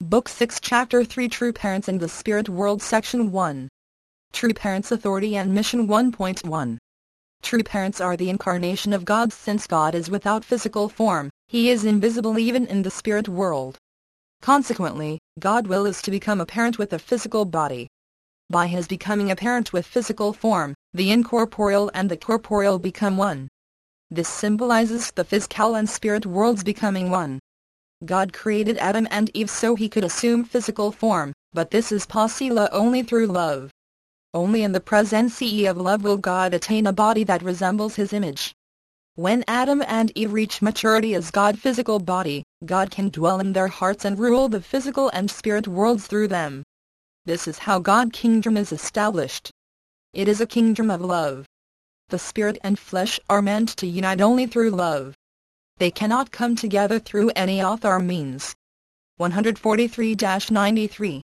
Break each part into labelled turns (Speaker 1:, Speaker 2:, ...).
Speaker 1: Book 6 Chapter 3 True Parents in the Spirit World Section 1 True Parents Authority and Mission 1.1 True parents are the incarnation of God. Since God is without physical form, He is invisible even in the spirit world. Consequently, God's will is to become a parent with a physical body. By His becoming a parent with physical form, the incorporeal and the corporeal become one. This symbolizes the physical and spirit worlds becoming one. God created Adam and Eve so He could assume physical form, but this is possible only through love. Only in the presence of love will God attain a body that resembles His image. When Adam and Eve reach maturity as God's physical body, God can dwell in their hearts and rule the physical and spirit worlds through them. This is how God's kingdom is established. It is a kingdom of love. The spirit and flesh are meant to unite only through love. They cannot come together through any other means. 143-93,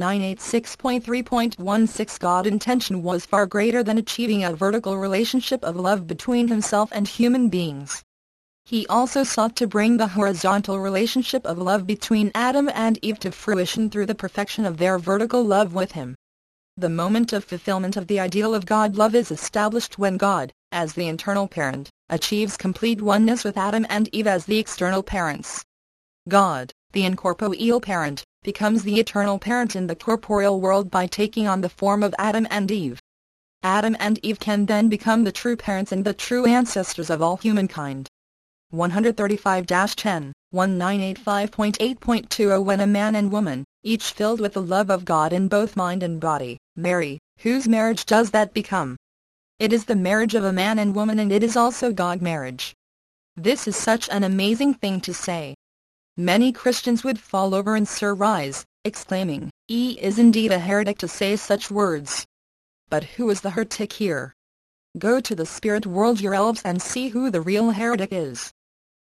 Speaker 1: 1986.3.16 God's intention was far greater than achieving a vertical relationship of love between Himself and human beings. He also sought to bring the horizontal relationship of love between Adam and Eve to fruition through the perfection of their vertical love with Him. The moment of fulfillment of the ideal of God love is established when God, as the internal parent, achieves complete oneness with Adam and Eve as the external parents. God, the incorporeal parent, becomes the eternal parent in the corporeal world by taking on the form of Adam and Eve. Adam and Eve can then become the true parents and the true ancestors of all humankind. 135-10, 1985.8.20 When a man and woman, each filled with the love of God in both mind and body, marry, whose marriage does that become? It is the marriage of a man and woman, and it is also God's marriage. This is such an amazing thing to say. Many Christians would fall over in surprise, exclaiming, "He is indeed a heretic to say such words." But who is the heretic here? Go to the spirit world yourselves and see who the real heretic is.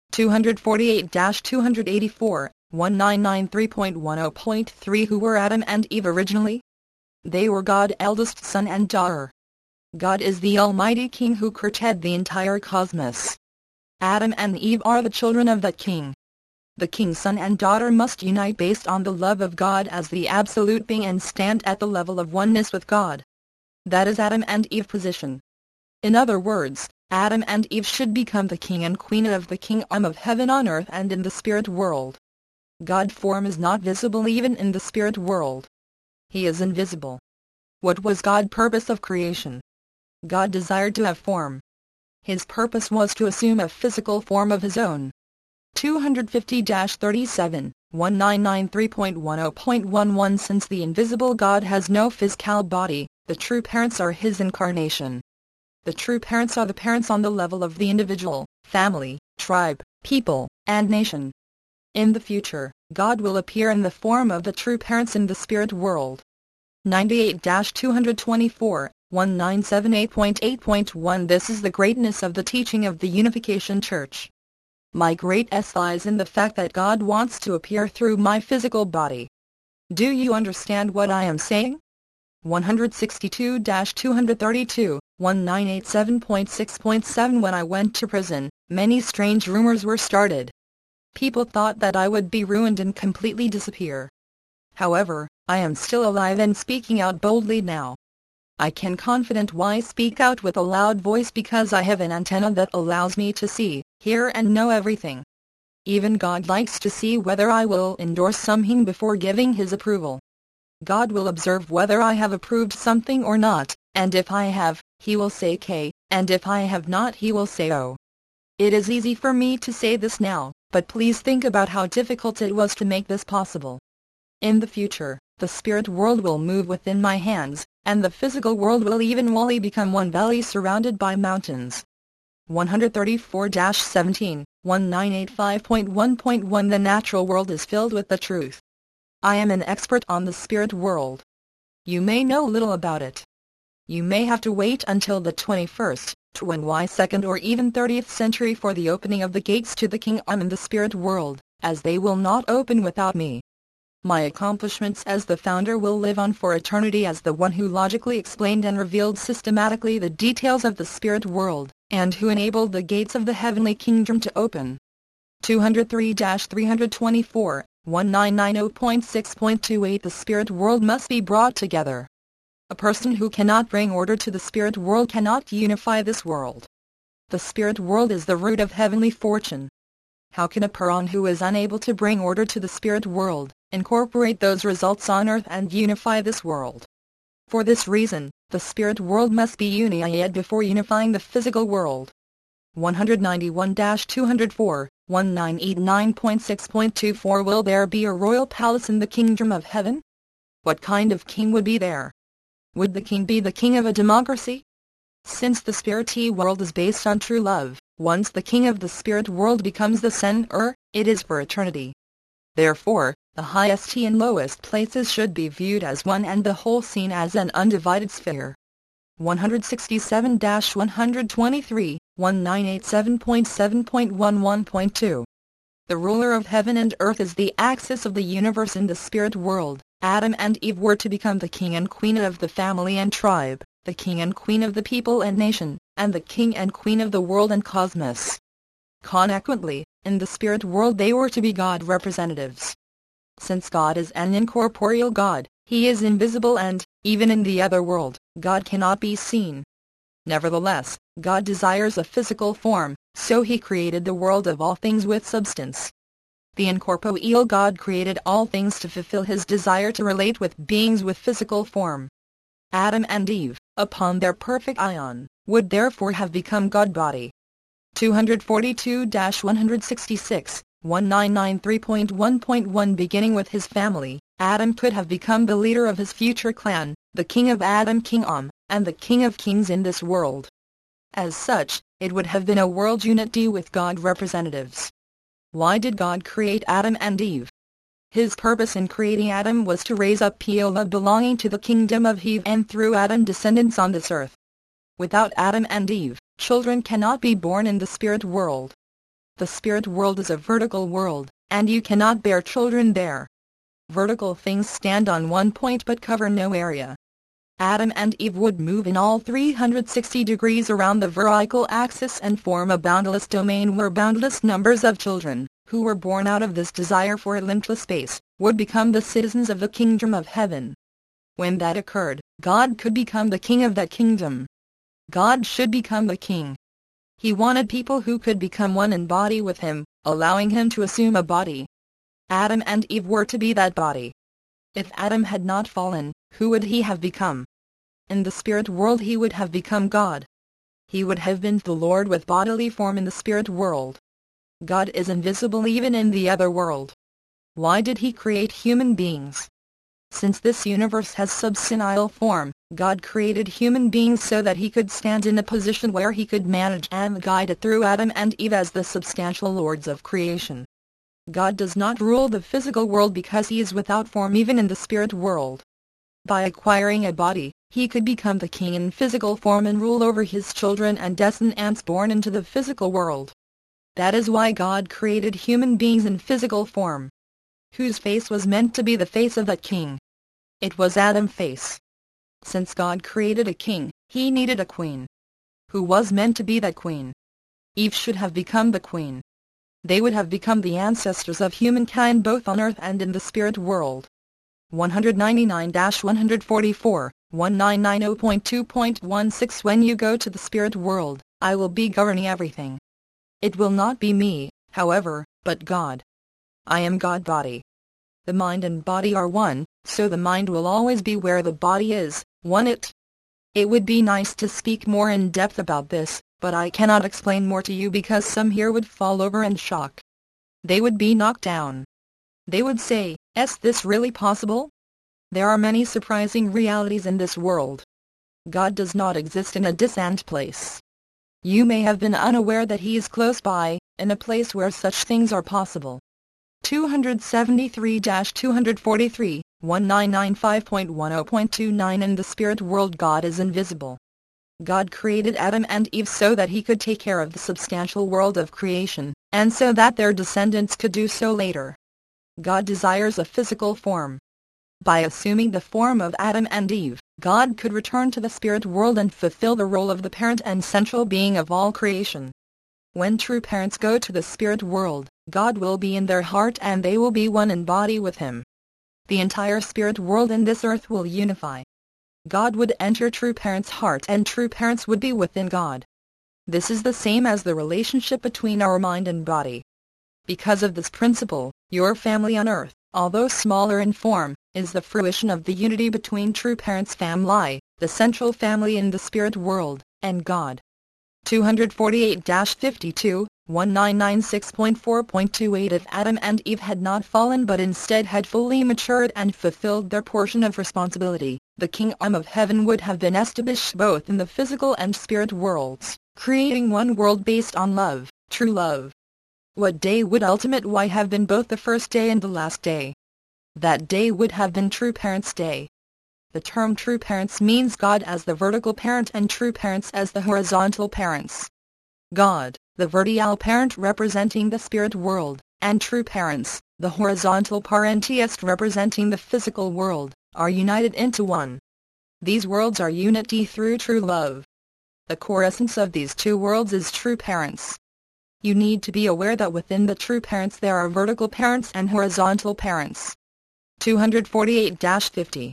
Speaker 1: 248-284, 1993.10.3 Who were Adam and Eve originally? They were God's eldest son and daughter. God is the Almighty King who created the entire cosmos. Adam and Eve are the children of that King. The King's son and daughter must unite based on the love of God as the absolute being and stand at the level of oneness with God. That is Adam and Eve's position. In other words, Adam and Eve should become the king and queen of the kingdom of heaven on earth and in the spirit world. God's form is not visible even in the spirit world. He is invisible. What was God's purpose of creation? God desired to have form. His purpose was to assume a physical form of His own. 250-37, 1993.10.11 Since the invisible God has no physical body, the true parents are His incarnation. The true parents are the parents on the level of the individual, family, tribe, people, and nation. In the future, God will appear in the form of the true parents in the spirit world. 98-224, 1978.8.1 This is the greatness of the teaching of the Unification Church. My greatness lies in the fact that God wants to appear through my physical body. Do you understand what I am saying? 162-232, 1987.6.7 When I went to prison, many strange rumors were started. People thought that I would be ruined and completely disappear. However, I am still alive and speaking out boldly now. I can confidently speak out with a loud voice because I have an antenna that allows me to see, hear and know everything. Even God likes to see whether I will endorse something before giving His approval. God will observe whether I have approved something or not, and if I have, He will say K, and if I have not He will say O. It is easy for me to say this now, but please think about how difficult it was to make this possible. In the future, the spirit world will move within my hands, and the physical world will eventually become one valley surrounded by mountains. 134-17, 1985.1.1 The natural world is filled with the truth. I am an expert on the spirit world. You may know little about it. You may have to wait until the 21st, 22nd or even 30th century for the opening of the gates to the kingdom in the spirit world, as they will not open without me. My accomplishments as the founder will live on for eternity as the one who logically explained and revealed systematically the details of the spirit world, and who enabled the gates of the heavenly kingdom to open. 203-324, 1990.6.28 The spirit world must be brought together. A person who cannot bring order to the spirit world cannot unify this world. The spirit world is the root of heavenly fortune. How can a person who is unable to bring order to the spirit world, incorporate those results on earth and unify this world? For this reason, the spirit world must be unified before unifying the physical world. 191-204, 1989.6.24 Will there be a royal palace in the kingdom of heaven? What kind of king would be there? Would the king be the king of a democracy? Since the spirit world is based on true love, once the king of the spirit world becomes the center, it is for eternity. Therefore, the highest and lowest places should be viewed as one and the whole seen as an undivided sphere. 167-123, 1987.7.11.2 The ruler of heaven and earth is the axis of the universe in the spirit world. Adam and Eve were to become the king and queen of the family and tribe, the king and queen of the people and nation, and the king and queen of the world and cosmos. Consequently, in the spirit world they were to be God representatives. Since God is an incorporeal God, He is invisible and, even in the other world, God cannot be seen. Nevertheless, God desires a physical form, so He created the world of all things with substance. The incorporeal God created all things to fulfill His desire to relate with beings with physical form. Adam and Eve, upon their perfect ion, would therefore have become God body. 242-166, 1993.1.1 Beginning with his family, Adam could have become the leader of his future clan, the king of Adam King and the king of kings in this world. As such, it would have been a world unity with God representatives. Why did God create Adam and Eve? His purpose in creating Adam was to raise up people belonging to the kingdom of Eve and through Adam descendants on this earth. Without Adam and Eve, children cannot be born in the spirit world. The spirit world is a vertical world, and you cannot bear children there. Vertical things stand on one point but cover no area. Adam and Eve would move in all 360 degrees around the vertical axis and form a boundless domain where boundless numbers of children, who were born out of this desire for a limitless space, would become the citizens of the kingdom of heaven. When that occurred, God could become the king of that kingdom. God should become the king. He wanted people who could become one in body with Him, allowing Him to assume a body. Adam and Eve were to be that body. If Adam had not fallen, who would he have become? In the spirit world he would have become God. He would have been the Lord with bodily form in the spirit world. God is invisible even in the other world. Why did He create human beings? Since this universe has substantial form, God created human beings so that He could stand in a position where He could manage and guide it through Adam and Eve as the substantial lords of creation. God does not rule the physical world because He is without form even in the spirit world. By acquiring a body, He could become the king in physical form and rule over His children and descendants born into the physical world. That is why God created human beings in physical form. Whose face was meant to be the face of that king? It was Adam's face. Since God created a king, He needed a queen. Who was meant to be that queen? Eve should have become the queen. They would have become the ancestors of humankind both on earth and in the spirit world. 199-144, 1990.2.16 When you go to the spirit world, I will be governing everything. It will not be me, however, but God. I am God body. The mind and body are one, so the mind will always be where the body is, one it. It would be nice to speak more in depth about this, but I cannot explain more to you because some here would fall over and shock. They would be knocked down. They would say, "Is this really possible?" There are many surprising realities in this world. God does not exist in a distant place. You may have been unaware that He is close by, in a place where such things are possible. 273-243, 1995.10.29 In the spirit world God is invisible. God created Adam and Eve so that He could take care of the substantial world of creation, and so that their descendants could do so later. God desires a physical form. By assuming the form of Adam and Eve, God could return to the spirit world and fulfill the role of the parent and central being of all creation. When true parents go to the spirit world, God will be in their heart and they will be one in body with Him. The entire spirit world and this earth will unify. God would enter true parents' heart and true parents would be within God. This is the same as the relationship between our mind and body. Because of this principle, your family on earth, although smaller in form, is the fruition of the unity between true parents' family, the central family in the spirit world, and God. 248-52, 1996.4.28 If Adam and Eve had not fallen but instead had fully matured and fulfilled their portion of responsibility, the kingdom of heaven would have been established both in the physical and spirit worlds, creating one world based on love, true love. What day would ultimately have been both the first day and the last day? That day would have been True Parents' Day. The term true parents means God as the vertical parent and true parents as the horizontal parents. God, the vertical parent representing the spirit world, and true parents, the horizontal parentist representing the physical world, are united into one. These worlds are unity through true love. The core essence of these two worlds is true parents. You need to be aware that within the true parents there are vertical parents and horizontal parents. 248-50,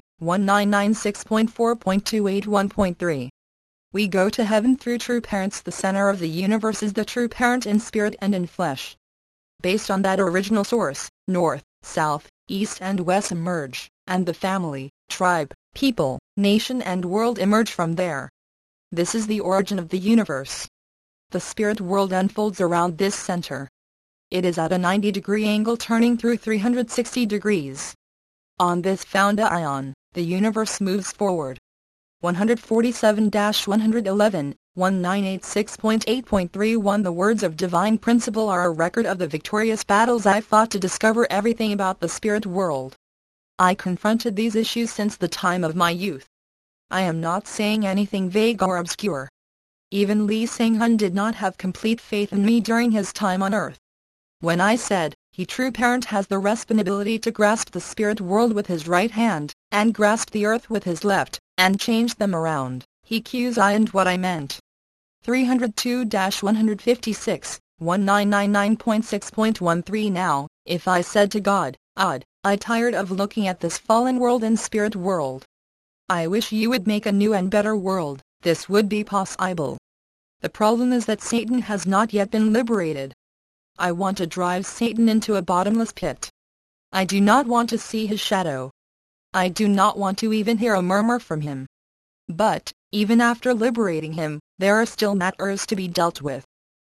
Speaker 1: 1996.4.281.3 We go to heaven through true parents. The center of the universe is the true parent in spirit and in flesh. Based on that original source, north, south, east and west emerge, and the family, tribe, people, nation and world emerge from there. This is the origin of the universe. The spirit world unfolds around this center. It is at a 90-degree angle turning through 360 degrees. On this foundation, the universe moves forward. 147-111, 1986.8.31 The words of divine principle are a record of the victorious battles I fought to discover everything about the spirit world. I confronted these issues since the time of my youth. I am not saying anything vague or obscure. Even Lee Sang-hun did not have complete faith in me during his time on earth. When I said, "He true parent has the responsibility to grasp the spirit world with his right hand, and grasp the earth with his left, and change them around," he questioned what I meant. 302-156, 1999.6.13 Now, if I said to God, I tired of looking at this fallen world and spirit world. I wish you would make a new and better world, this would be possible. The problem is that Satan has not yet been liberated. I want to drive Satan into a bottomless pit. I do not want to see his shadow. I do not want to even hear a murmur from him. But, even after liberating him, there are still matters to be dealt with.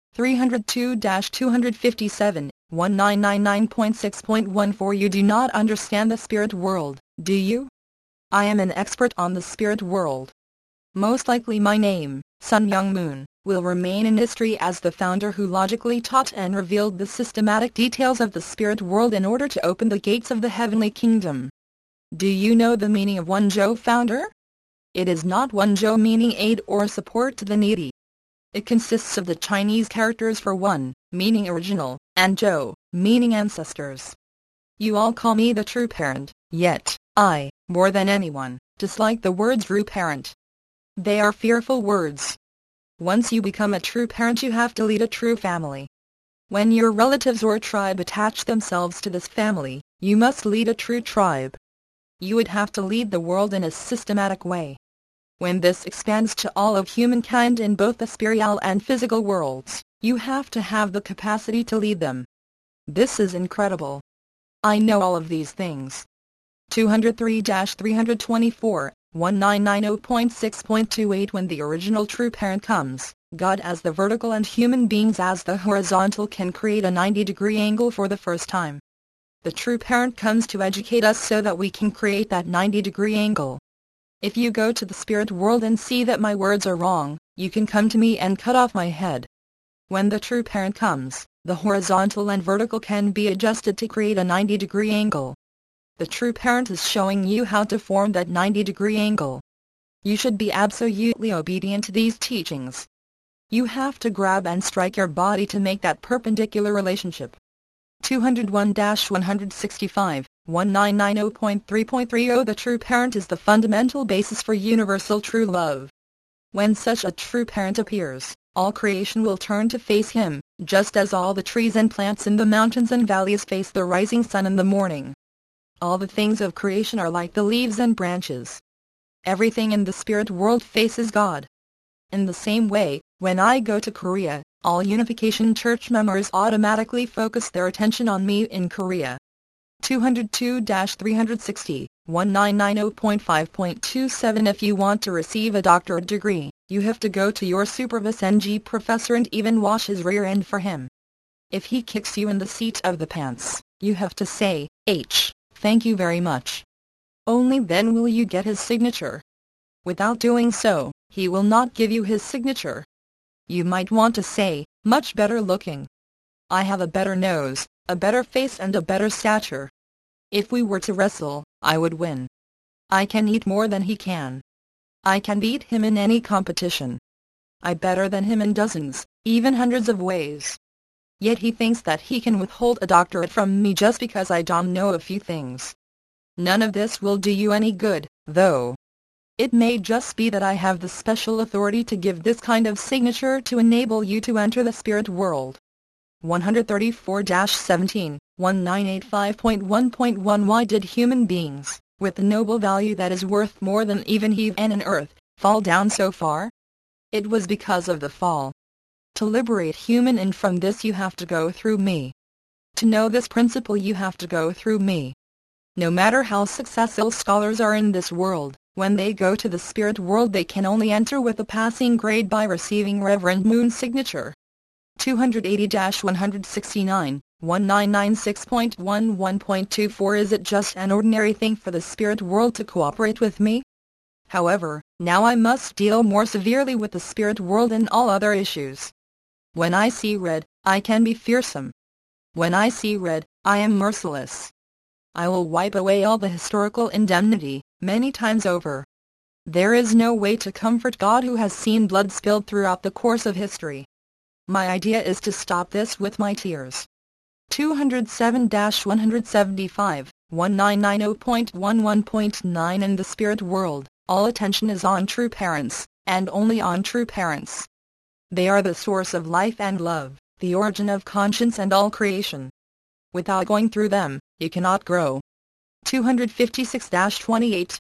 Speaker 1: 302-257, 1999.6.14 You do not understand the spirit world, do you? I am an expert on the spirit world. Most likely my name, Sun Young Moon, will remain in history as the founder who logically taught and revealed the systematic details of the spirit world in order to open the gates of the heavenly kingdom. Do you know the meaning of Wenzhou founder? It is not Wenzhou meaning aid or support to the needy. It consists of the Chinese characters for one, meaning original, and Zhou, meaning ancestors. You all call me the true parent, yet, I, more than anyone, dislike the words true parent. They are fearful words. Once you become a true parent you have to lead a true family. When your relatives or tribe attach themselves to this family, you must lead a true tribe. You would have to lead the world in a systematic way. When this expands to all of humankind in both the spiritual and physical worlds, you have to have the capacity to lead them. This is incredible. I know all of these things. 203-324, 1990.6.28 When the original true parent comes, God as the vertical and human beings as the horizontal can create a 90-degree angle for the first time. The true parent comes to educate us so that we can create that 90-degree angle. If you go to the spirit world and see that my words are wrong, you can come to me and cut off my head. When the true parent comes, the horizontal and vertical can be adjusted to create a 90-degree angle. The true parent is showing you how to form that 90-degree angle. You should be absolutely obedient to these teachings. You have to grab and strike your body to make that perpendicular relationship. 201-165, 1990.3.30 The true parent is the fundamental basis for universal true love. When such a true parent appears, all creation will turn to face him, just as all the trees and plants in the mountains and valleys face the rising sun in the morning. All the things of creation are like the leaves and branches. Everything in the spirit world faces God. In the same way, when I go to Korea, all Unification Church members automatically focus their attention on me in Korea. 202-360, 1990.5.27 If you want to receive a doctorate degree, you have to go to your supervis NG professor and even wash his rear end for him. If he kicks you in the seat of the pants, you have to say, thank you very much. Only then will you get his signature. Without doing so, he will not give you his signature. You might want to say, much better looking. I have a better nose, a better face and a better stature. If we were to wrestle, I would win. I can eat more than he can. I can beat him in any competition. I better than him in dozens, even hundreds of ways. Yet he thinks that he can withhold a doctorate from me just because I don't know a few things. None of this will do you any good, though. It may just be that I have the special authority to give this kind of signature to enable you to enter the spirit world. 134-17, 1985.1.1 Why did human beings, with the noble value that is worth more than even heaven and earth, fall down so far? It was because of the fall. To liberate human and from this you have to go through me. To know this principle you have to go through me. No matter how successful scholars are in this world, when they go to the spirit world they can only enter with a passing grade by receiving Reverend Moon's signature. 280-169, 1996.11.24 Is it just an ordinary thing for the spirit world to cooperate with me? However, now I must deal more severely with the spirit world and all other issues. When I see red, I can be fearsome. When I see red, I am merciless. I will wipe away all the historical indemnity, many times over. There is no way to comfort God who has seen blood spilled throughout the course of history. My idea is to stop this with my tears. 207-175, 1990.11.9 In the spirit world, all attention is on true parents, and only on true parents. They are the source of life and love, the origin of conscience and all creation. Without going through them, you cannot grow. 256-28,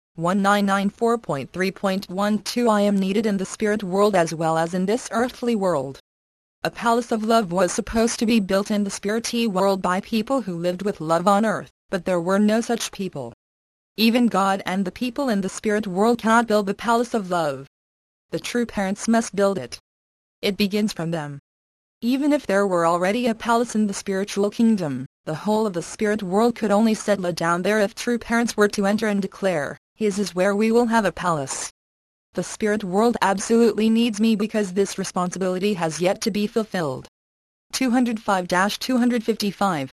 Speaker 1: 1994.3.12 I am needed in the spirit world as well as in this earthly world. A palace of love was supposed to be built in the spirity world by people who lived with love on earth, but there were no such people. Even God and the people in the spirit world cannot build the palace of love. The true parents must build it. It begins from them. Even if there were already a palace in the spiritual kingdom, the whole of the spirit world could only settle down there if true parents were to enter and declare, "His is where we will have a palace." The spirit world absolutely needs me because this responsibility has yet to be fulfilled. 205-255,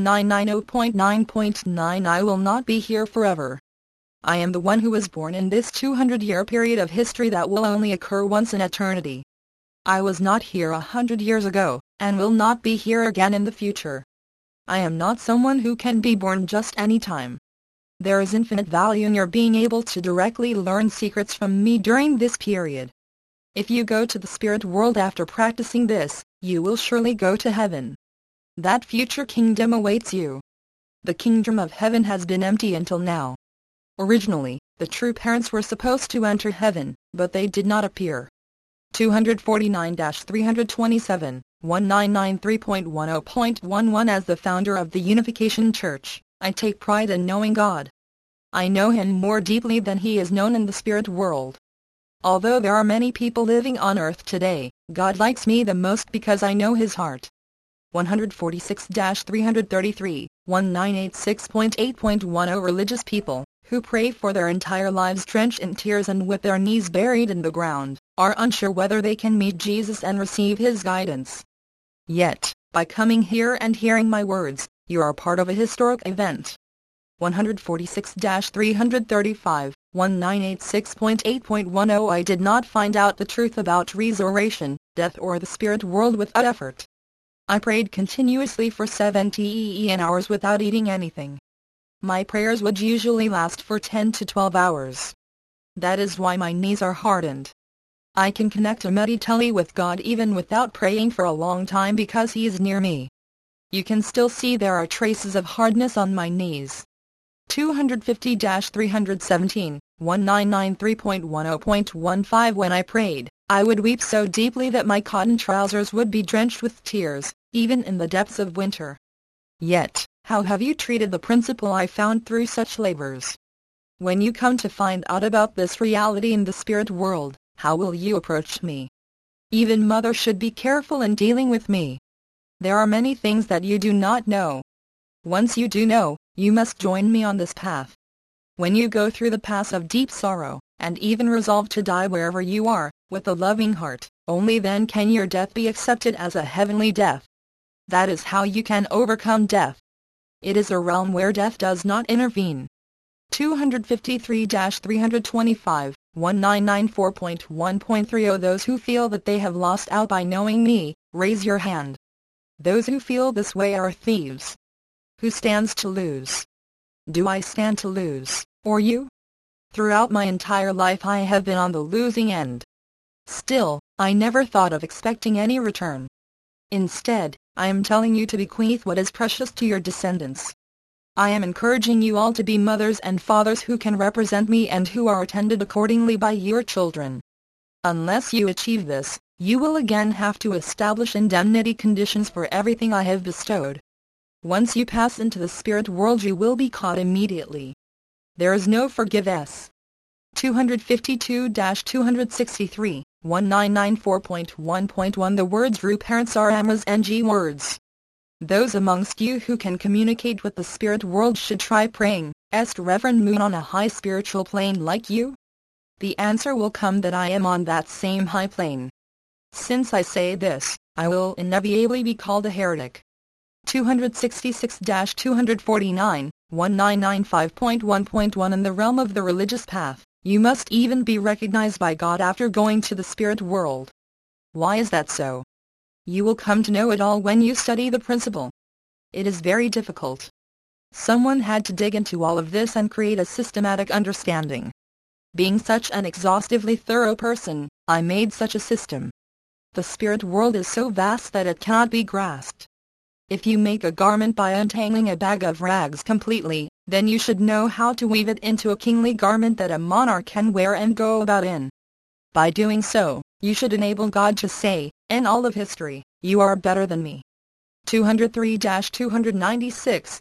Speaker 1: 1990.9.9 I will not be here forever. I am the one who was born in this 200-year period of history that will only occur once in eternity. I was not here 100 years ago, and will not be here again in the future. I am not someone who can be born just any time. There is infinite value in your being able to directly learn secrets from me during this period. If you go to the spirit world after practicing this, you will surely go to heaven. That future kingdom awaits you. The kingdom of heaven has been empty until now. Originally, the true parents were supposed to enter heaven, but they did not appear. 249-327, 1993.10.11 As the founder of the Unification Church, I take pride in knowing God. I know Him more deeply than He is known in the spirit world. Although there are many people living on earth today, God likes me the most because I know His heart. 146-333, 1986.8.10 Religious people, who pray for their entire lives drenched in tears and with their knees buried in the ground, are unsure whether they can meet Jesus and receive His guidance. Yet, by coming here and hearing my words, you are part of a historic event. 146-335, 1986.8.10 I did not find out the truth about resurrection, death or the spirit world without effort. I prayed continuously for 70 hours without eating anything. My prayers would usually last for 10 to 12 hours. That is why my knees are hardened. I can connect immediately with God even without praying for a long time because He is near me. You can still see there are traces of hardness on my knees. 250-317, 1993.10.15 When I prayed, I would weep so deeply that my cotton trousers would be drenched with tears, even in the depths of winter. Yet, how have you treated the principle I found through such labors? When you come to find out about this reality in the spirit world, how will you approach me? Even Mother should be careful in dealing with me. There are many things that you do not know. Once you do know, you must join me on this path. When you go through the paths of deep sorrow, and even resolve to die wherever you are, with a loving heart, only then can your death be accepted as a heavenly death. That is how you can overcome death. It is a realm where death does not intervene. 253-325, 1994.1.30 Those who feel that they have lost out by knowing me, raise your hand. Those who feel this way are thieves. Who stands to lose? Do I stand to lose, or you? Throughout my entire life I have been on the losing end. Still, I never thought of expecting any return. Instead, I am telling you to bequeath what is precious to your descendants. I am encouraging you all to be mothers and fathers who can represent me and who are attended accordingly by your children. Unless you achieve this, you will again have to establish indemnity conditions for everything I have bestowed. Once you pass into the spirit world you will be caught immediately. There is no forgiveness. 252-263, 1994.1.1 The words true parents are Amra's NG words. Those amongst you who can communicate with the spirit world should try praying, Est Reverend Moon on a high spiritual plane like you? The answer will come that I am on that same high plane. Since I say this, I will inevitably be called a heretic. 266-249, 1995.1.1 In the realm of the religious path, you must even be recognized by God after going to the spirit world. Why is that so? You will come to know it all when you study the principle. It is very difficult. Someone had to dig into all of this and create a systematic understanding. Being such an exhaustively thorough person, I made such a system. The spirit world is so vast that it cannot be grasped. If you make a garment by untangling a bag of rags completely, then you should know how to weave it into a kingly garment that a monarch can wear and go about in. By doing so, you should enable God to say, in all of history, you are better than me. 203-296,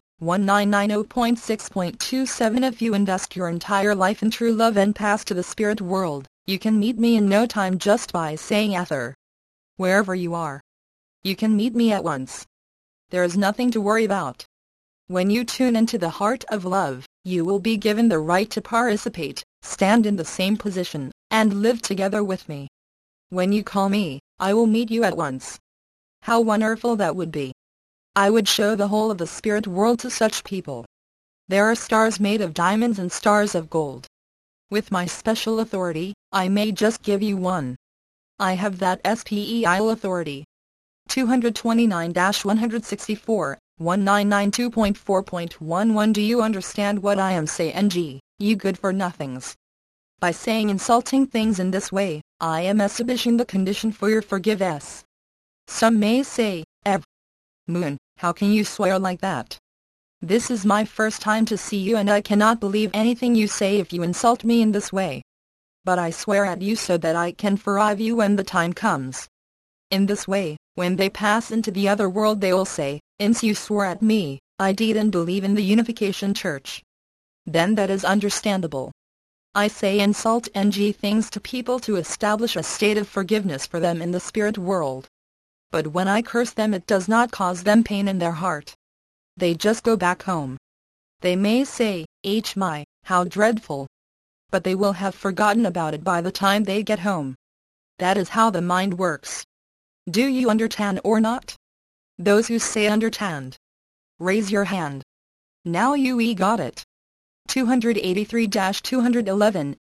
Speaker 1: 1990.6.27 If you invest your entire life in true love and pass to the spirit world, you can meet me in no time just by saying Ether. Wherever you are, you can meet me at once. There is nothing to worry about. When you tune into the heart of love, you will be given the right to participate, stand in the same position, and live together with me. When you call me, I will meet you at once. How wonderful that would be! I would show the whole of the spirit world to such people. There are stars made of diamonds and stars of gold. With my special authority, I may just give you one. I have that special authority. 229-164, 1992.4.11 Do you understand what I am saying, you good-for-nothings? By saying insulting things in this way, I am establishing the condition for your forgiveness. Some may say, Moon, how can you swear like that? This is my first time to see you and I cannot believe anything you say if you insult me in this way. But I swear at you so that I can forgive you when the time comes. In this way, when they pass into the other world they will say, "Since you swore at me, I didn't believe in the Unification Church." Then that is understandable. I say insult NG things to people to establish a state of forgiveness for them in the spirit world. But when I curse them it does not cause them pain in their heart. They just go back home. They may say, my, how dreadful. But they will have forgotten about it by the time they get home. That is how the mind works. Do you understand or not? Those who say understand, raise your hand. Now you got it. 283-211,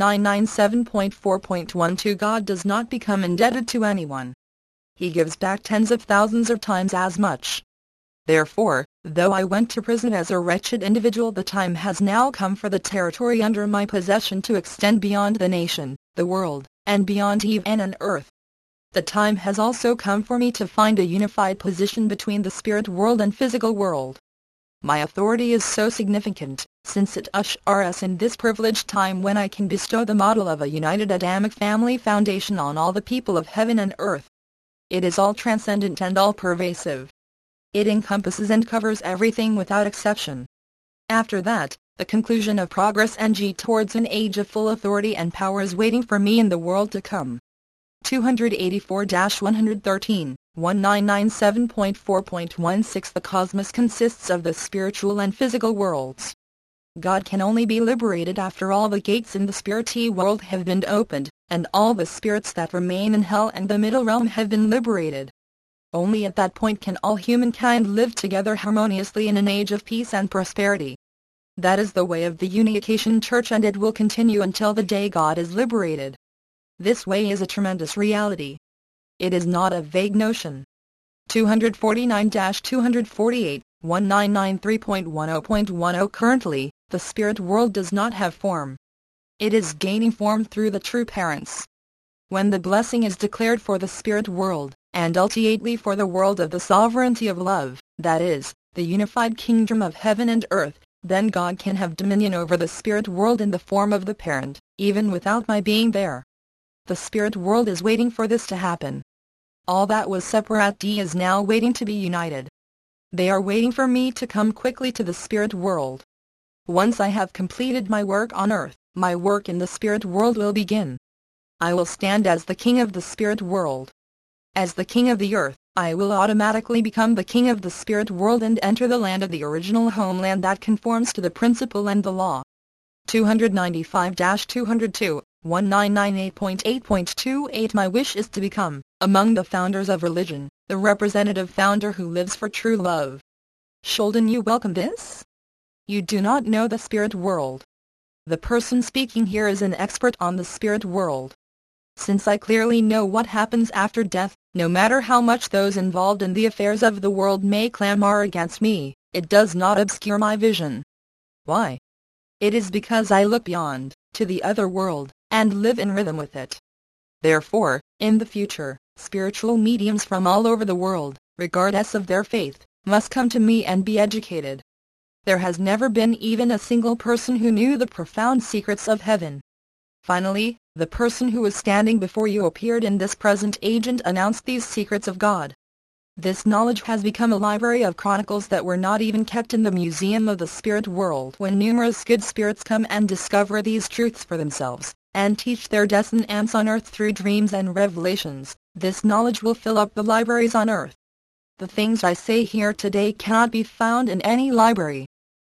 Speaker 1: 1997.4.12 God does not become indebted to anyone. He gives back tens of thousands of times as much. Therefore, though I went to prison as a wretched individual, the time has now come for the territory under my possession to extend beyond the nation, the world, and beyond heaven and earth. The time has also come for me to find a unified position between the spirit world and physical world. My authority is so significant, since it ushers us in this privileged time when I can bestow the model of a united Adamic family foundation on all the people of heaven and earth. It is all transcendent and all-pervasive. It encompasses and covers everything without exception. After that, the conclusion of progress and towards an age of full authority and power is waiting for me in the world to come. 284-113, 1997.4.16 The cosmos consists of the spiritual and physical worlds. God can only be liberated after all the gates in the spirity world have been opened, and all the spirits that remain in hell and the middle realm have been liberated. Only at that point can all humankind live together harmoniously in an age of peace and prosperity. That is the way of the Unification Church, and it will continue until the day God is liberated. This way is a tremendous reality. It is not a vague notion. 249-248, 1993.10.10 Currently, the spirit world does not have form. It is gaining form through the true parents. When the blessing is declared for the spirit world, and ultimately for the world of the sovereignty of love, that is, the unified kingdom of heaven and earth, then God can have dominion over the spirit world in the form of the parent, even without my being there. The spirit world is waiting for this to happen. All that was separate is now waiting to be united. They are waiting for me to come quickly to the spirit world. Once I have completed my work on earth, my work in the spirit world will begin. I will stand as the king of the spirit world. As the king of the earth, I will automatically become the king of the spirit world and enter the land of the original homeland that conforms to the principle and the law. 295-202, 1998.8.28 My wish is to become, among the founders of religion, the representative founder who lives for true love. Sheldon, you welcome this? You do not know the spirit world. The person speaking here is an expert on the spirit world. Since I clearly know what happens after death, no matter how much those involved in the affairs of the world may clamor against me, it does not obscure my vision. Why? It is because I look beyond, to the other world, and live in rhythm with it. Therefore, in the future, spiritual mediums from all over the world, regardless of their faith, must come to me and be educated. There has never been even a single person who knew the profound secrets of heaven. Finally, the person who was standing before you appeared in this present age and announced these secrets of God. This knowledge has become a library of chronicles that were not even kept in the museum of the spirit world. When numerous good spirits come and discover these truths for themselves, and teach their descendants on earth through dreams and revelations, this knowledge will fill up the libraries on earth. The things I say here today cannot be found in any library.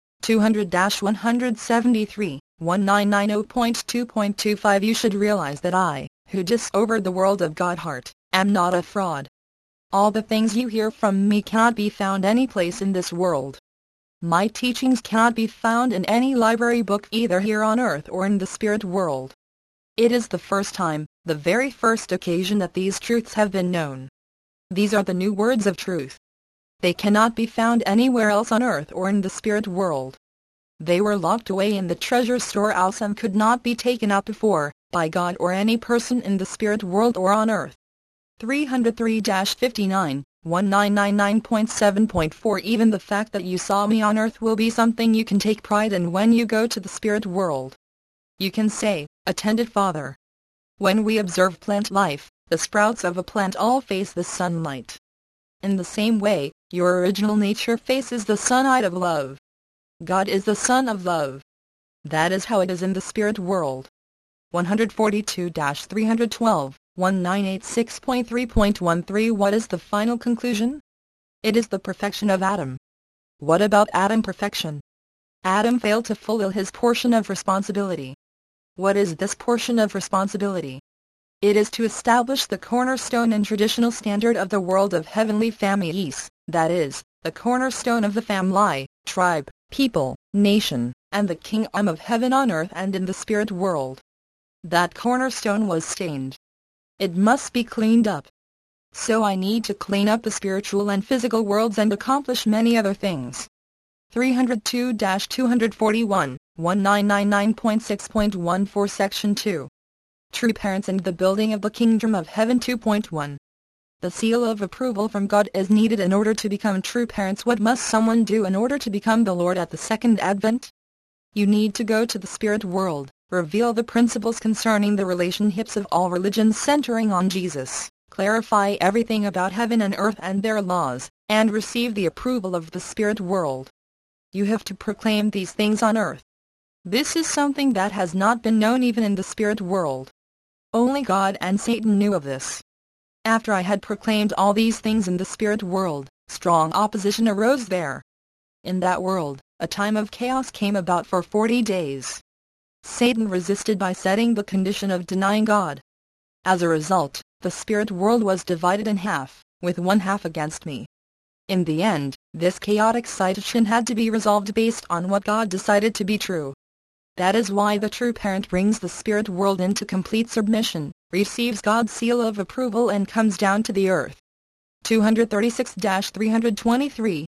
Speaker 1: 200-173, 1990.2.25 You should realize that I, who discovered the world of Godheart, am not a fraud. All the things you hear from me cannot be found any place in this world. My teachings cannot be found in any library book either here on earth or in the spirit world. It is the first time, the very first occasion that these truths have been known. These are the new words of truth. They cannot be found anywhere else on earth or in the spirit world. They were locked away in the treasure storehouse and could not be taken up before, by God or any person in the spirit world or on earth. 303-59, 1999.7.4 Even the fact that you saw me on earth will be something you can take pride in when you go to the spirit world. You can say, "Attended Father." When we observe plant life, the sprouts of a plant all face the sunlight. In the same way, your original nature faces the sunlight of love. God is the sun of love. That is how it is in the spirit world. 142-312, 1986.3.13 What is the final conclusion? It is the perfection of Adam. What about Adam perfection? Adam failed to fulfill his portion of responsibility. What is this portion of responsibility? It is to establish the cornerstone and traditional standard of the world of heavenly families, that is, the cornerstone of the family, tribe, people, nation, and the kingdom of heaven on earth and in the spirit world. That cornerstone was stained. It must be cleaned up. So I need to clean up the spiritual and physical worlds and accomplish many other things. 302-241, 1999.6.14 Section 2. True Parents and the Building of the Kingdom of Heaven 2.1. The seal of approval from God is needed in order to become true parents. What must someone do in order to become the Lord at the second advent? You need to go to the spirit world, reveal the principles concerning the relationships of all religions centering on Jesus, clarify everything about heaven and earth and their laws, and receive the approval of the spirit world. You have to proclaim these things on earth. This is something that has not been known even in the spirit world. Only God and Satan knew of this. After I had proclaimed all these things in the spirit world, strong opposition arose there. In that world, a time of chaos came about for 40 days. Satan resisted by setting the condition of denying God. As a result, the spirit world was divided in half, with one half against me. In the end, this chaotic situation had to be resolved based on what God decided to be true. That is why the true parent brings the spirit world into complete submission, receives God's seal of approval and comes down to the earth. 236-323,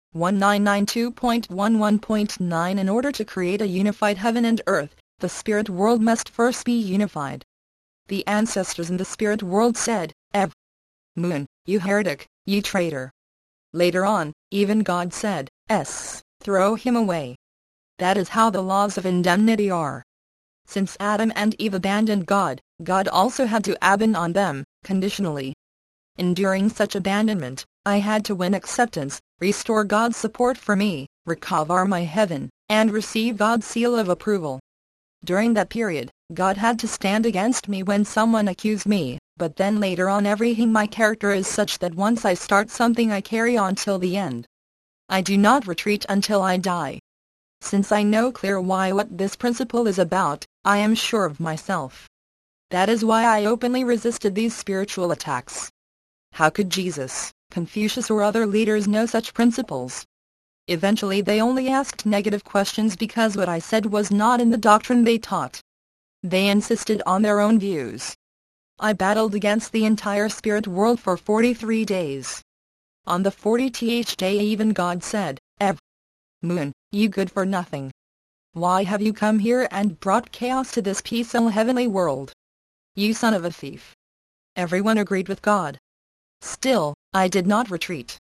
Speaker 1: 1992.11.9 In order to create a unified heaven and earth, the spirit world must first be unified. The ancestors in the spirit world said, "Ev. Moon, you heretic, you traitor." Later on, even God said, "Throw him away." That is how the laws of indemnity are. Since Adam and Eve abandoned God, God also had to abandon them, conditionally. Enduring such abandonment, I had to win acceptance, restore God's support for me, recover my heaven, and receive God's seal of approval. During that period, God had to stand against me when someone accused me, but then later on everything my character is such that once I start something I carry on till the end. I do not retreat until I die. Since I know clear why what this principle is about, I am sure of myself. That is why I openly resisted these spiritual attacks. How could Jesus, Confucius or other leaders know such principles? Eventually they only asked negative questions because what I said was not in the doctrine they taught. They insisted on their own views. I battled against the entire spirit world for 43 days. On the 40th day even God said, "Ev. Moon, you good for nothing. Why have you come here and brought chaos to this peaceful heavenly world? You son of a thief." Everyone agreed with God. Still, I did not retreat.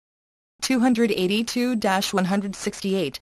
Speaker 1: 282-168,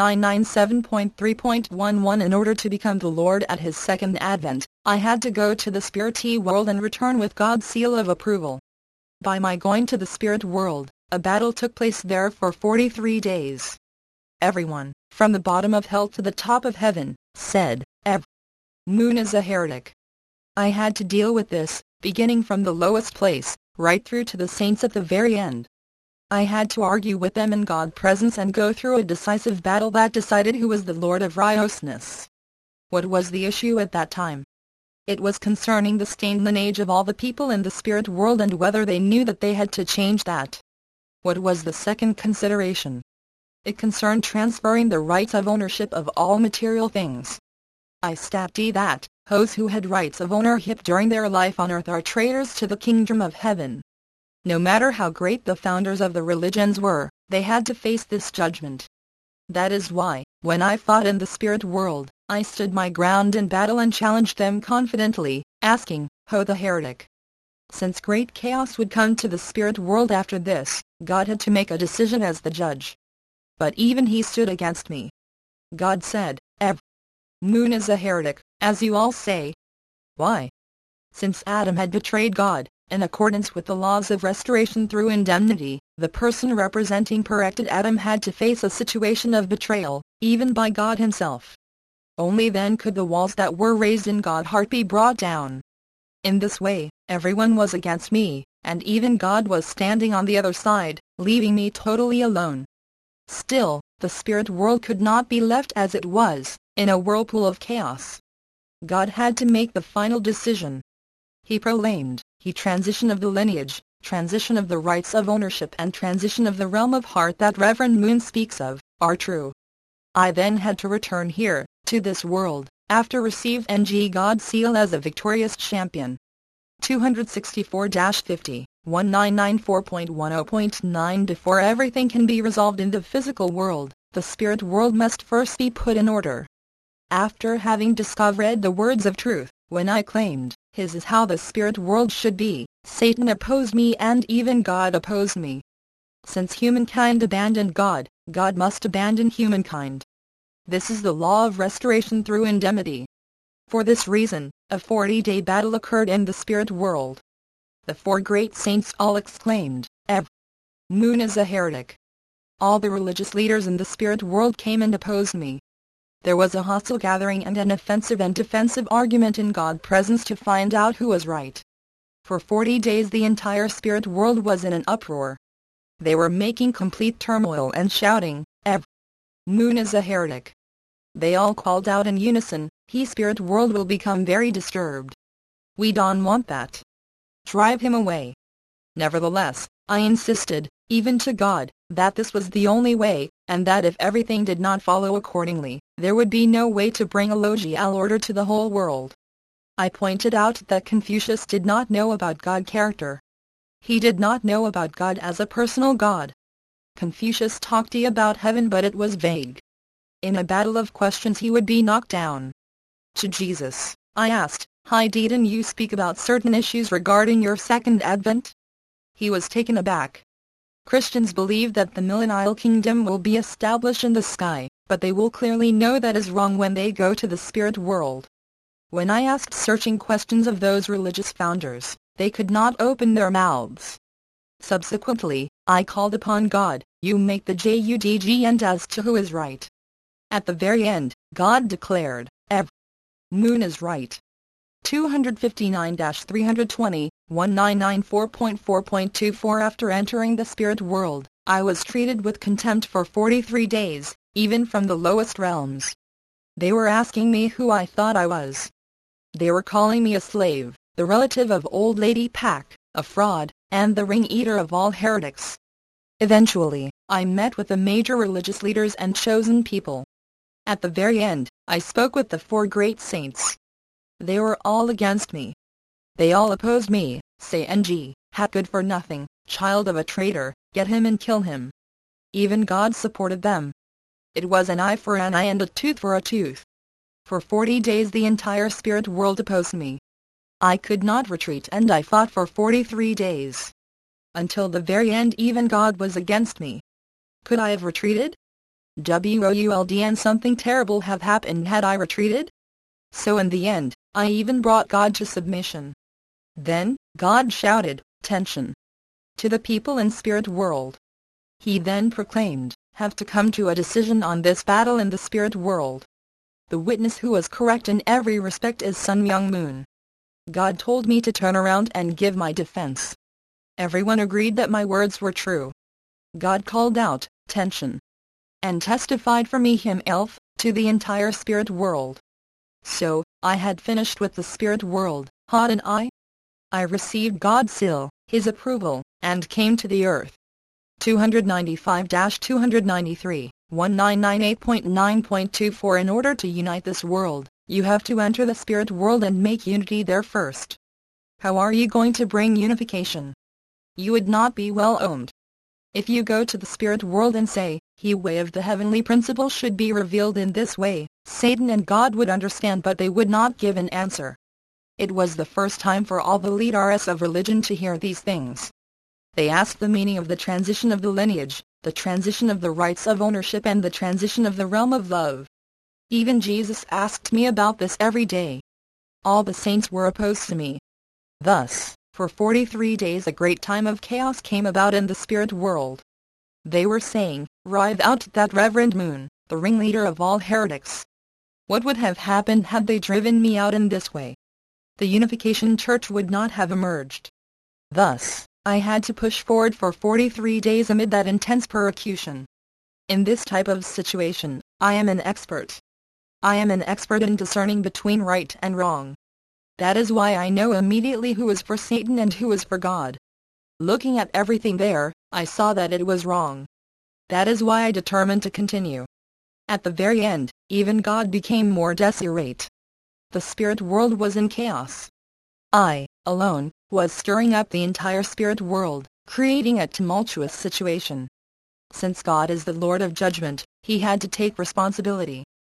Speaker 1: 1997.3.11 In order to become the Lord at his second advent, I had to go to the spirit world and return with God's seal of approval. By my going to the spirit world, a battle took place there for 43 days. Everyone, from the bottom of hell to the top of heaven, said, "Ev. Moon is a heretic." I had to deal with this, beginning from the lowest place, right through to the saints at the very end. I had to argue with them in God's presence and go through a decisive battle that decided who was the Lord of righteousness. What was the issue at that time? It was concerning the stained lineage of all the people in the spirit world and whether they knew that they had to change that. What was the second consideration? It concerned transferring the rights of ownership of all material things. I stated that those who had rights of ownership during their life on earth are traitors to the kingdom of heaven. No matter how great the founders of the religions were, they had to face this judgment. That is why, when I fought in the spirit world, I stood my ground in battle and challenged them confidently, asking, "Ho the heretic." Since great chaos would come to the spirit world after this, God had to make a decision as the judge. But even he stood against me. God said, "Ev. Moon is a heretic, as you all say." Why? Since Adam had betrayed God, in accordance with the laws of restoration through indemnity, the person representing corrected Adam had to face a situation of betrayal, even by God himself. Only then could the walls that were raised in God's heart be brought down. In this way, everyone was against me, and even God was standing on the other side, leaving me totally alone. Still, the spirit world could not be left as it was, in a whirlpool of chaos. God had to make the final decision. He proclaimed, transition of the lineage, transition of the rights of ownership and transition of the realm of heart that Reverend Moon speaks of, are true. I then had to return here, to this world, after receiving God's seal as a victorious champion. 264-50, 1994.10.9 Before everything can be resolved in the physical world, the spirit world must first be put in order. After having discovered the words of truth, when I claimed His is how the spirit world should be. Satan opposed me and even God opposed me. Since humankind abandoned God, God must abandon humankind. This is the law of restoration through indemnity. For this reason, a 40-day battle occurred in the spirit world. The four great saints all exclaimed, Moon is a heretic. All the religious leaders in the spirit world came and opposed me. There was a hostile gathering and an offensive and defensive argument in God's presence to find out who was right. For 40 days the entire spirit world was in an uproar. They were making complete turmoil and shouting, Moon is a heretic. They all called out in unison, spirit world will become very disturbed. We don't want that. Drive him away. Nevertheless, I insisted, even to God, that this was the only way, and that if everything did not follow accordingly, there would be no way to bring a logical order to the whole world. I pointed out that Confucius did not know about God's character. He did not know about God as a personal God. Confucius talked about heaven, but it was vague. In a battle of questions he would be knocked down. To Jesus, I asked, didn't you speak about certain issues regarding your second advent? He was taken aback. Christians believe that the millennial kingdom will be established in the sky, but they will clearly know that is wrong when they go to the spirit world. When I asked searching questions of those religious founders, they could not open their mouths. Subsequently, I called upon God, you make the judgment and as to who is right. At the very end, God declared, Moon is right. 259-320, 1994.4.24 After entering the spirit world, I was treated with contempt for 43 days, even from the lowest realms. They were asking me who I thought I was. They were calling me a slave, the relative of Old Lady Pack, a fraud, and the ring-eater of all heretics. Eventually, I met with the major religious leaders and chosen people. At the very end, I spoke with the four great saints. They were all against me. They all opposed me, saying, good for nothing, child of a traitor, get him and kill him. Even God supported them. It was an eye for an eye and a tooth for a tooth. For 40 days the entire spirit world opposed me. I could not retreat and I fought for 43 days. Until the very end even God was against me. Could I have retreated? And something terrible have happened had I retreated? So in the end, I even brought God to submission. Then, God shouted, tension, to the people in spirit world. He then proclaimed, have to come to a decision on this battle in the spirit world. The witness who was correct in every respect is Sun Myung Moon. God told me to turn around and give my defense. Everyone agreed that my words were true. God called out, tension, and testified for me himself, to the entire spirit world. So, I had finished with the spirit world, hadn't I? I received God's seal, his approval, and came to the earth. 295-293, 1998.9.24 In order to unite this world, you have to enter the spirit world and make unity there first. How are you going to bring unification? You would not be well owned. If you go to the spirit world and say, the way of the heavenly principle should be revealed in this way, Satan and God would understand, but they would not give an answer. It was the first time for all the leaders of religion to hear these things. They asked the meaning of the transition of the lineage, the transition of the rights of ownership and the transition of the realm of love. Even Jesus asked me about this every day. All the saints were opposed to me. Thus, for 43 days a great time of chaos came about in the spirit world. They were saying, drive out that Reverend Moon, the ringleader of all heretics. What would have happened had they driven me out in this way? The Unification Church would not have emerged. Thus, I had to push forward for 43 days amid that intense persecution. In this type of situation, I am an expert. I am an expert in discerning between right and wrong. That is why I know immediately who is for Satan and who is for God. Looking at everything there, I saw that it was wrong. That is why I determined to continue. At the very end, even God became more desperate. The spirit world was in chaos. I, alone, was stirring up the entire spirit world, creating a tumultuous situation. Since God is the Lord of judgment, he had to take responsibility.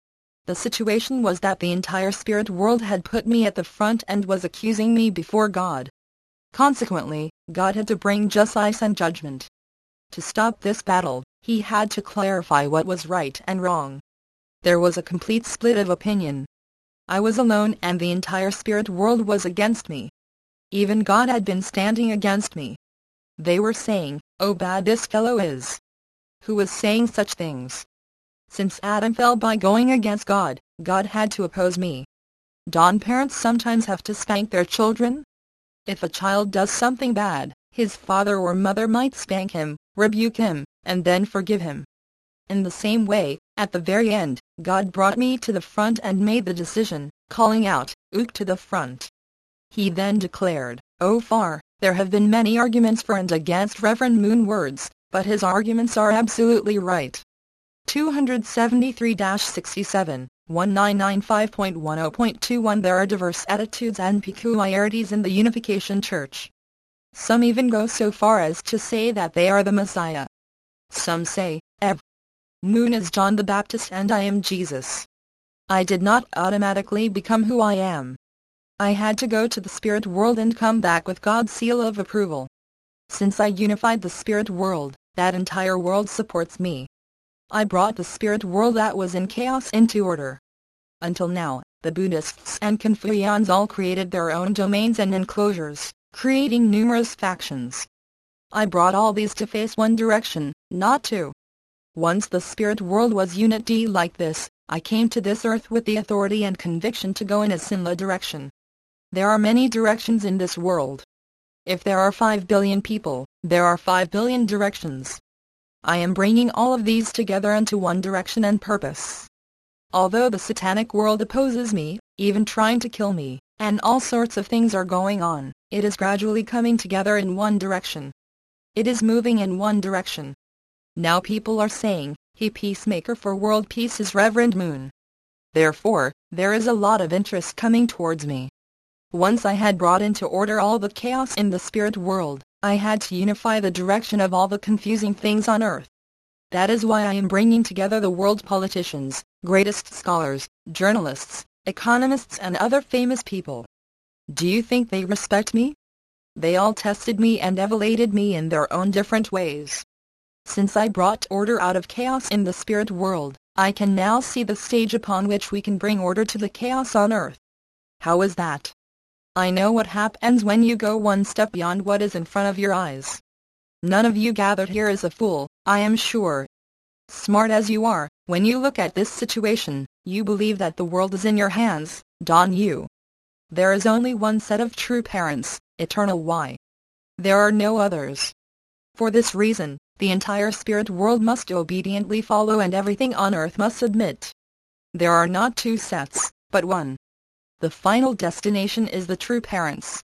Speaker 1: The situation was that the entire spirit world had put me at the front and was accusing me before God. Consequently, God had to bring justice and judgment. To stop this battle, he had to clarify what was right and wrong. There was a complete split of opinion. I was alone and the entire spirit world was against me. Even God had been standing against me. They were saying, "Oh, bad this fellow is. Who was saying such things?" Since Adam fell by going against God, God had to oppose me. Don't parents sometimes have to spank their children? If a child does something bad, his father or mother might spank him, rebuke him, and then forgive him. In the same way, at the very end, God brought me to the front and made the decision, calling out, "Ook to the front." He then declared, "Oh far, there have been many arguments for and against Reverend Moon words, but his arguments are absolutely right." 273-67, 1995.10.21 There are diverse attitudes and peculiarities in the Unification Church. Some even go so far as to say that they are the Messiah. Some say, Moon is John the Baptist and I am Jesus. I did not automatically become who I am. I had to go to the spirit world and come back with God's seal of approval. Since I unified the spirit world, that entire world supports me. I brought the spirit world that was in chaos into order. Until now, the Buddhists and Confucians all created their own domains and enclosures, creating numerous factions. I brought all these to face one direction, not two. Once the spirit world was unity like this, I came to this earth with the authority and conviction to go in a similar direction. There are many directions in this world. If there are 5 billion people, there are 5 billion directions. I am bringing all of these together into one direction and purpose. Although the satanic world opposes me, even trying to kill me, and all sorts of things are going on, it is gradually coming together in one direction. It is moving in one direction. Now people are saying, "He peacemaker for world peace is Reverend Moon." Therefore, there is a lot of interest coming towards me. Once I had brought into order all the chaos in the spirit world, I had to unify the direction of all the confusing things on earth. That is why I am bringing together the world politicians, greatest scholars, journalists, economists and other famous people. Do you think they respect me? They all tested me and evaluated me in their own different ways. Since I brought order out of chaos in the spirit world, I can now see the stage upon which we can bring order to the chaos on earth. How is that? I know what happens when you go one step beyond what is in front of your eyes. None of you gathered here is a fool, I am sure. Smart as you are, when you look at this situation, you believe that the world is in your hands, don't you? There is only one set of true parents, eternal Y. There are no others. For this reason, the entire spirit world must obediently follow and everything on earth must submit. There are not two sets, but one. The final destination is the true parents.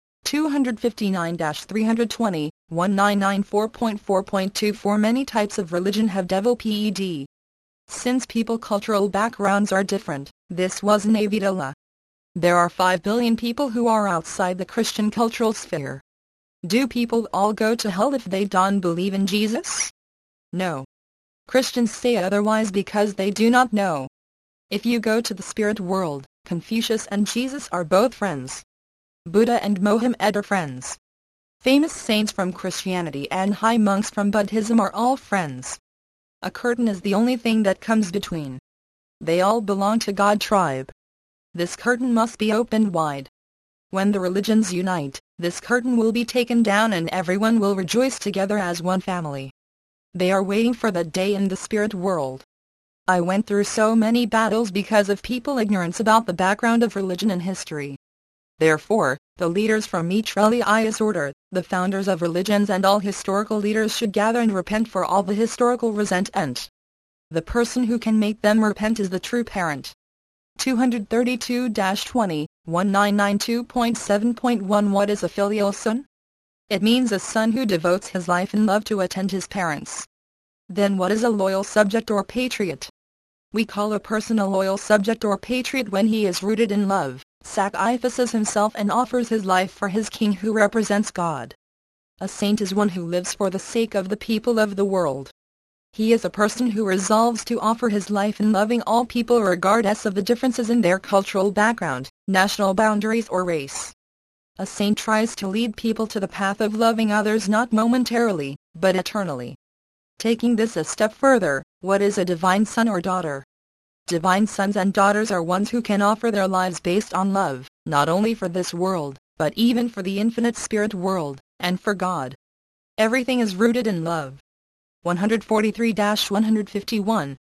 Speaker 1: 259-320, 1994.4.24 Many types of religion have developed. Since people cultural backgrounds are different, this was inevitable. There are 5 billion people who are outside the Christian cultural sphere. Do people all go to hell if they don't believe in Jesus? No. Christians say otherwise because they do not know. If you go to the spirit world, Confucius and Jesus are both friends. Buddha and Mohammed are friends. Famous saints from Christianity and high monks from Buddhism are all friends. A curtain is the only thing that comes between. They all belong to God tribe. This curtain must be opened wide. When the religions unite, this curtain will be taken down and everyone will rejoice together as one family. They are waiting for that day in the spirit world. I went through so many battles because of people ignorance about the background of religion and history. Therefore, the leaders from each religious order, the founders of religions and all historical leaders should gather and repent for all the historical resentment. The person who can make them repent is the true parent. 232-20, 1992.7.1 What is a filial son? It means a son who devotes his life and love to attend his parents. Then what is a loyal subject or patriot? We call a person a loyal subject or patriot when he is rooted in love, sacrifices himself and offers his life for his king who represents God. A saint is one who lives for the sake of the people of the world. He is a person who resolves to offer his life in loving all people regardless of the differences in their cultural background, national boundaries or race. A saint tries to lead people to the path of loving others not momentarily, but eternally. Taking this a step further, what is a divine son or daughter? Divine sons and daughters are ones who can offer their lives based on love, not only for this world, but even for the infinite spirit world, and for God. Everything is rooted in love. 143-151,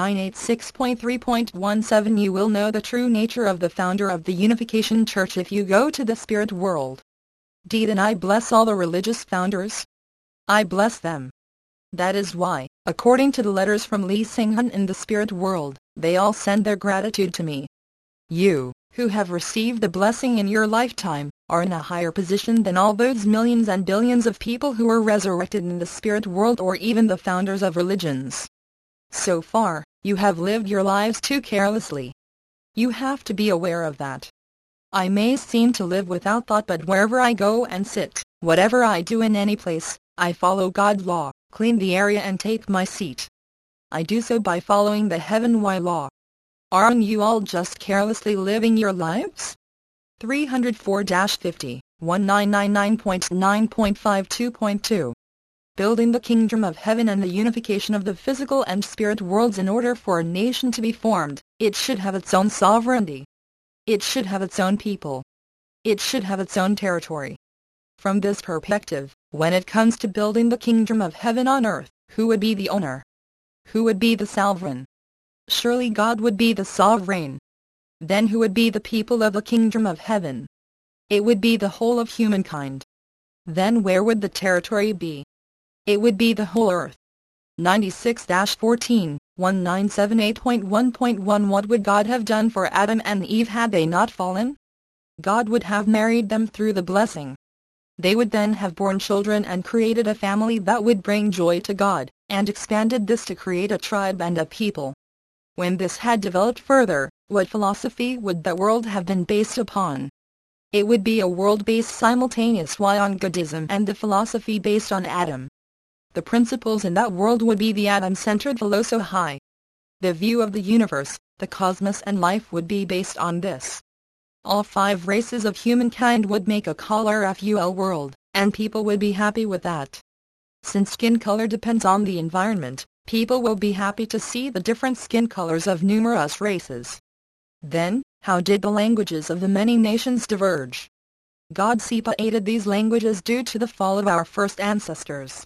Speaker 1: 1986.3.17 You will know the true nature of the founder of the Unification Church if you go to the spirit world. Then I bless all the religious founders. I bless them. That is why, according to the letters from Lee Sing-hun in the spirit world, they all send their gratitude to me. You, who have received the blessing in your lifetime, are in a higher position than all those millions and billions of people who were resurrected in the spirit world or even the founders of religions. So far, you have lived your lives too carelessly. You have to be aware of that. I may seem to live without thought, but wherever I go and sit, whatever I do in any place, I follow God's law, clean the area and take my seat. I do so by following the heavenly law. Aren't you all just carelessly living your lives? 304-50, 1999.9.52.2 Building the kingdom of heaven and the unification of the physical and spirit worlds. In order for a nation to be formed, it should have its own sovereignty. It should have its own people. It should have its own territory. From this perspective, when it comes to building the kingdom of heaven on earth, who would be the owner? Who would be the sovereign? Surely God would be the sovereign. Then who would be the people of the kingdom of heaven? It would be the whole of humankind. Then where would the territory be? It would be the whole earth. 96-14, 1978.1.1 What would God have done for Adam and Eve had they not fallen? God would have married them through the blessing. They would then have borne children and created a family that would bring joy to God, and expanded this to create a tribe and a people. When this had developed further, what philosophy would that world have been based upon? It would be a world based simultaneously on Godism and the philosophy based on Adam. The principles in that world would be the Adam-centered philosophy. The view of the universe, the cosmos and life would be based on this. All 5 races of humankind would make a colorful world, and people would be happy with that. Since skin color depends on the environment, people will be happy to see the different skin colors of numerous races. Then, how did the languages of the many nations diverge? God separated these languages due to the fall of our first ancestors.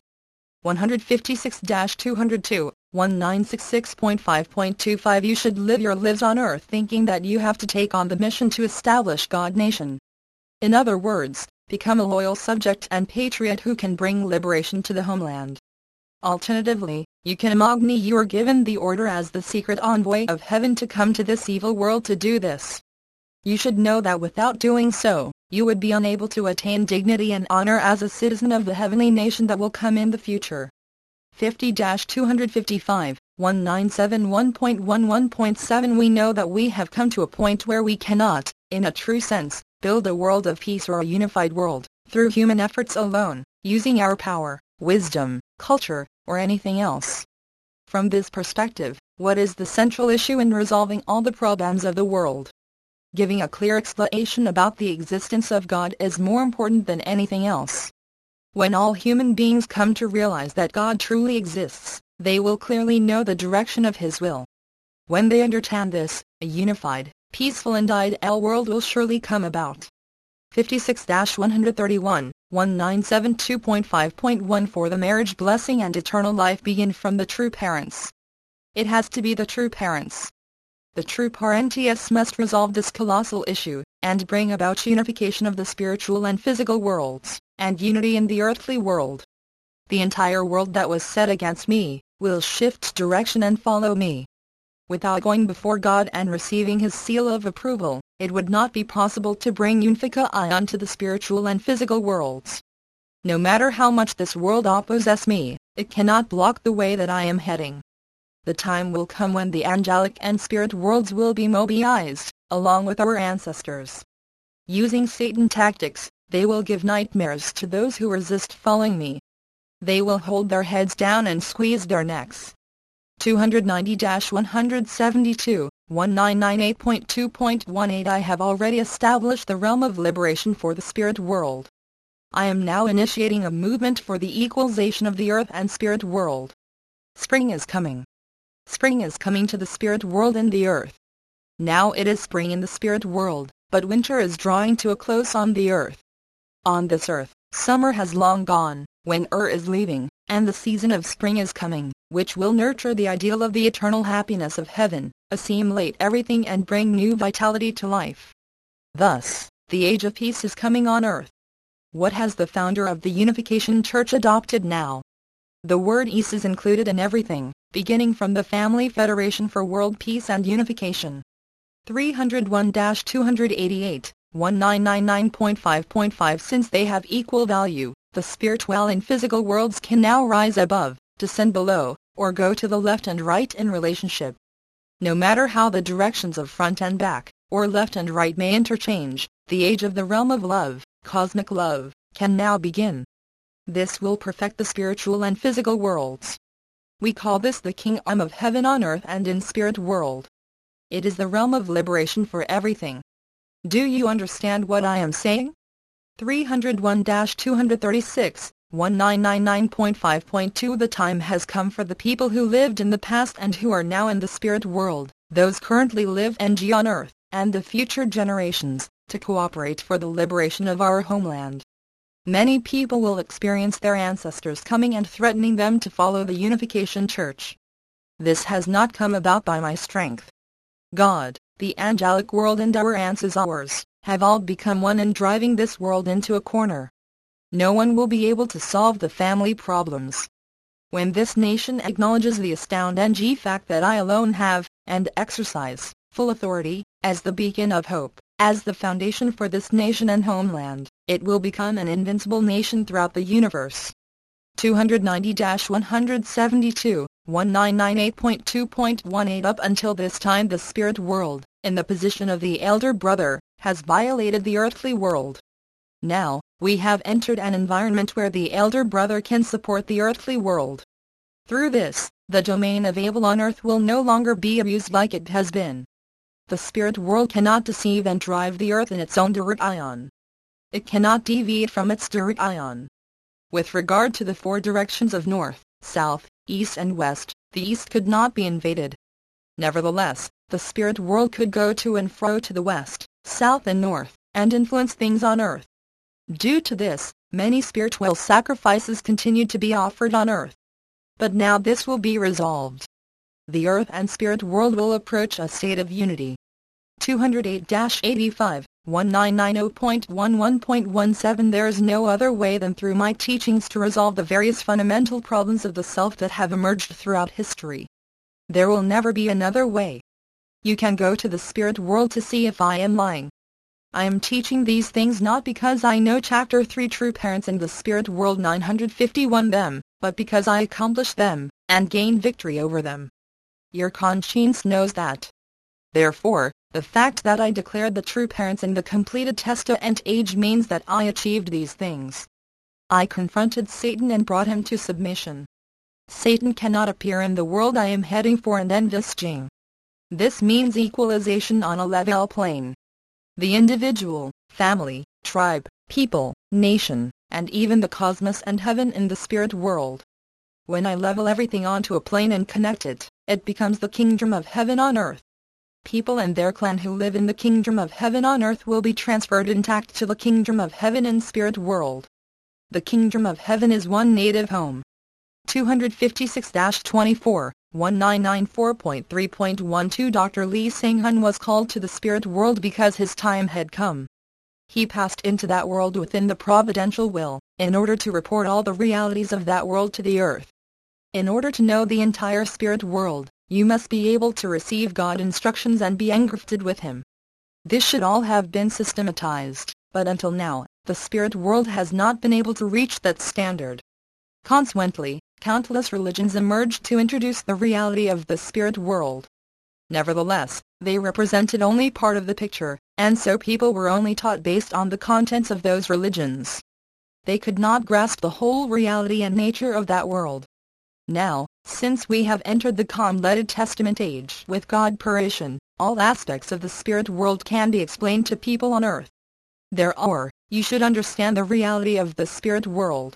Speaker 1: 156-202, 1966.5.25 You should live your lives on earth thinking that you have to take on the mission to establish God nation. In other words, become a loyal subject and patriot who can bring liberation to the homeland. Alternatively, you can imagine you are given the order as the secret envoy of heaven to come to this evil world to do this. You should know that without doing so, you would be unable to attain dignity and honor as a citizen of the heavenly nation that will come in the future. 50-255, 1971.11.7 We know that we have come to a point where we cannot, in a true sense, build a world of peace or a unified world, through human efforts alone, using our power, wisdom, culture, or anything else. From this perspective, what is the central issue in resolving all the problems of the world? Giving a clear explanation about the existence of God is more important than anything else. When all human beings come to realize that God truly exists, they will clearly know the direction of His will. When they understand this, a unified, peaceful and ideal world will surely come about. 56-131, 1972.5.1 The marriage blessing and eternal life begin from the true parents. It has to be the true parents. The true parents must resolve this colossal issue, and bring about unification of the spiritual and physical worlds, and unity in the earthly world. The entire world that was set against me, will shift direction and follow me. Without going before God and receiving His seal of approval, it would not be possible to bring unification to the spiritual and physical worlds. No matter how much this world opposes me, it cannot block the way that I am heading. The time will come when the angelic and spirit worlds will be mobilized, along with our ancestors. Using Satan tactics, they will give nightmares to those who resist following me. They will hold their heads down and squeeze their necks. 290-172, 1998.2.18 I have already established the realm of liberation for the spirit world. I am now initiating a movement for the equalization of the earth and spirit world. Spring is coming. Spring is coming to the spirit world and the earth. Now it is spring in the spirit world, but winter is drawing to a close on the earth. On this earth, summer has long gone, winter is leaving, and the season of spring is coming, which will nurture the ideal of the eternal happiness of heaven, assimilate everything and bring new vitality to life. Thus, the age of peace is coming on earth. What has the founder of the Unification Church adopted now? The word peace is included in everything, beginning from the Family Federation for World Peace and Unification. 301-288, 1999.5.5 Since they have equal value, the spiritual and physical worlds can now rise above, descend below, or go to the left and right in relationship. No matter how the directions of front and back, or left and right may interchange, the age of the realm of love, cosmic love, can now begin. This will perfect the spiritual and physical worlds. We call this the kingdom of heaven on earth and in spirit world. It is the realm of liberation for everything. Do you understand what I am saying? 301-236, 1999.5.2 The time has come for the people who lived in the past and who are now in the spirit world, those currently live on earth, and the future generations, to cooperate for the liberation of our homeland. Many people will experience their ancestors coming and threatening them to follow the Unification Church. This has not come about by my strength. God, the angelic world and our ancestors, have all become one in driving this world into a corner. No one will be able to solve the family problems. When this nation acknowledges the astounding fact that I alone have, and exercise, full authority, as the beacon of hope, as the foundation for this nation and homeland, it will become an invincible nation throughout the universe. 290-172, 1998.2.18 Up until this time the spirit world, in the position of the elder brother, has violated the earthly world. Now, we have entered an environment where the elder brother can support the earthly world. Through this, the domain of evil on earth will no longer be abused like it has been. The spirit world cannot deceive and drive the earth in its own direction. It cannot deviate from its direction. With regard to the four directions of north, south, east and west, the east could not be invaded. Nevertheless, the spirit world could go to and fro to the west, south and north, and influence things on earth. Due to this, many spiritual sacrifices continued to be offered on earth. But now this will be resolved. The earth and spirit world will approach a state of unity. 208-85, 1990.11.17 There is no other way than through my teachings to resolve the various fundamental problems of the self that have emerged throughout history. There will never be another way. You can go to the spirit world to see if I am lying. I am teaching these things not because I know Chapter 3 True Parents in the Spirit World 951 them, but because I accomplish them, and gain victory over them. Your conscience knows that. Therefore, the fact that I declared the true parents in the completed Testament age means that I achieved these things. I confronted Satan and brought him to submission. Satan cannot appear in the world I am heading for and envisaging. This means equalization on a level plane. The individual, family, tribe, people, nation, and even the cosmos and heaven in the spirit world. When I level everything onto a plane and connect it, it becomes the kingdom of heaven on earth. People and their clan who live in the kingdom of heaven on earth will be transferred intact to the kingdom of heaven in spirit world. The kingdom of heaven is one native home. 256-24, 1994.3.12 Dr. Lee Seng-hun was called to the spirit world because his time had come. He passed into that world within the providential will, in order to report all the realities of that world to the earth. In order to know the entire spirit world, you must be able to receive God instructions and be engrafted with Him. This should all have been systematized, but until now, the spirit world has not been able to reach that standard. Consequently, countless religions emerged to introduce the reality of the spirit world. Nevertheless, they represented only part of the picture, and so people were only taught based on the contents of those religions. they could not grasp the whole reality and nature of that world. Now, since we have entered the Completed Testament age with God-perition, all aspects of the spirit world can be explained to people on earth. Therefore, you should understand the reality of the spirit world.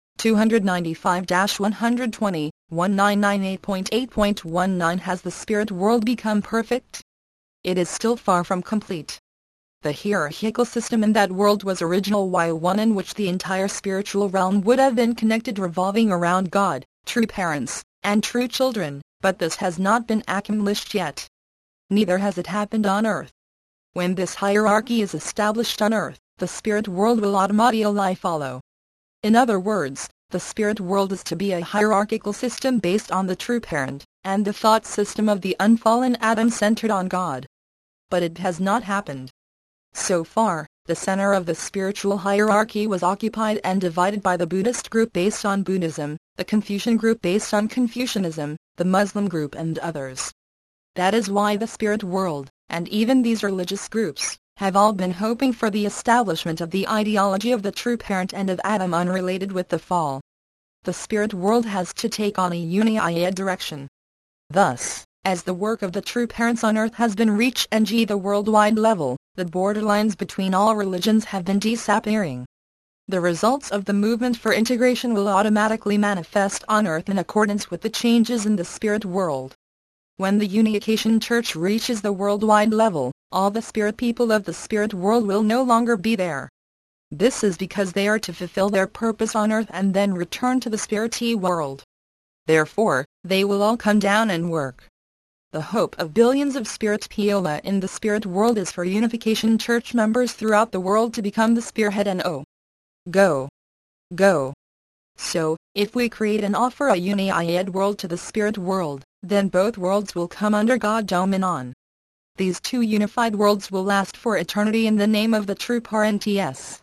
Speaker 1: 295-120, 1998.8.19 Has the spirit world become perfect? It is still far from complete. The hierarchical system in that world was original one in which the entire spiritual realm would have been connected revolving around God, true parents, and true children, but this has not been accomplished yet. Neither has it happened on earth. When this hierarchy is established on earth, the spirit world will automatically follow. In other words, the spirit world is to be a hierarchical system based on the true parent, and the thought system of the unfallen Adam centered on God. But it has not happened. So far, the center of the spiritual hierarchy was occupied and divided by the Buddhist group based on Buddhism, the Confucian group based on Confucianism, the Muslim group and others. That is why the spirit world, and even these religious groups, have all been hoping for the establishment of the ideology of the true parent and of Adam unrelated with the fall. The spirit world has to take on a unified direction. Thus, as the work of the true parents on earth has been reached and the worldwide level, the borderlines between all religions have been disappearing. The results of the movement for integration will automatically manifest on earth in accordance with the changes in the spirit world. When the Unification Church reaches the worldwide level, all the spirit people of the spirit world will no longer be there. This is because they are to fulfill their purpose on earth and then return to the spirity world. Therefore, they will all come down and work. The hope of billions of spirit people in the spirit world is for Unification Church members throughout the world to become the spearhead and go. So, if we create and offer a unified world to the spirit world, then both worlds will come under God dominion. These two unified worlds will last for eternity in the name of the true parents.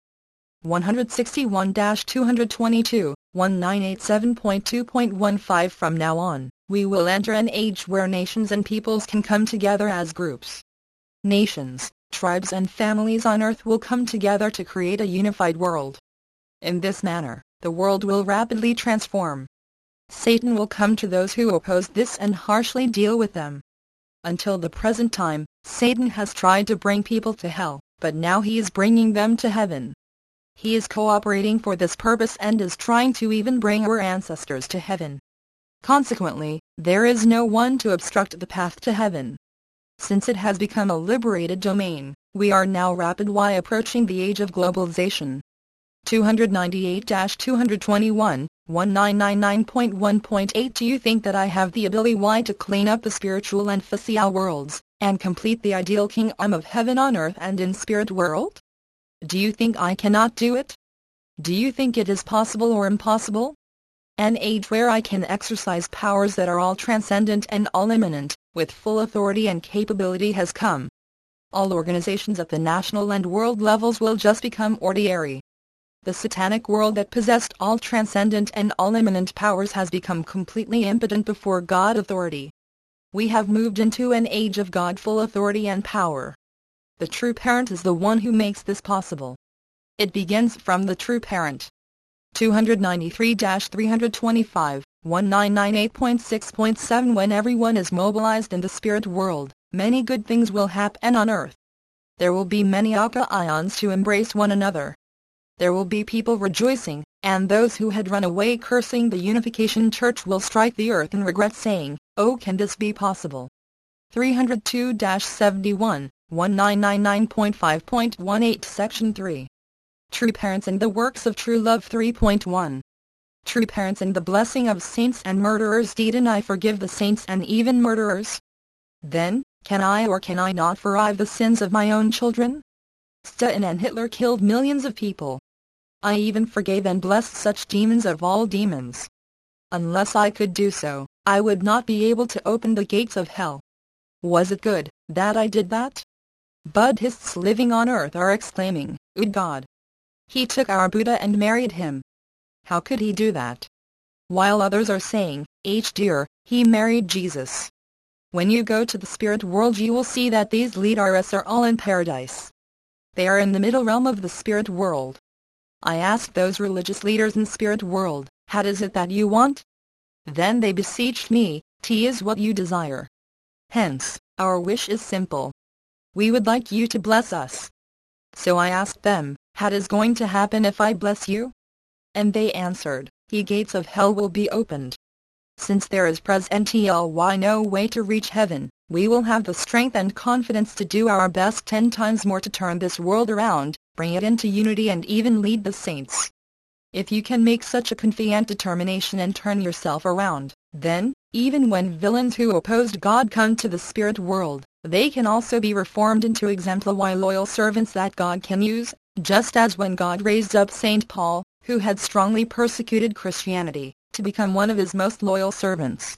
Speaker 1: 161-222, 1987.2.15 From now on, we will enter an age where nations and peoples can come together as groups. Nations, tribes and families on earth will come together to create a unified world. In this manner, the world will rapidly transform. Satan will come to those who oppose this and harshly deal with them. Until the present time, Satan has tried to bring people to hell, but now he is bringing them to heaven. He is cooperating for this purpose and is trying to even bring our ancestors to heaven. Consequently, there is no one to obstruct the path to heaven. Since it has become a liberated domain, we are now rapidly approaching the age of globalization. 298-221, 1999.1.8 Do you think that I have the ability to clean up the spiritual and physical worlds, and complete the ideal kingdom of heaven on earth and in spirit world? Do you think I cannot do it? Do you think it is possible or impossible? An age where I can exercise powers that are all transcendent and all immanent, with full authority and capability has come. All organizations at the national and world levels will just become ordinary. The satanic world that possessed all transcendent and all immanent powers has become completely impotent before God authority. We have moved into an age of God full authority and power. The true parent is the one who makes this possible. It begins from the true parent. 293-325, 1998.6.7 When everyone is mobilized in the spirit world, many good things will happen on earth. There will be many ions to embrace one another. There will be people rejoicing, and those who had run away cursing the Unification Church will strike the earth in regret saying, "Oh, can this be possible?" 302-71, 1999.5.18 Section 3. True Parents and the Works of True Love 3.1. True Parents and the Blessing of Saints and Murderers Didn't I forgive the saints and even murderers? Then, can I or can I not forgive the sins of my own children? Stalin and Hitler killed millions of people. I even forgave and blessed such demons of all demons. Unless I could do so, I would not be able to open the gates of hell. Was it good that I did that? Buddhists living on earth are exclaiming, "Oh God! He took our Buddha and married him. How could he do that?" While others are saying, dear, he married Jesus." When you go to the spirit world you will see that these leaders are all in paradise. They are in the middle realm of the spirit world. I asked those religious leaders in the spirit world, "What is it that you want?" Then they beseeched me, "Tea is what you desire. Hence, our wish is simple. We would like you to bless us." So I asked them, "What is going to happen if I bless you?" And they answered, "The gates of hell will be opened. Since there is presently no way to reach heaven, we will have the strength and confidence to do our best 10 times more to turn this world around, bring it into unity and even lead the saints." If you can make such a confident determination and turn yourself around, then, even when villains who opposed God come to the spirit world, they can also be reformed into exemplary loyal servants that God can use, just as when God raised up St. Paul, who had strongly persecuted Christianity, to become one of his most loyal servants.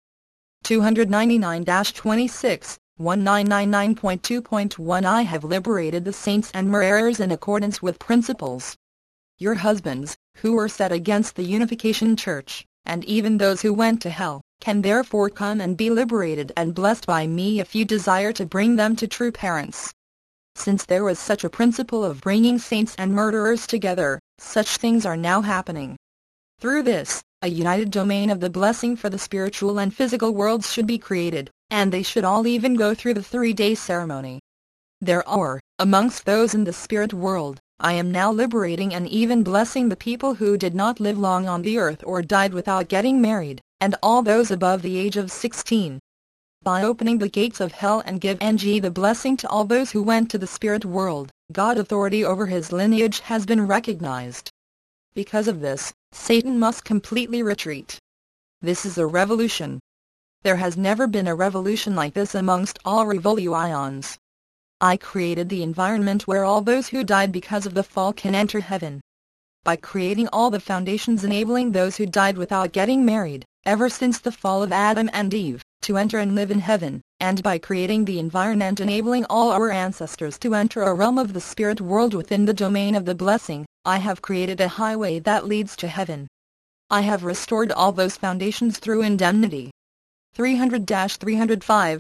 Speaker 1: 299-26, 1999.2.1 I have liberated the saints and martyrs in accordance with principles. Your husbands, who were set against the Unification Church, and even those who went to hell, can therefore come and be liberated and blessed by me if you desire to bring them to true parents. Since there was such a principle of bringing saints and murderers together, such things are now happening. Through this, a united domain of the blessing for the spiritual and physical worlds should be created, and they should all even go through the 3-day ceremony. There are, amongst those in the spirit world, I am now liberating and even blessing the people who did not live long on the earth or died without getting married, and all those above the age of 16. By opening the gates of hell and give the blessing to all those who went to the spirit world, God's authority over his lineage has been recognized. Because of this, Satan must completely retreat. This is a revolution. There has never been a revolution like this amongst all revolutions. I created the environment where all those who died because of the fall can enter heaven. By creating all the foundations enabling those who died without getting married, ever since the fall of Adam and Eve, to enter and live in heaven, and by creating the environment enabling all our ancestors to enter a realm of the spirit world within the domain of the blessing, I have created a highway that leads to heaven. I have restored all those foundations through indemnity. 300-305,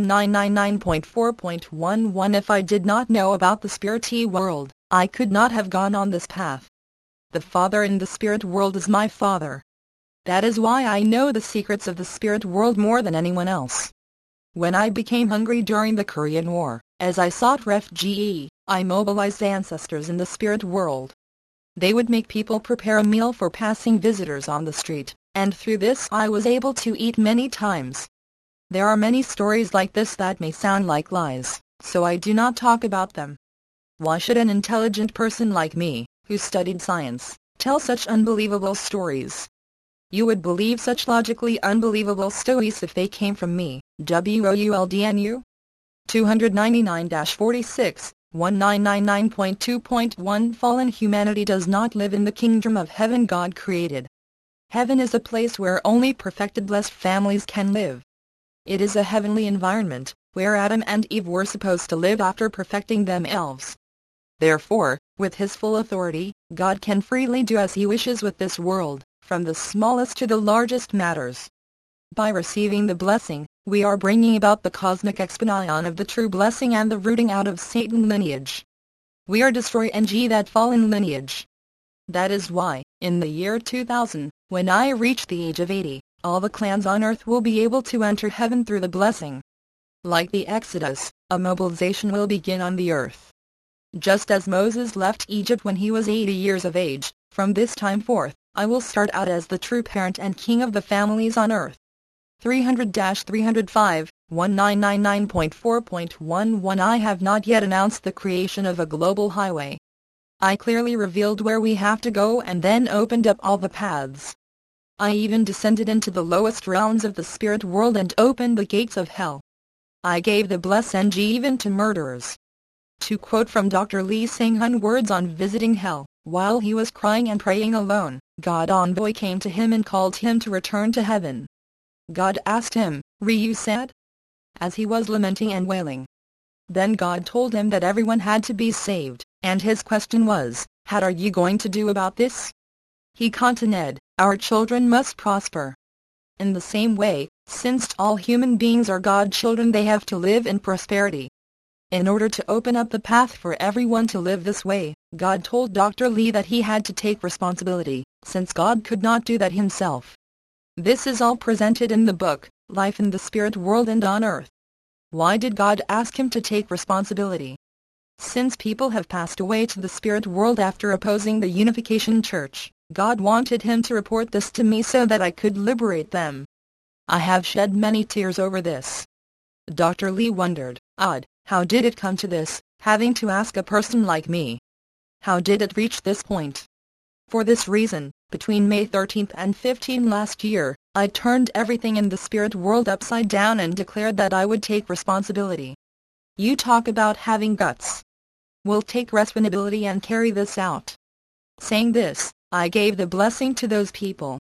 Speaker 1: 1999.4.11 If I did not know about the spirity world, I could not have gone on this path. The Father in the spirit world is my Father. That is why I know the secrets of the spirit world more than anyone else. When I became hungry during the Korean War, as I sought refuge, I mobilized ancestors in the spirit world. They would make people prepare a meal for passing visitors on the street, and through this I was able to eat many times. There are many stories like this that may sound like lies, so I do not talk about them. Why should an intelligent person like me, who studied science, tell such unbelievable stories? You would believe such logically unbelievable stories if they came from me, WOULDNU? 299-46, 1999.2.1 Fallen humanity does not live in the kingdom of heaven God created. Heaven is a place where only perfected blessed families can live. It is a heavenly environment, where Adam and Eve were supposed to live after perfecting themselves. Therefore, with his full authority, God can freely do as he wishes with this world, from the smallest to the largest matters. By receiving the blessing, we are bringing about the cosmic expansion of the true blessing and the rooting out of Satan lineage. We are destroying that fallen lineage. That is why, in the year 2000, when I reach the age of 80, all the clans on earth will be able to enter heaven through the blessing. Like the Exodus, a mobilization will begin on the earth. Just as Moses left Egypt when he was 80 years of age, from this time forth, I will start out as the true parent and king of the families on earth. 300-305, 1999.4.11 I have not yet announced the creation of a global highway. I clearly revealed where we have to go and then opened up all the paths. I even descended into the lowest realms of the spirit world and opened the gates of hell. I gave the blessing even to murderers. To quote from Dr. Lee Sang-hun words on visiting hell, while he was crying and praying alone, God envoy came to him and called him to return to heaven. God asked him, "Are you sad?" as he was lamenting and wailing. Then God told him that everyone had to be saved, and his question was, "What are you going to do about this?" He continued, "Our children must prosper." In the same way, since all human beings are God's children, they have to live in prosperity. In order to open up the path for everyone to live this way, God told Dr. Lee that he had to take responsibility, since God could not do that himself. This is all presented in the book, Life in the Spirit World and on Earth. Why did God ask him to take responsibility? Since people have passed away to the spirit world after opposing the Unification Church, God wanted him to report this to me so that I could liberate them. I have shed many tears over this. Dr. Lee wondered, how did it come to this, having to ask a person like me? How did it reach this point? For this reason, between May 13th and 15 last year, I turned everything in the spirit world upside down and declared that I would take responsibility. You talk about having guts. We'll take responsibility and carry this out. Saying this, I gave the blessing to those people.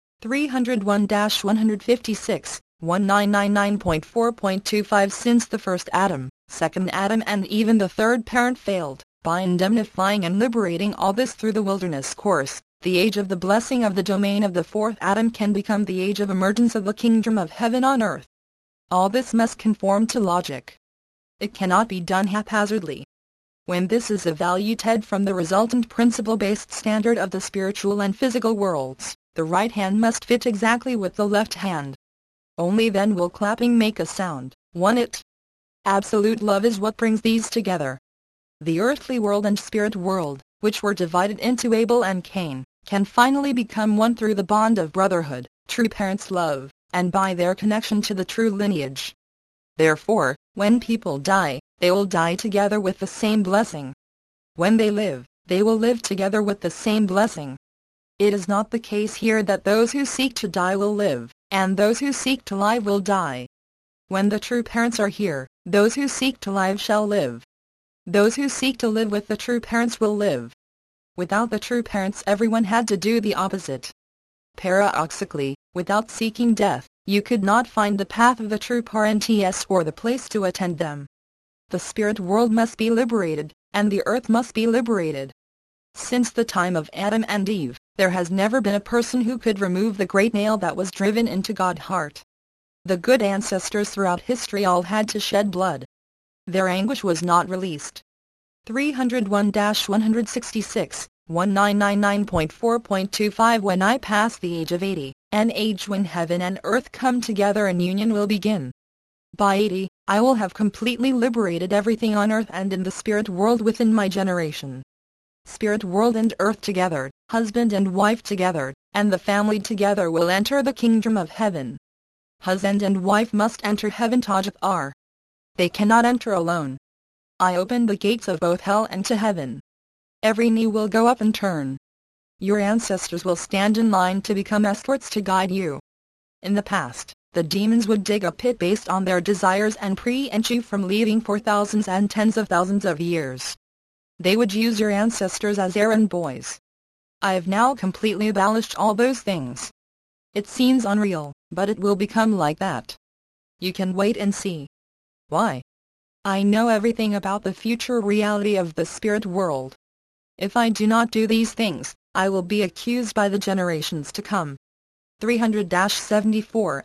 Speaker 1: 301-156, 1999.4.25 Since the first Adam, second Adam and even the third parent failed, by indemnifying and liberating all this through the wilderness course, the age of the blessing of the domain of the fourth Adam can become the age of emergence of the kingdom of heaven on earth. All this must conform to logic. It cannot be done haphazardly. When this is evaluated from the resultant principle-based standard of the spiritual and physical worlds, the right hand must fit exactly with the left hand. Only then will clapping make a sound, won't it? Absolute love is what brings these together. The earthly world and spirit world, which were divided into Abel and Cain, can finally become one through the bond of brotherhood, true parents' love, and by their connection to the true lineage. Therefore, when people die, they will die together with the same blessing. When they live, they will live together with the same blessing. It is not the case here that those who seek to die will live, and those who seek to live will die. When the true parents are here, those who seek to live shall live. Those who seek to live with the true parents will live. Without the true parents, everyone had to do the opposite. Paradoxically, without seeking death, you could not find the path of the true parents or the place to attend them. The spirit world must be liberated, and the earth must be liberated. Since the time of Adam and Eve, there has never been a person who could remove the great nail that was driven into God's heart. The good ancestors throughout history all had to shed blood. Their anguish was not released. 301-166, 1999.4.25 When I pass the age of 80, an age when heaven and earth come together and union will begin. By 80, I will have completely liberated everything on earth and in the spirit world within my generation. Spirit world and earth together, husband and wife together, and the family together will enter the kingdom of heaven. Husband and wife must enter heaven Tajaf. They cannot enter alone. I open the gates of both hell and to heaven. Every knee will go up and turn. Your ancestors will stand in line to become escorts to guide you. In the past, the demons would dig a pit based on their desires and prevent you from leaving for thousands and tens of thousands of years. They would use your ancestors as errand boys. I have now completely abolished all those things. It seems unreal, but it will become like that. You can wait and see. Why? I know everything about the future reality of the spirit world. If I do not do these things, I will be accused by the generations to come. 300-74,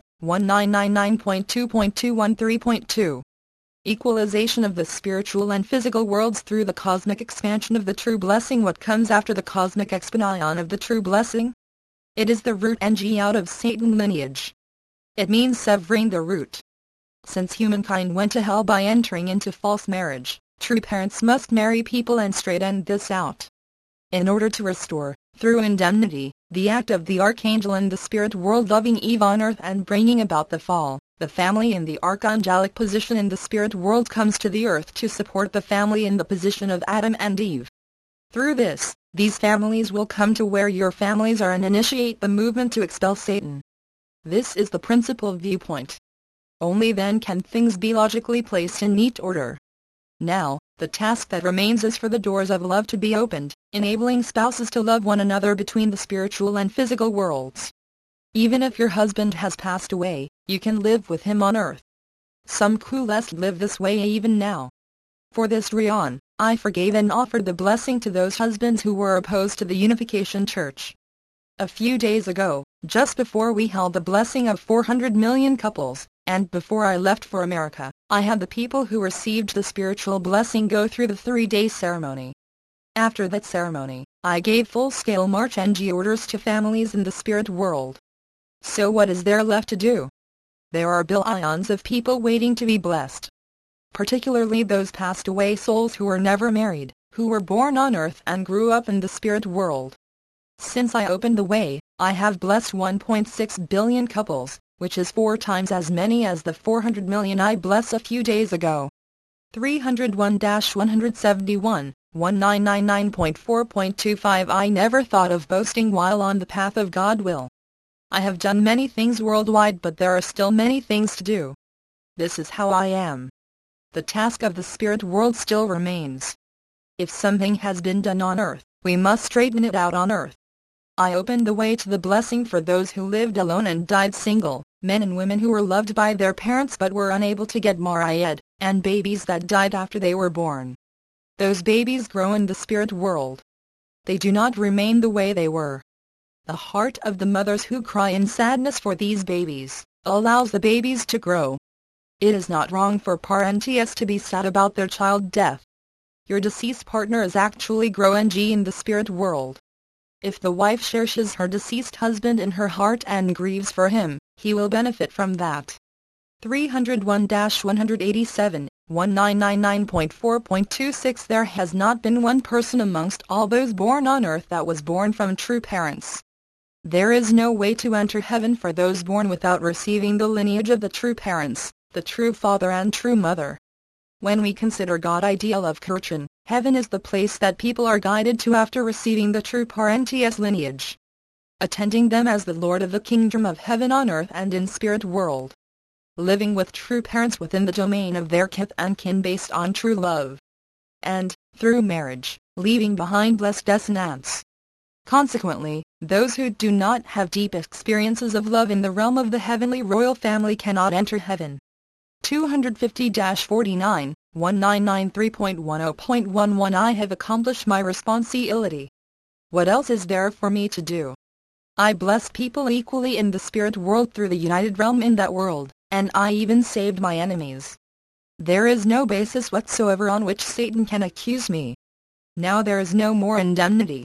Speaker 1: 1999.2.213.2 Equalization of the spiritual and physical worlds through the cosmic expansion of the true blessing. What comes after the cosmic expansion of the true blessing? It is the root ng out of Satan lineage. It means severing the root. Since humankind went to hell by entering into false marriage, true parents must marry people and straighten this out. In order to restore, through indemnity, the act of the archangel in the spirit world loving Eve on earth and bringing about the fall, the family in the archangelic position in the spirit world comes to the earth to support the family in the position of Adam and Eve. Through this, these families will come to where your families are and initiate the movement to expel Satan. This is the principal viewpoint. Only then can things be logically placed in neat order. Now, the task that remains is for the doors of love to be opened, enabling spouses to love one another between the spiritual and physical worlds. Even if your husband has passed away, you can live with him on earth. Some coolest live this way even now. For this reason, I forgave and offered the blessing to those husbands who were opposed to the Unification Church. A few days ago, just before we held the blessing of 400 million couples, and before I left for America, I had the people who received the spiritual blessing go through the 3-day ceremony. After that ceremony, I gave full-scale March NG orders to families in the spirit world. So what is there left to do? There are billions of people waiting to be blessed. Particularly those passed away souls who were never married, who were born on earth and grew up in the spirit world. Since I opened the way, I have blessed 1.6 billion couples, which is 4 times as many as the 400 million I blessed a few days ago. 301-171, 1999.4.25 I never thought of boasting while on the path of God will. I have done many things worldwide, but there are still many things to do. This is how I am. The task of the spirit world still remains. If something has been done on earth, we must straighten it out on earth. I opened the way to the blessing for those who lived alone and died single, men and women who were loved by their parents but were unable to get married, and babies that died after they were born. Those babies grow in the spirit world. They do not remain the way they were. The heart of the mothers who cry in sadness for these babies allows the babies to grow. It is not wrong for parents to be sad about their child death. Your deceased partner is actually growing in the spirit world. If the wife cherishes her deceased husband in her heart and grieves for him, he will benefit from that. 301-187, 1999.4.26 There has not been one person amongst all those born on earth that was born from true parents. There is no way to enter heaven for those born without receiving the lineage of the true parents, the true father and true mother. When we consider God ideal of Kirchen, heaven is the place that people are guided to after receiving the true parents lineage. Attending them as the Lord of the kingdom of heaven on earth and in spirit world. Living with true parents within the domain of their kith and kin based on true love. And, through marriage, leaving behind blessed descendants. Consequently, those who do not have deep experiences of love in the realm of the heavenly royal family cannot enter heaven. 250-49, 1993.10.11 I have accomplished my responsibility. What else is there for me to do? I bless people equally in the spirit world through the united realm in that world, and I even saved my enemies. There is no basis whatsoever on which Satan can accuse me. Now there is no more indemnity.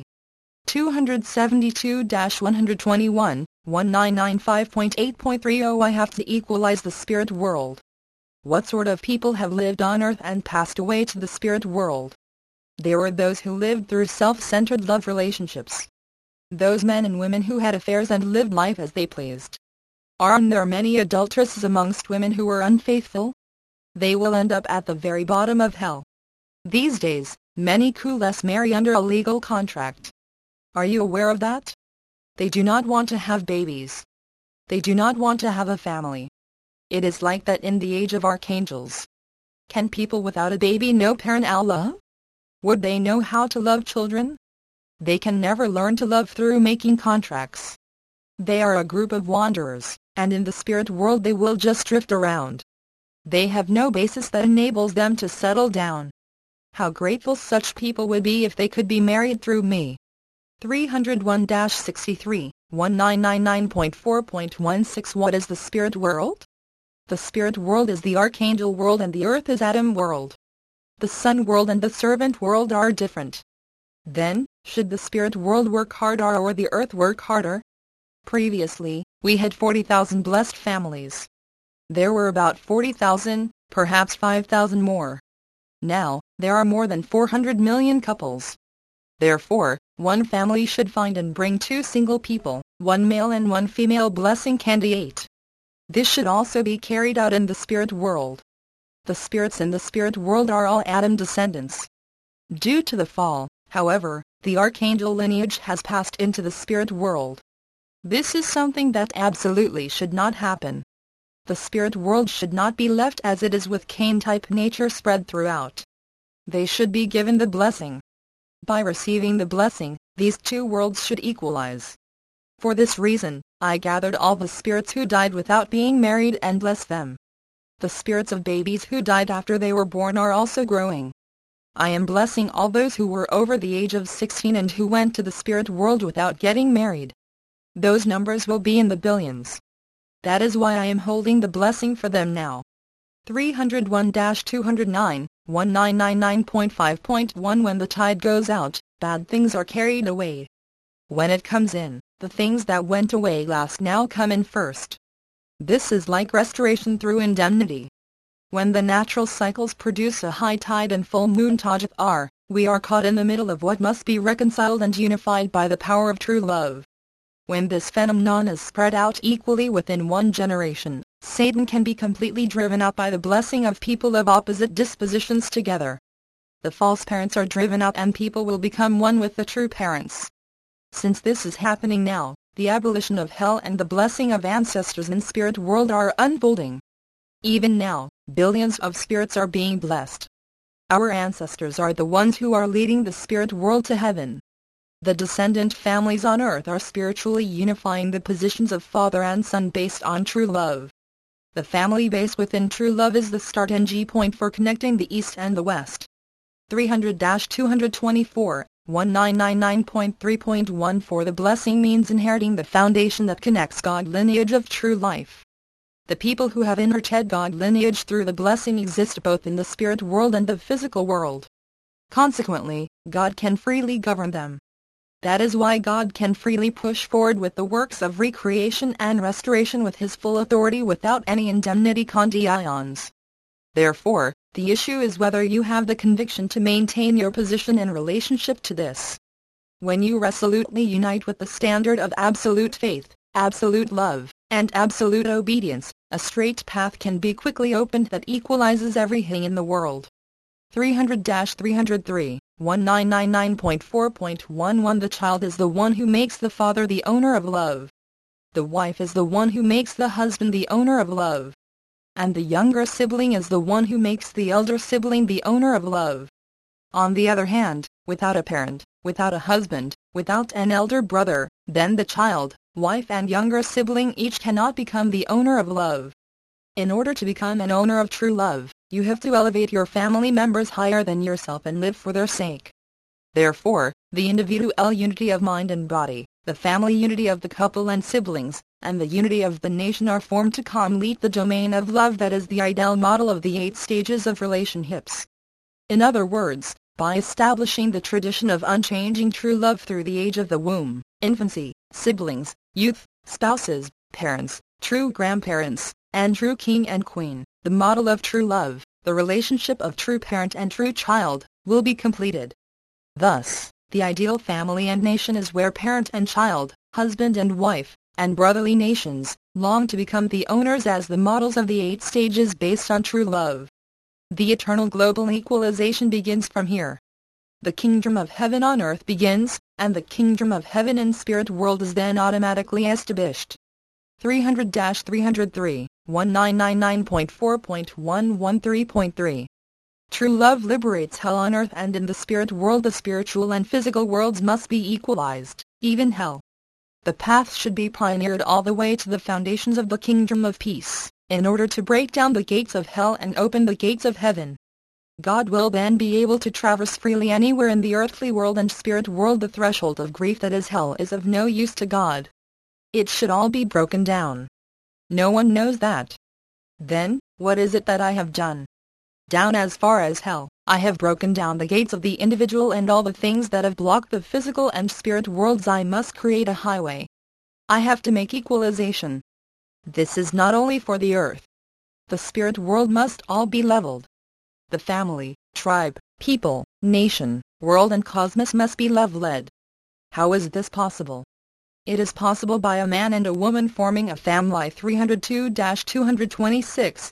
Speaker 1: 272-121, 1995.8.30 I have to equalize the spirit world. What sort of people have lived on earth and passed away to the spirit world? There were those who lived through self-centered love relationships. Those men and women who had affairs and lived life as they pleased. Aren't there many adulteresses amongst women who were unfaithful? They will end up at the very bottom of hell. These days, many coolers marry under a legal contract. Are you aware of that? They do not want to have babies. They do not want to have a family. It is like that in the age of archangels. Can people without a baby know parental love? Would they know how to love children? They can never learn to love through making contracts. They are a group of wanderers, and in the spirit world they will just drift around. They have no basis that enables them to settle down. How grateful such people would be if they could be married through me. 301-63, 1999.4.16 What is the spirit world? The spirit world is the archangel world and the earth is Adam world. The sun world and the servant world are different. Then, should the spirit world work harder or the earth work harder? Previously, we had 40,000 blessed families. There were about 40,000, perhaps 5,000 more. Now, there are more than 400 million couples. Therefore, one family should find and bring 2 single people, 1 male and 1 female blessing candidate. This should also be carried out in the spirit world. The spirits in the spirit world are all Adam descendants. Due to the fall, however, the archangel lineage has passed into the spirit world. This is something that absolutely should not happen. The spirit world should not be left as it is with Cain-type nature spread throughout. They should be given the blessing. By receiving the blessing, these 2 worlds should equalize. For this reason, I gathered all the spirits who died without being married and blessed them. The spirits of babies who died after they were born are also growing. I am blessing all those who were over the age of 16 and who went to the spirit world without getting married. Those numbers will be in the billions. That is why I am holding the blessing for them now. 301-209, 1999.5.1 When the tide goes out, bad things are carried away. When it comes in, the things that went away last now come in first. This is like restoration through indemnity. When the natural cycles produce a high tide and full moon Tajat, we are caught in the middle of what must be reconciled and unified by the power of true love. When this phenomenon is spread out equally within one generation, Satan can be completely driven out by the blessing of people of opposite dispositions together. The false parents are driven out and people will become one with the true parents. Since this is happening now, the abolition of hell and the blessing of ancestors in spirit world are unfolding. Even now, billions of spirits are being blessed. Our ancestors are the ones who are leading the spirit world to heaven. The descendant families on earth are spiritually unifying the positions of father and son based on true love. The family base within true love is the start and point for connecting the East and the West. 300-224, 1999.3.1 For the blessing means inheriting the foundation that connects God lineage of true life. The people who have inherited God lineage through the blessing exist both in the spirit world and the physical world. Consequently, God can freely govern them. That is why God can freely push forward with the works of recreation and restoration with His full authority without any indemnity conditions. Therefore, the issue is whether you have the conviction to maintain your position in relationship to this. When you resolutely unite with the standard of absolute faith, absolute love, and absolute obedience, a straight path can be quickly opened that equalizes everything in the world. 300-303, 1999.4.11 The child is the one who makes the father the owner of love. The wife is the one who makes the husband the owner of love. And the younger sibling is the one who makes the elder sibling the owner of love. On the other hand, without a parent, without a husband, without an elder brother, then the child, wife and younger sibling each cannot become the owner of love. In order to become an owner of true love, you have to elevate your family members higher than yourself and live for their sake. Therefore, the individual unity of mind and body, the family unity of the couple and siblings, and the unity of the nation are formed to complete the domain of love that is the ideal model of the 8 stages of relationships. In other words, by establishing the tradition of unchanging true love through the age of the womb, infancy, siblings, youth, spouses, parents, true grandparents, and true king and queen, the model of true love, the relationship of true parent and true child, will be completed. Thus, the ideal family and nation is where parent and child, husband and wife, and brotherly nations, long to become the owners as the models of the 8 stages based on true love. The eternal global equalization begins from here. The kingdom of heaven on earth begins, and the kingdom of heaven in spirit world is then automatically established. 300-303, 1999.4.113.3 True love liberates hell on earth and in the spirit world the spiritual and physical worlds must be equalized, even hell. The path should be pioneered all the way to the foundations of the kingdom of peace, in order to break down the gates of hell and open the gates of heaven. God will then be able to traverse freely anywhere in the earthly world and spirit world. The threshold of grief that is hell is of no use to God. It should all be broken down. No one knows that. Then, what is it that I have done? Down as far as hell, I have broken down the gates of the individual and all the things that have blocked the physical and spirit worlds. I must create a highway. I have to make equalization. This is not only for the earth. The spirit world must all be leveled. The family, tribe, people, nation, world and cosmos must be leveled. How is this possible? It is possible by a man and a woman forming a family. 302-226,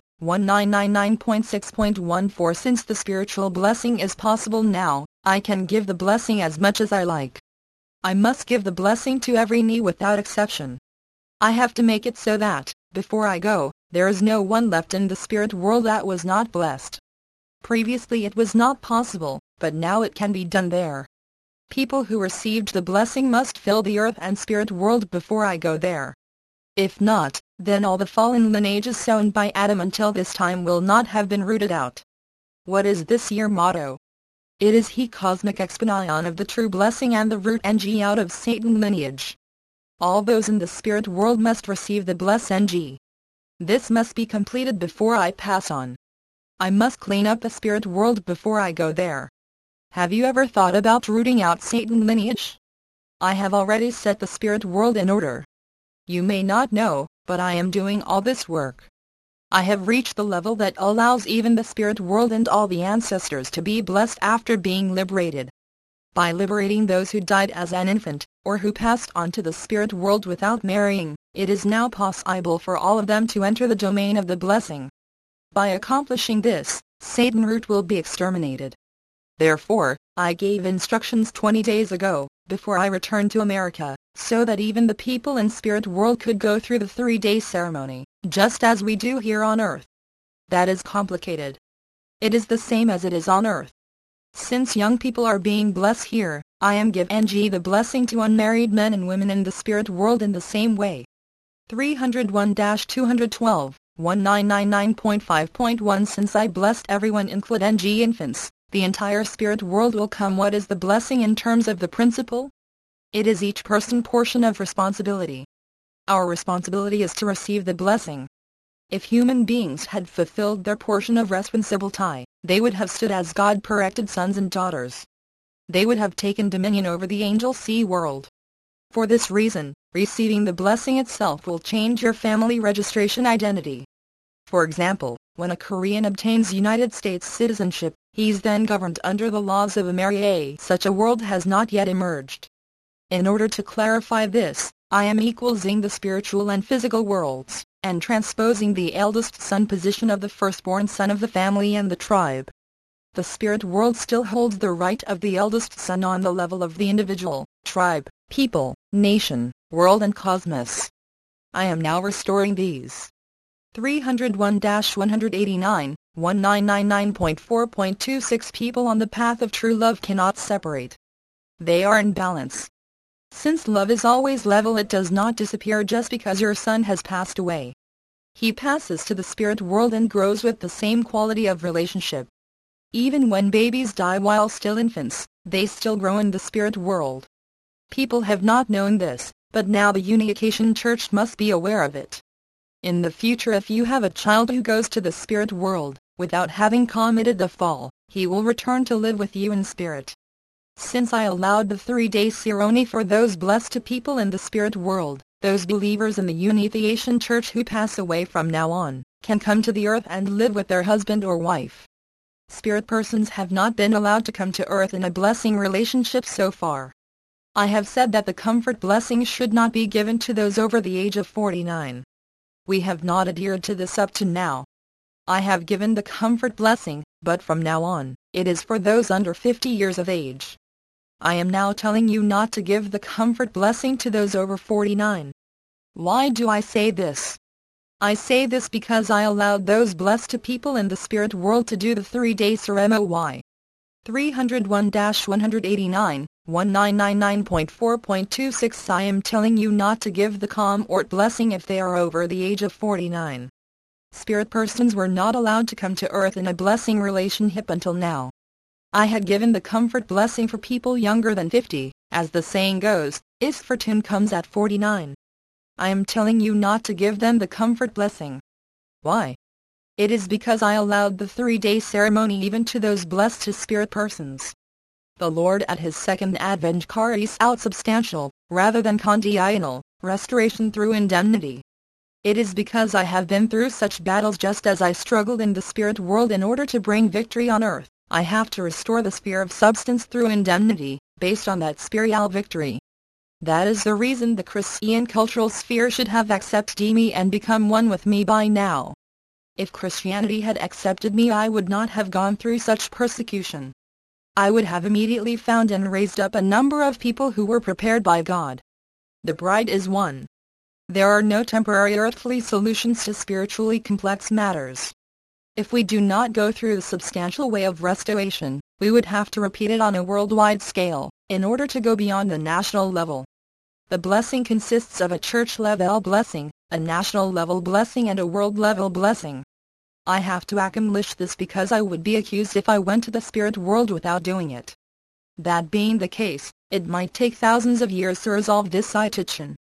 Speaker 1: 1999.6.14 Since the spiritual blessing is possible now, I can give the blessing as much as I like. I must give the blessing to every knee without exception. I have to make it so that, before I go, there is no one left in the spirit world that was not blessed. Previously it was not possible, but now it can be done there. People who received the blessing must fill the earth and spirit world before I go there. If not, then all the fallen lineages sown by Adam until this time will not have been rooted out. What is this year motto? It is He cosmic expansion of the true blessing and the root ng out of Satan lineage. All those in the spirit world must receive the bless ng. This must be completed before I pass on. I must clean up the spirit world before I go there. Have you ever thought about rooting out Satan lineage? I have already set the spirit world in order. You may not know, but I am doing all this work. I have reached the level that allows even the spirit world and all the ancestors to be blessed after being liberated. By liberating those who died as an infant, or who passed on to the spirit world without marrying, it is now possible for all of them to enter the domain of the blessing. By accomplishing this, Satan root will be exterminated. Therefore, I gave instructions 20 days ago, before I returned to America, so that even the people in spirit world could go through the 3-day ceremony, just as we do here on earth. That is complicated. It is the same as it is on earth. Since young people are being blessed here, I am giving the blessing to unmarried men and women in the spirit world in the same way. 301-212, 1999.5.1 Since I blessed everyone including infants, the entire spirit world will come. What is the blessing in terms of the principle? It is each person's portion of responsibility. Our responsibility is to receive the blessing. If human beings had fulfilled their portion of responsibility, they would have stood as God-corrected sons and daughters. They would have taken dominion over the angel sea world. For this reason, receiving the blessing itself will change your family registration identity. For example, when a Korean obtains United States citizenship, he is then governed under the laws of America. Such a world has not yet emerged. In order to clarify this, I am equalizing the spiritual and physical worlds, and transposing the eldest son position of the firstborn son of the family and the tribe. The spirit world still holds the right of the eldest son on the level of the individual, tribe, people, nation, world and cosmos. I am now restoring these. 301-189, 1999.4.26 People on the path of true love cannot separate. They are in balance. Since love is always level, it does not disappear just because your son has passed away. He passes to the spirit world and grows with the same quality of relationship. Even when babies die while still infants, they still grow in the spirit world. People have not known this, but now the Unification Church must be aware of it. In the future, if you have a child who goes to the spirit world, without having committed the fall, he will return to live with you in spirit. Since I allowed the 3-day ceremony for those blessed people in the spirit world, those believers in the Unification Church who pass away from now on, can come to the earth and live with their husband or wife. Spirit persons have not been allowed to come to earth in a blessing relationship so far. I have said that the comfort blessing should not be given to those over the age of 49. We have not adhered to this up to now. I have given the comfort blessing, but from now on, it is for those under 50 years of age. I am now telling you not to give the comfort blessing to those over 49. Why do I say this? I say this because I allowed those blessed people in the spirit world to do the 3-day ceremony. 301-189, 1999.4.26 I am telling you not to give the comfort blessing if they are over the age of 49. Spirit persons were not allowed to come to earth in a blessing relationship until now. I had given the comfort blessing for people younger than 50, as the saying goes, if fortune comes at 49. I am telling you not to give them the comfort blessing. Why? It is because I allowed the 3-day ceremony even to those blessed spirit persons. The Lord at his second advent carries out substantial, rather than conditional, restoration through indemnity. It is because I have been through such battles just as I struggled in the spirit world in order to bring victory on earth. I have to restore the sphere of substance through indemnity, based on that spiritual victory. That is the reason the Christian cultural sphere should have accepted me and become one with me by now. If Christianity had accepted me, I would not have gone through such persecution. I would have immediately found and raised up a number of people who were prepared by God. The bride is one. There are no temporary earthly solutions to spiritually complex matters. If we do not go through the substantial way of restoration, we would have to repeat it on a worldwide scale, in order to go beyond the national level. The blessing consists of a church-level blessing, a national-level blessing and a world-level blessing. I have to accomplish this because I would be accused if I went to the spirit world without doing it. That being the case, it might take thousands of years to resolve this situation.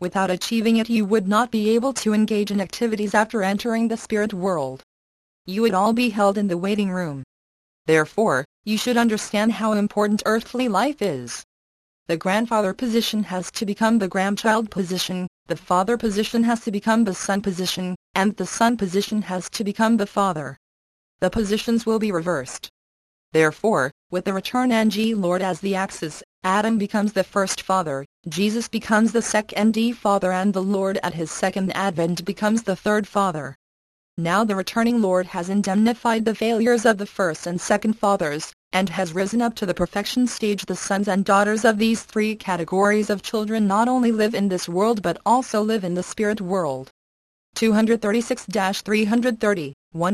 Speaker 1: Without achieving it you would not be able to engage in activities after entering the spirit world. You would all be held in the waiting room. Therefore, you should understand how important earthly life is. The grandfather position has to become the grandchild position, the father position has to become the son position, and the son position has to become the father. The positions will be reversed. Therefore, with the return ng Lord as the axis, Adam becomes the first father, Jesus becomes the second father, and the Lord at his second advent becomes the third father. Now the returning Lord has indemnified the failures of the first and second fathers, and has risen up to the perfection stage. The sons and daughters of these three categories of children not only live in this world but also live in the spirit world. 236-330,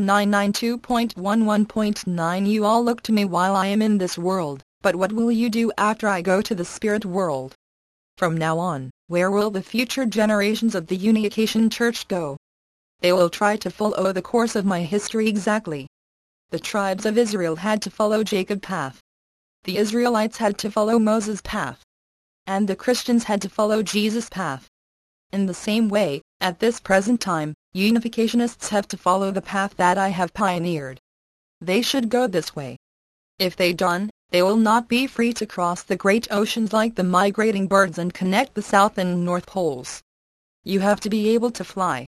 Speaker 1: 1992.11.9 You all look to me while I am in this world, but what will you do after I go to the spirit world? From now on, where will the future generations of the Unification Church go? They will try to follow the course of my history exactly. The tribes of Israel had to follow Jacob's path. The Israelites had to follow Moses' path. And the Christians had to follow Jesus' path. In the same way, at this present time, unificationists have to follow the path that I have pioneered. They should go this way. If they don't, they will not be free to cross the great oceans like the migrating birds and connect the South and North Poles. You have to be able to fly.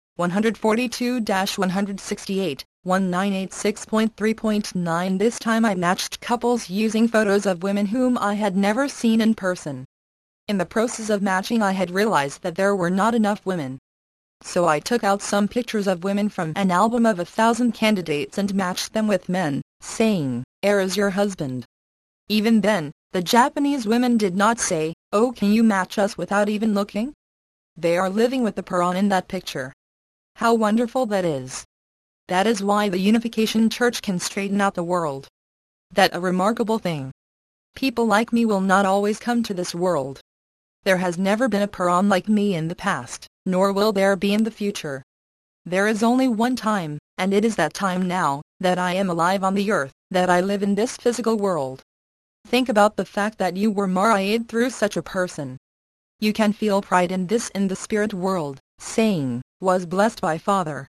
Speaker 1: 142-168, 1986.3.9 This time I matched couples using photos of women whom I had never seen in person. In the process of matching I had realized that there were not enough women. So I took out some pictures of women from an album of 1,000 candidates and matched them with men, saying, "Here is your husband." Even then, the Japanese women did not say, "Oh, can you match us?" without even looking. They are living with the Quran in that picture. How wonderful that is. That is why the Unification Church can straighten out the world. That a remarkable thing. People like me will not always come to this world. There has never been a Quran like me in the past, nor will there be in the future. There is only one time, and it is that time now, that I am alive on the earth, that I live in this physical world. Think about the fact that you were married through such a person. You can feel pride in this in the spirit world, saying, "Was blessed by Father."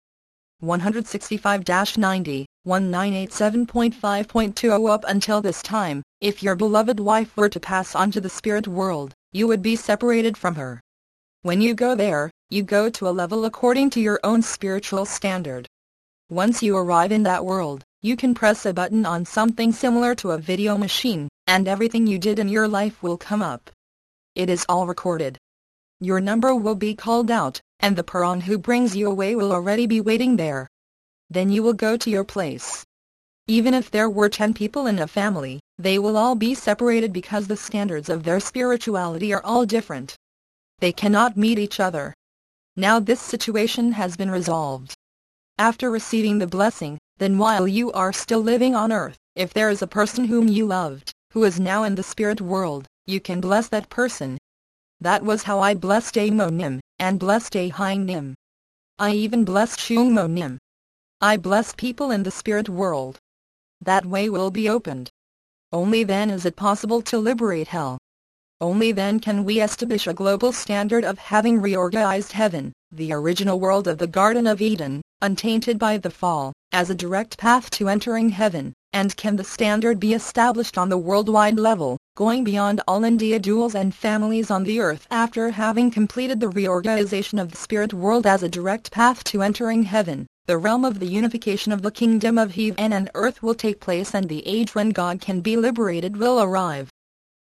Speaker 1: 165-90, 1987.5.20 Up until this time, if your beloved wife were to pass on to the spirit world, you would be separated from her. When you go there, you go to a level according to your own spiritual standard. Once you arrive in that world, you can press a button on something similar to a video machine, and everything you did in your life will come up. It is all recorded. Your number will be called out, and the Quran who brings you away will already be waiting there. Then you will go to your place. Even if there were 10 people in a family, they will all be separated because the standards of their spirituality are all different. They cannot meet each other. Now this situation has been resolved. After receiving the blessing, then while you are still living on earth, if there is a person whom you loved, who is now in the spirit world, you can bless that person. That was how I blessed Amonim, and blessed Ahainim. I even blessed Shumonim. I bless people in the spirit world. That way will be opened. Only then is it possible to liberate hell. Only then can we establish a global standard of having reorganized heaven, the original world of the Garden of Eden, untainted by the fall, as a direct path to entering heaven, and can the standard be established on the worldwide level, going beyond all individuals and families on the earth after having completed the reorganization of the spirit world as a direct path to entering heaven. The realm of the unification of the kingdom of heaven and earth will take place, and the age when God can be liberated will arrive.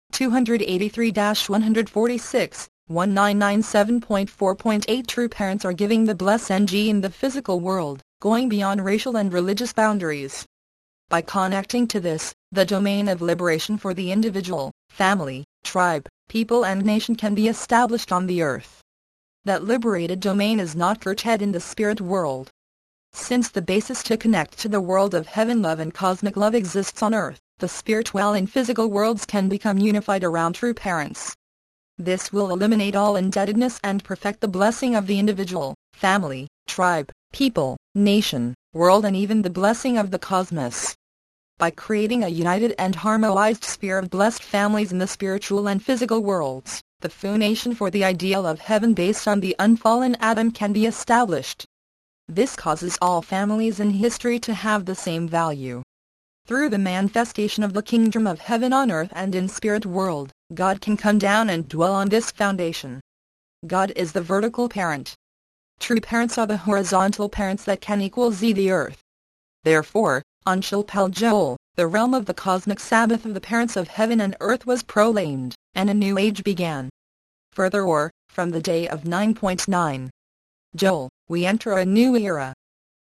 Speaker 1: 283-146, 1997.4.8 True parents are giving the blessing in the physical world, going beyond racial and religious boundaries. By connecting to this, the domain of liberation for the individual, family, tribe, people and nation can be established on the earth. That liberated domain is not created in the spirit world. Since the basis to connect to the world of heaven love and cosmic love exists on earth, the spiritual and physical worlds can become unified around true parents. This will eliminate all indebtedness and perfect the blessing of the individual, family, tribe, people, nation, world and even the blessing of the cosmos. By creating a united and harmonized sphere of blessed families in the spiritual and physical worlds, the foundation for the ideal of heaven based on the unfallen Adam can be established. This causes all families in history to have the same value. Through the manifestation of the kingdom of heaven on earth and in spirit world, God can come down and dwell on this foundation. God is the vertical parent. True parents are the horizontal parents that can equal the earth. Therefore, on Shilpal Joel, the realm of the cosmic Sabbath of the parents of heaven and earth was proclaimed, and a new age began. Furthermore, from the day of 9.9 Joel, we enter a new era.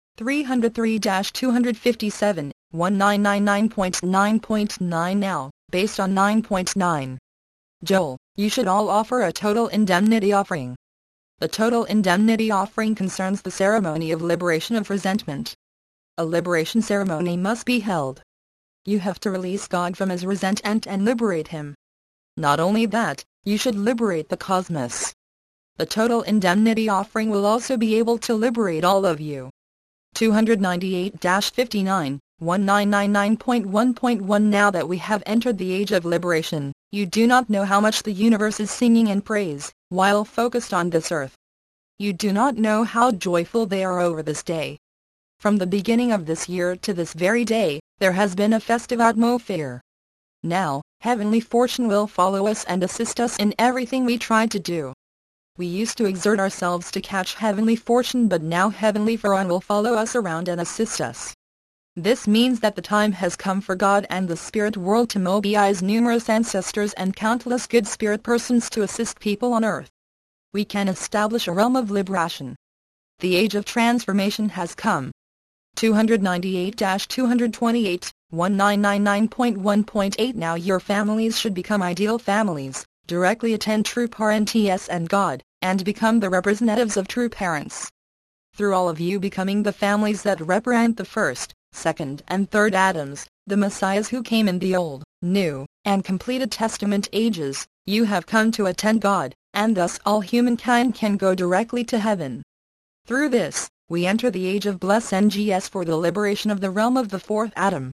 Speaker 1: 303-257, 1999.9.9 now, based on 9.9 Joel, you should all offer a total indemnity offering. The total indemnity offering concerns the ceremony of liberation of resentment. A liberation ceremony must be held. You have to release God from his resentment and liberate him. Not only that, you should liberate the cosmos. The total indemnity offering will also be able to liberate all of you. 298-59, 1999.1.1 Now that we have entered the age of liberation, you do not know how much the universe is singing in praise, while focused on this earth. You do not know how joyful they are over this day. From the beginning of this year to this very day, there has been a festive atmosphere. Now, heavenly fortune will follow us and assist us in everything we try to do. We used to exert ourselves to catch heavenly fortune, but now heavenly fortune will follow us around and assist us. This means that the time has come for God and the spirit world to mobilize numerous ancestors and countless good spirit persons to assist people on earth. We can establish a realm of liberation. The age of transformation has come. 298-228, 1999.1.8 Now your families should become ideal families, directly attend true parents and God, and become the representatives of true parents. Through all of you becoming the families that represent the first, second and third Adams, the Messiahs who came in the Old, New, and completed Testament ages, you have come to attend God, and thus all humankind can go directly to heaven. Through this, we enter the age of blessedness for the liberation of the realm of the fourth Adam.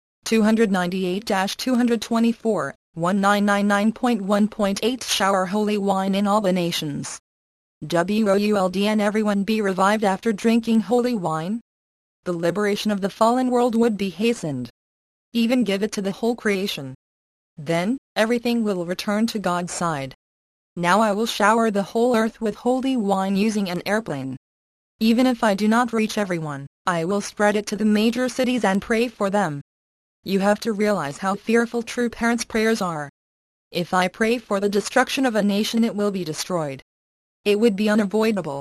Speaker 1: 298-224, 1999.1.8 Shower holy wine in all the nations. WOULDN Everyone be revived after drinking holy wine? The liberation of the fallen world would be hastened. Even give it to the whole creation. Then, everything will return to God's side. Now I will shower the whole earth with holy wine using an airplane. Even if I do not reach everyone, I will spread it to the major cities and pray for them. You have to realize how fearful true parents' prayers are. If I pray for the destruction of a nation, it will be destroyed. It would be unavoidable.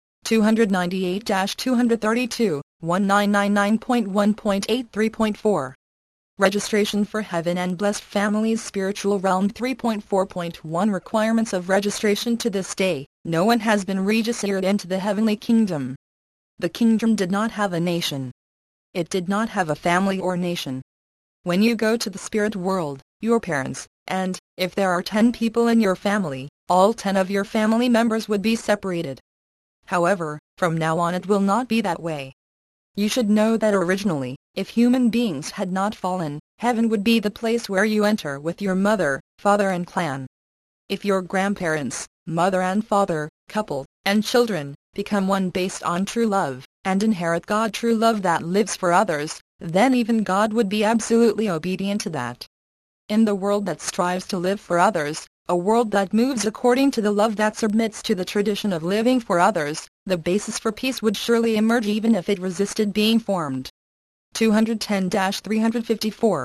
Speaker 1: 298-232, 1999.1.8 3.4 Registration for Heaven and Blessed Families Spiritual Realm 3.4.1 Requirements of registration. To this day, no one has been registered into the heavenly kingdom. The kingdom did not have a nation. It did not have a family or nation. When you go to the spirit world, your parents, and, if there are 10 people in your family, all 10 of your family members would be separated. However, from now on it will not be that way. You should know that originally, if human beings had not fallen, heaven would be the place where you enter with your mother, father and clan. If your grandparents, mother and father, couple, and children, become one based on true love, and inherit God true love that lives for others, then even God would be absolutely obedient to that. In the world that strives to live for others, a world that moves according to the love that submits to the tradition of living for others, the basis for peace would surely emerge even if it resisted being formed. 210-354,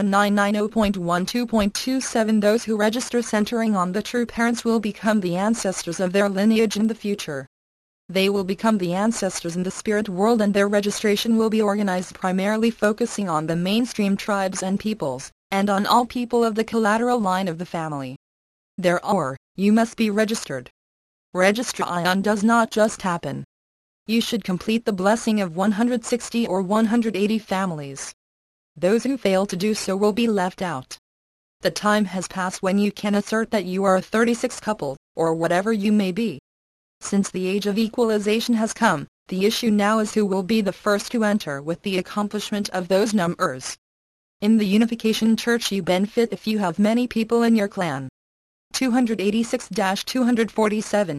Speaker 1: 1990.12.27 Those who register centering on the true parents will become the ancestors of their lineage in the future. They will become the ancestors in the spirit world, and their registration will be organized primarily focusing on the mainstream tribes and peoples, and on all people of the collateral line of the family. Therefore, you must be registered. Registration does not just happen. You should complete the blessing of 160 or 180 families. Those who fail to do so will be left out. The time has passed when you can assert that you are a 36 couple, or whatever you may be. Since the age of equalization has come, the issue now is who will be the first to enter with the accomplishment of those numbers. In the Unification Church you benefit if you have many people in your clan. 286-247,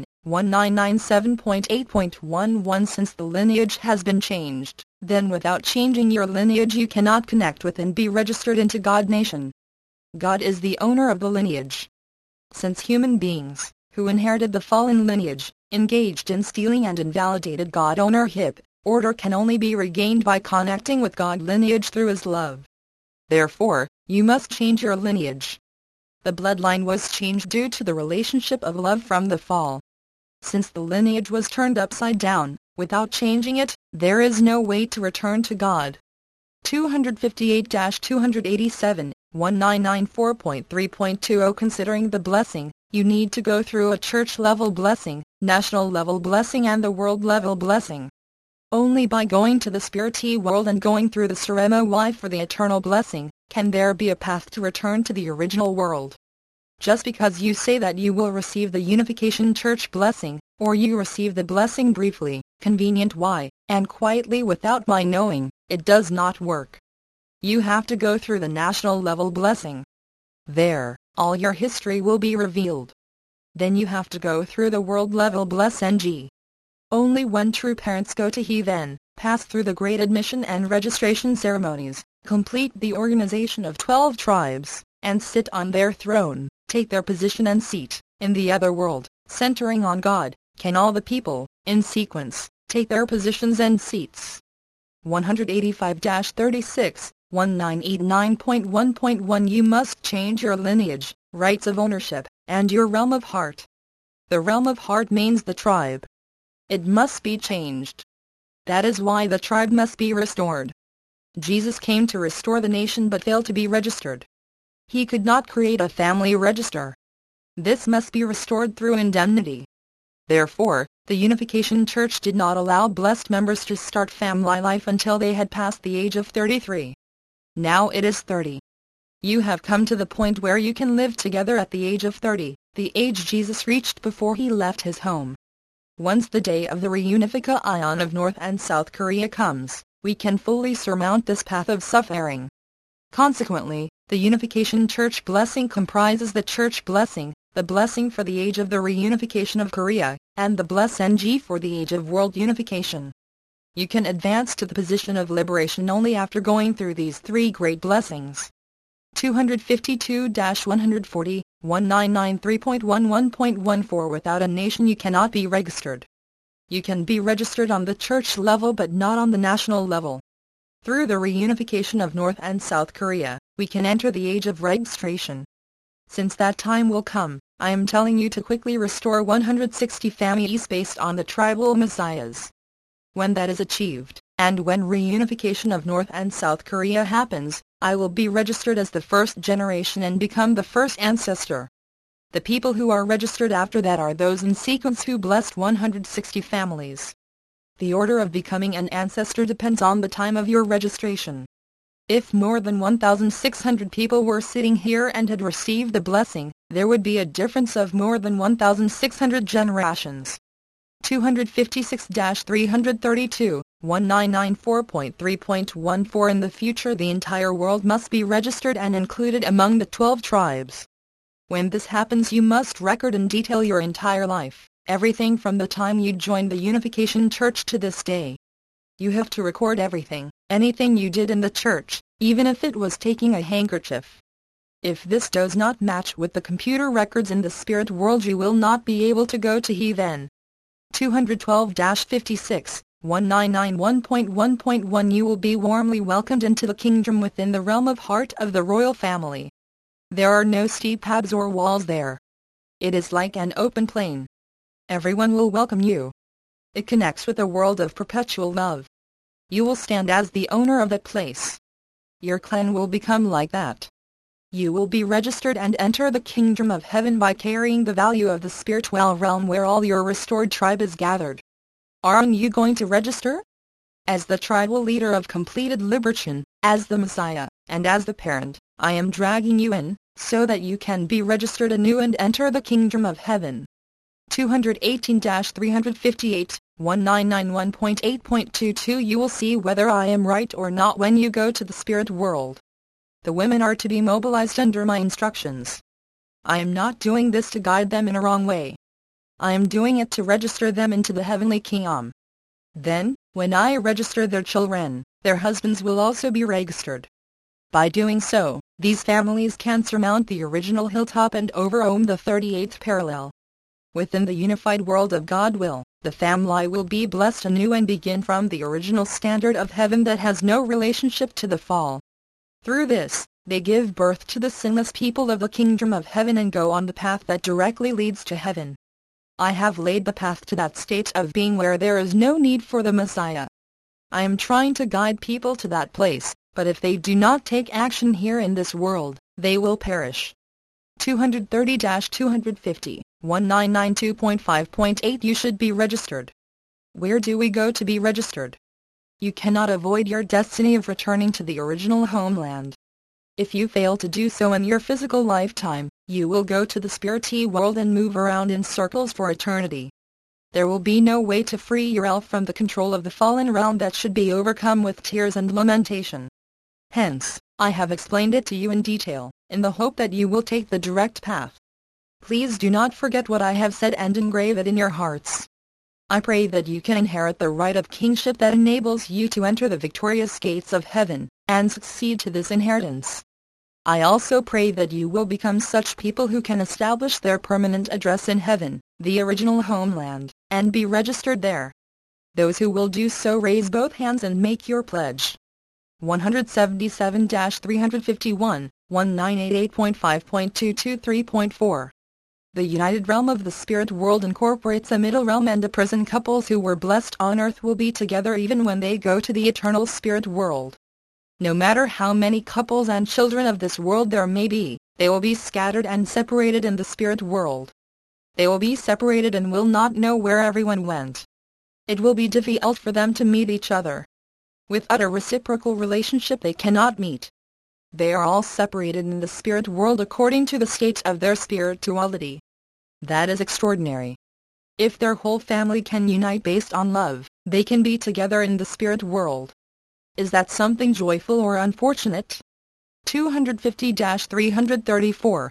Speaker 1: 1997.8.11 Since the lineage has been changed, then without changing your lineage you cannot connect with and be registered into God nation. God is the owner of the lineage. Since human beings, who inherited the fallen lineage, engaged in stealing and invalidated God ownership, order can only be regained by connecting with God lineage through His love. Therefore, you must change your lineage. The bloodline was changed due to the relationship of love from the fall. Since the lineage was turned upside down, without changing it, there is no way to return to God. 258-287, 1994.3.20 Considering the blessing, you need to go through a church-level blessing, national-level blessing and the world-level blessing. Only by going to the spiritual world and going through the ceremony for the eternal blessing, can there be a path to return to the original world. Just because you say that you will receive the Unification Church blessing, or you receive the blessing briefly, convenient why, and quietly without my knowing, it does not work. You have to go through the national level blessing. There, all your history will be revealed. Then you have to go through the world level blessing. Only when true parents go to He then, pass through the great admission and registration ceremonies, complete the organization of 12 tribes, and sit on their throne, take their position and seat, in the other world, centering on God, can all the people, in sequence, take their positions and seats. 185-36, 1989.1.1 You must change your lineage, rights of ownership, and your realm of heart. The realm of heart means the tribe. It must be changed. That is why the tribe must be restored. Jesus came to restore the nation but failed to be registered. He could not create a family register. This must be restored through indemnity. Therefore, the Unification Church did not allow blessed members to start family life until they had passed the age of 33. Now it is 30. You have come to the point where you can live together at the age of 30, the age Jesus reached before He left His home. Once the day of the reunification of North and South Korea comes, we can fully surmount this path of suffering. Consequently, the Unification Church blessing comprises the church blessing, the blessing for the age of the reunification of Korea, and the blessing for the age of world unification. You can advance to the position of liberation only after going through these three great blessings. 252-140, 1993.11.14 Without a nation you cannot be registered. You can be registered on the church level but not on the national level. Through the reunification of North and South Korea, we can enter the age of registration. Since that time will come, I am telling you to quickly restore 160 families based on the tribal messiahs. When that is achieved, and when reunification of North and South Korea happens, I will be registered as the first generation and become the first ancestor. The people who are registered after that are those in sequence who blessed 160 families. The order of becoming an ancestor depends on the time of your registration. If more than 1,600 people were sitting here and had received the blessing, there would be a difference of more than 1,600 generations. 256-332, 1994.3.14 In the future the entire world must be registered and included among the 12 tribes. When this happens you must record in detail your entire life, everything from the time you joined the Unification Church to this day. You have to record everything, anything you did in the church, even if it was taking a handkerchief. If this does not match with the computer records in the spirit world you will not be able to go to heaven. 212-56, 1991.1.1 You will be warmly welcomed into the kingdom within the realm of heart of the royal family. There are no steep paths or walls there. It is like an open plain. Everyone will welcome you. It connects with a world of perpetual love. You will stand as the owner of that place. Your clan will become like that. You will be registered and enter the kingdom of heaven by carrying the value of the spiritual realm where all your restored tribe is gathered. Aren't you going to register? As the tribal leader of completed liberation, as the Messiah, and as the parent, I am dragging you in, so that you can be registered anew and enter the kingdom of heaven. 218-358, 1991.8.22 You will see whether I am right or not when you go to the spirit world. The women are to be mobilized under my instructions. I am not doing this to guide them in a wrong way. I am doing it to register them into the heavenly kingdom. Then, when I register their children, their husbands will also be registered. By doing so, these families can surmount the original hilltop and overcome the 38th parallel. Within the unified world of God will, the family will be blessed anew and begin from the original standard of heaven that has no relationship to the fall. Through this, they give birth to the sinless people of the kingdom of heaven and go on the path that directly leads to heaven. I have laid the path to that state of being where there is no need for the Messiah. I am trying to guide people to that place, but if they do not take action here in this world, they will perish. 230-250, 1992.5.8 You should be registered. Where do we go to be registered? You cannot avoid your destiny of returning to the original homeland. If you fail to do so in your physical lifetime, you will go to the spiritual world and move around in circles for eternity. There will be no way to free yourself from the control of the fallen realm that should be overcome with tears and lamentation. Hence, I have explained it to you in detail, in the hope that you will take the direct path. Please do not forget what I have said and engrave it in your hearts. I pray that you can inherit the right of kingship that enables you to enter the victorious gates of heaven, and succeed to this inheritance. I also pray that you will become such people who can establish their permanent address in heaven, the original homeland, and be registered there. Those who will do so raise both hands and make your pledge. 177-351, 1988.5.223.4 The united realm of the spirit world incorporates a middle realm, and the prison couples who were blessed on earth will be together even when they go to the eternal spirit world. No matter how many couples and children of this world there may be, they will be scattered and separated in the spirit world. They will be separated and will not know where everyone went. It will be difficult for them to meet each other. With utter reciprocal relationship they cannot meet. They are all separated in the spirit world according to the state of their spirituality. That is extraordinary. If their whole family can unite based on love, they can be together in the spirit world. Is that something joyful or unfortunate? 250-334,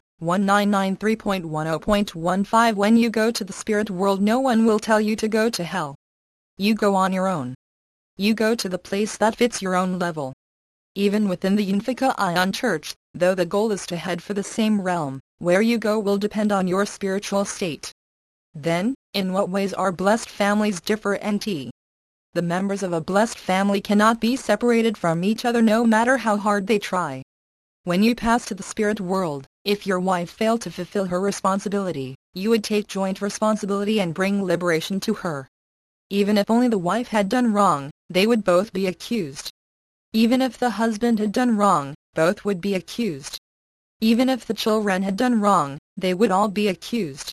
Speaker 1: 1993.10.15 When you go to the spirit world, no one will tell you to go to hell. You go on your own. You go to the place that fits your own level. Even within the Unifica Ion Church, though the goal is to head for the same realm, where you go will depend on your spiritual state. Then, in what ways are blessed families different? The members of a blessed family cannot be separated from each other no matter how hard they try. When you pass to the spirit world, if your wife failed to fulfill her responsibility, you would take joint responsibility and bring liberation to her. Even if only the wife had done wrong, they would both be accused. Even if the husband had done wrong, both would be accused. Even if the children had done wrong, they would all be accused.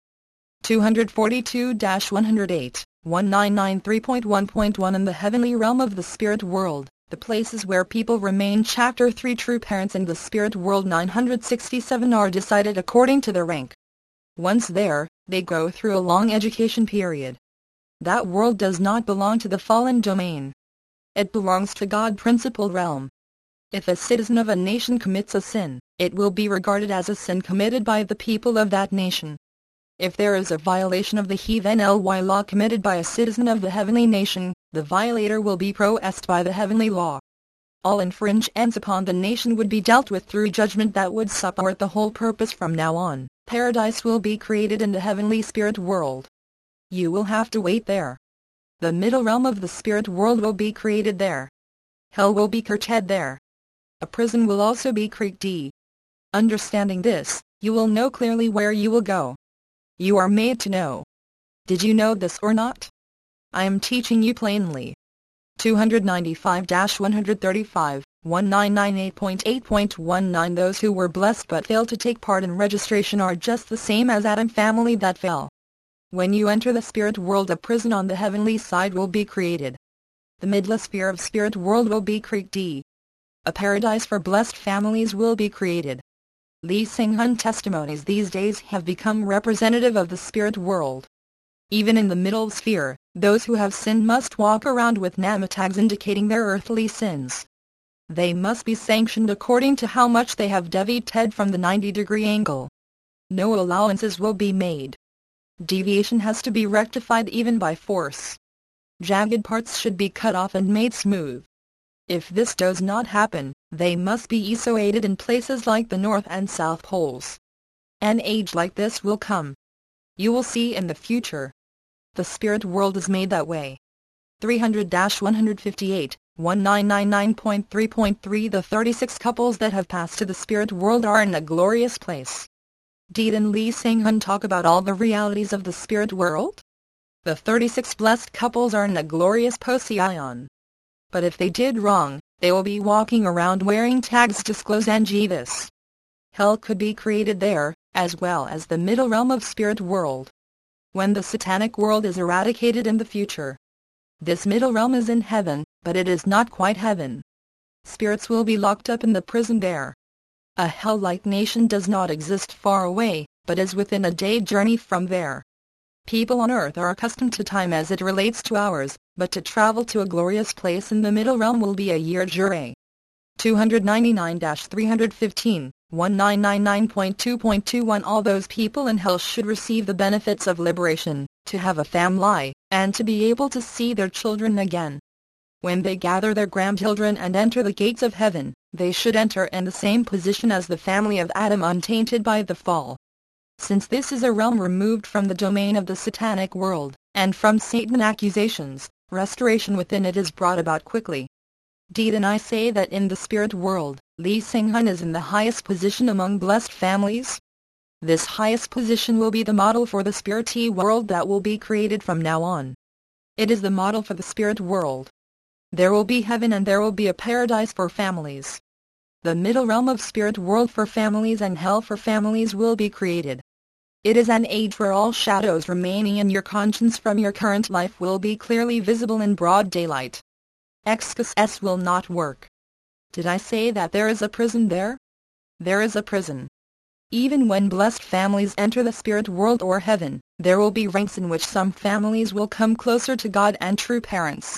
Speaker 1: 242-108, 1993.1.1 In the heavenly realm of the spirit world, the places where people remain. Chapter 3 True parents in the spirit world 967 are decided according to their rank. Once there, they go through a long education period. That world does not belong to the fallen domain. It belongs to God's principal realm. If a citizen of a nation commits a sin, it will be regarded as a sin committed by the people of that nation. If there is a violation of the heathen law committed by a citizen of the heavenly nation, the violator will be processed by the heavenly law. All infringements upon the nation would be dealt with through judgment that would support the whole purpose. From now on, paradise will be created in the heavenly spirit world. You will have to wait there. The middle realm of the spirit world will be created there. Hell will be created there. A prison will also be created. Understanding this, you will know clearly where you will go. You are made to know. Did you know this or not? I am teaching you plainly. 295-135, 1998.8.19 Those who were blessed but failed to take part in registration are just the same as Adam family that fell. When you enter the spirit world, a prison on the heavenly side will be created. The middle sphere of spirit world will be created. A paradise for blessed families will be created. Lee Sing-hun testimonies these days have become representative of the spirit world. Even in the middle sphere, those who have sinned must walk around with name tags indicating their earthly sins. They must be sanctioned according to how much they have deviated from the 90-degree angle. No allowances will be made. Deviation has to be rectified even by force. Jagged parts should be cut off and made smooth. If this does not happen, they must be isolated in places like the North and South Poles. An age like this will come. You will see in the future. The spirit world is made that way. 300-158, 1999.3.3 The 36 couples that have passed to the spirit world are in a glorious place. Did Lee Sang-hun talk about all the realities of the spirit world? The 36 blessed couples are in a glorious Poseidon. But if they did wrong, they will be walking around wearing tags disclose this. Hell could be created there, as well as the middle realm of spirit world. When the satanic world is eradicated in the future, this middle realm is in heaven, but it is not quite heaven. Spirits will be locked up in the prison there. A hell-like nation does not exist far away, but is within a day journey from there. People on earth are accustomed to time as it relates to hours, but to travel to a glorious place in the middle realm will be a year journey. 299-315, 1999.2.21 All those people in hell should receive the benefits of liberation, to have a family, and to be able to see their children again. When they gather their grandchildren and enter the gates of heaven, they should enter in the same position as the family of Adam untainted by the fall. Since this is a realm removed from the domain of the satanic world, and from Satan accusations, restoration within it is brought about quickly. Didn't I say that in the spirit world, Lee Sang-hun is in the highest position among blessed families? This highest position will be the model for the spirity world that will be created from now on. It is the model for the spirit world. There will be heaven and there will be a paradise for families. The middle realm of spirit world for families and hell for families will be created. It is an age where all shadows remaining in your conscience from your current life will be clearly visible in broad daylight. Excuses will not work. Did I say that there is a prison there? There is a prison. Even when blessed families enter the spirit world or heaven, there will be ranks in which some families will come closer to God and true parents.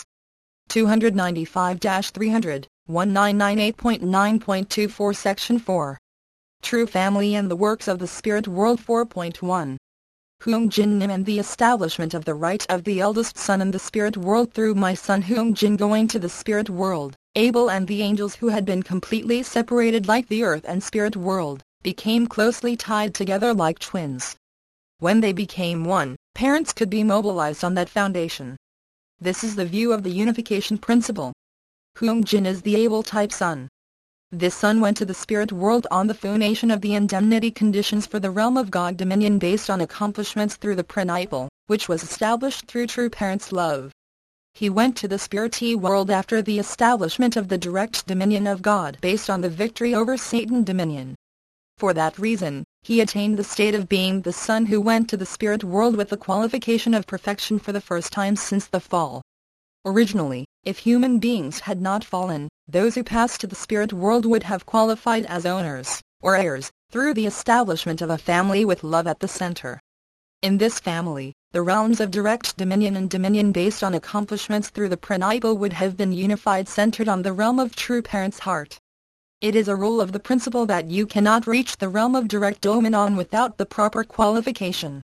Speaker 1: 295-300, 1998.9.24 Section 4. True Family and the Works of the Spirit World 4.1. Heung Jin Nim and the establishment of the right of the eldest son in the spirit world through my son Heung Jin going to the spirit world. Abel and the angels who had been completely separated like the earth and spirit world, became closely tied together like twins. When they became one, parents could be mobilized on that foundation. This is the view of the unification principle. Heung Jin is the Abel-type son. This son went to the spirit world on the foundation of the indemnity conditions for the realm of God dominion based on accomplishments through the prenuptial, which was established through true parents' love. He went to the spirity world after the establishment of the direct dominion of God based on the victory over Satan dominion. For that reason, he attained the state of being the son who went to the spirit world with the qualification of perfection for the first time since the fall. Originally, if human beings had not fallen, those who passed to the spirit world would have qualified as owners, or heirs, through the establishment of a family with love at the center. In this family, the realms of direct dominion and dominion based on accomplishments through the prenuptial would have been unified centered on the realm of true parents' heart. It is a rule of the principle that you cannot reach the realm of direct dominion without the proper qualification.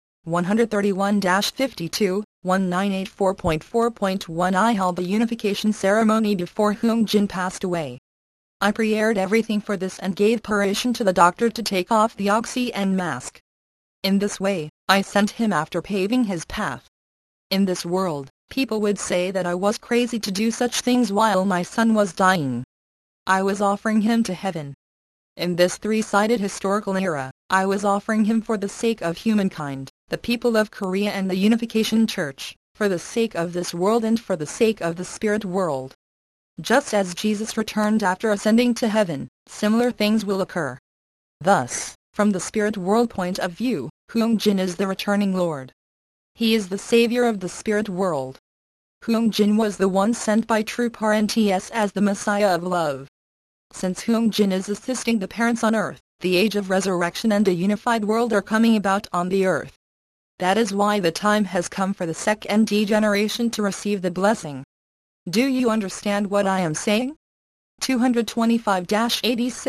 Speaker 1: 131-52, 1984.4.1 I held the unification ceremony before Heung Jin passed away. I prepared everything for this and gave permission to the doctor to take off the oxygen mask. In this way, I sent him after paving his path. In this world, people would say that I was crazy to do such things while my son was dying. I was offering him to heaven. In this three-sided historical era, I was offering him for the sake of humankind, the people of Korea and the Unification Church, for the sake of this world and for the sake of the spirit world. Just as Jesus returned after ascending to heaven, similar things will occur. Thus, from the spirit world point of view, Heung Jin is the returning Lord. He is the savior of the spirit world. Heung Jin was the one sent by true parents as the Messiah of love. Since Heung Jin is assisting the parents on earth, the age of resurrection and a unified world are coming about on the earth. That is why the time has come for the second generation to receive the blessing. Do you understand what I am saying? 225-86,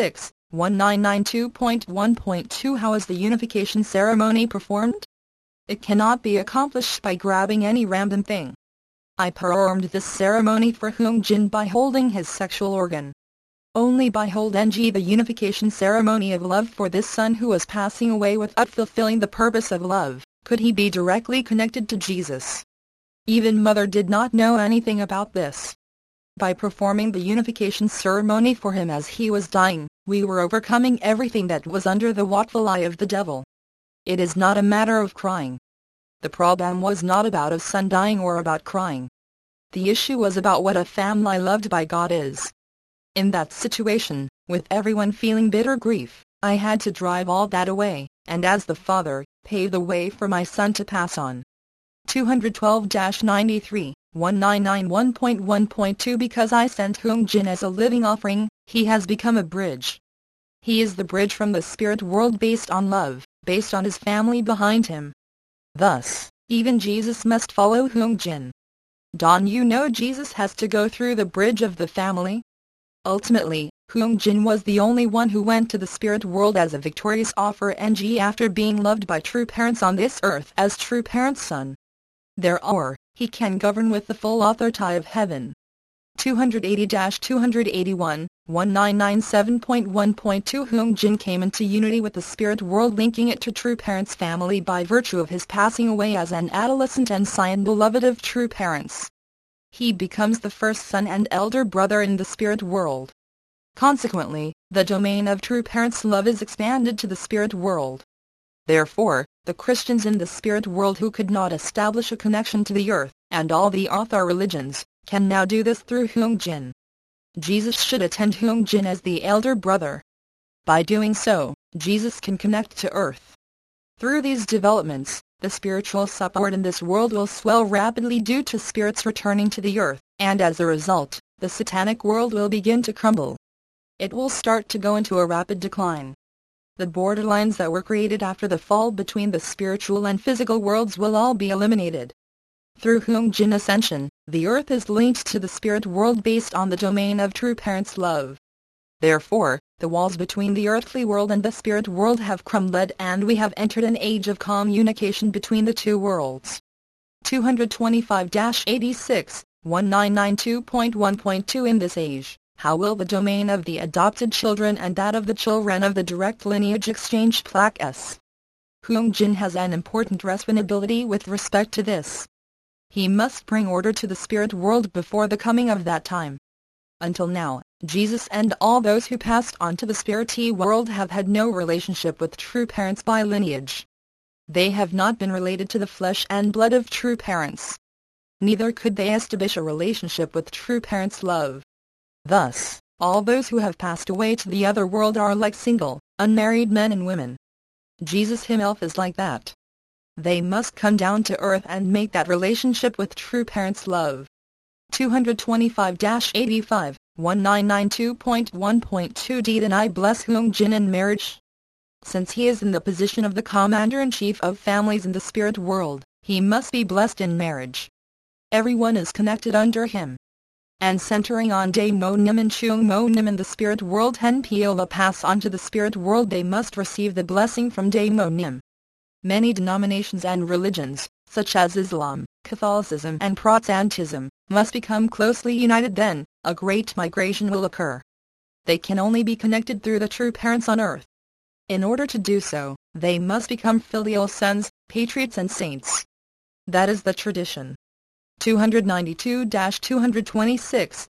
Speaker 1: 1992.1.2 How is the unification ceremony performed? It cannot be accomplished by grabbing any random thing. I performed this ceremony for Hyung Jin by holding his sexual organ. Only by holding the unification ceremony of love for this son who was passing away without fulfilling the purpose of love, could he be directly connected to Jesus. Even mother did not know anything about this. By performing the unification ceremony for him as he was dying, we were overcoming everything that was under the watchful eye of the devil. It is not a matter of crying. The problem was not about a son dying or about crying. The issue was about what a family loved by God is. In that situation, with everyone feeling bitter grief, I had to drive all that away, and as the father, pave the way for my son to pass on. 212-93, 1991.1.2 Because I sent Hyung Jin as a living offering, he has become a bridge. He is the bridge from the spirit world based on love, based on his family behind him. Thus, even Jesus must follow Hyung Jin. Don't you know Jesus has to go through the bridge of the family? Ultimately, Hyung Jin was the only one who went to the spirit world as a victorious offer after being loved by true parents on this earth as true parents' son. Therefore, he can govern with the full authority of heaven. 280-281, 1997.1.2 Hyung Jin came into unity with the spirit world, linking it to true parents' family by virtue of his passing away as an adolescent and scion beloved of true parents. He becomes the first son and elder brother in the spirit world. Consequently, the domain of true parents' love is expanded to the spirit world. Therefore, the Christians in the spirit world who could not establish a connection to the earth, and all the other religions, can now do this through Hyung Jin. Jesus should attend Hyung Jin as the elder brother. By doing so, Jesus can connect to earth. Through these developments, the spiritual support in this world will swell rapidly due to spirits returning to the earth, and as a result, the satanic world will begin to crumble. It will start to go into a rapid decline. The borderlines that were created after the fall between the spiritual and physical worlds will all be eliminated. Through Hyung Jin ascension, the earth is linked to the spirit world based on the domain of true parents' love. Therefore, the walls between the earthly world and the spirit world have crumbled and we have entered an age of communication between the two worlds. 225-86, 1992.1.2 In this age, how will the domain of the adopted children and that of the children of the direct lineage exchange places? Hyung Jin has an important responsibility with respect to this. He must bring order to the spirit world before the coming of that time. Until now, Jesus and all those who passed on to the spirity world have had no relationship with true parents by lineage. They have not been related to the flesh and blood of true parents. Neither could they establish a relationship with true parents' love. Thus, all those who have passed away to the other world are like single, unmarried men and women. Jesus himself is like that. They must come down to earth and make that relationship with true parents' love. 225-85, 1992.1.2 Did and I bless Hyung Jin in marriage? Since he is in the position of the commander-in-chief of families in the spirit world, he must be blessed in marriage. Everyone is connected under him. And centering on Dae-mo Nim and Chung-mo Nim in the spirit world, Henpiola pass on to the spirit world, they must receive the blessing from Dae-mo Nim. Many denominations and religions, such as Islam, Catholicism and Protestantism, must become closely united, then a great migration will occur. They can only be connected through the true parents on earth. In order to do so, they must become filial sons, patriots and saints. That is the tradition. 292-226,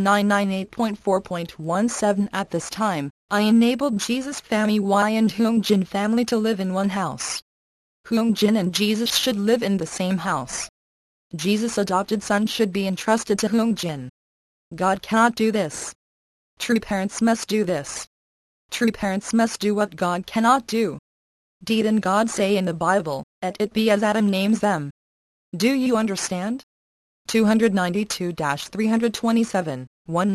Speaker 1: 1998.4.17 At this time, I enabled Jesus family Y and Hyung Jin family to live in one house. Hyung Jin and Jesus should live in the same house. Jesus' adopted son should be entrusted to Hyung Jin. God cannot do this. True parents must do this. True parents must do what God cannot do. Didn't God say in the Bible, "Let it be as Adam names them"? Do you understand? 292-327,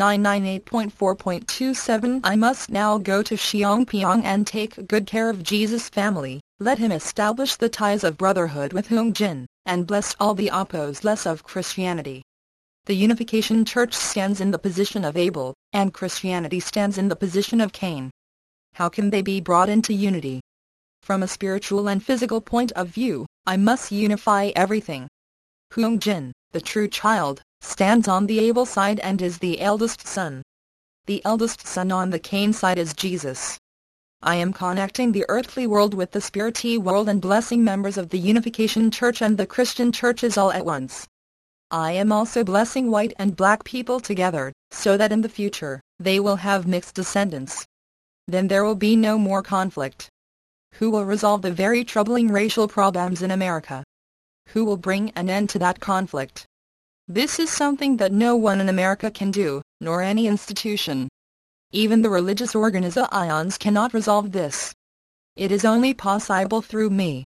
Speaker 1: 1998.4.27 I must now go to Cheongpyeong and take good care of Jesus' family. Let him establish the ties of brotherhood with Hyung Jin, and bless all the apostles of Christianity. The Unification Church stands in the position of Abel, and Christianity stands in the position of Cain. How can they be brought into unity? From a spiritual and physical point of view, I must unify everything. Hyung Jin, the true child, stands on the Abel side and is the eldest son. The eldest son on the Cain side is Jesus. I am connecting the earthly world with the spiritual world and blessing members of the Unification Church and the Christian churches all at once. I am also blessing white and black people together, so that in the future, they will have mixed descendants. Then there will be no more conflict. Who will resolve the very troubling racial problems in America? Who will bring an end to that conflict? This is something that no one in America can do, nor any institution. Even the religious organizations cannot resolve this. It is only possible through me.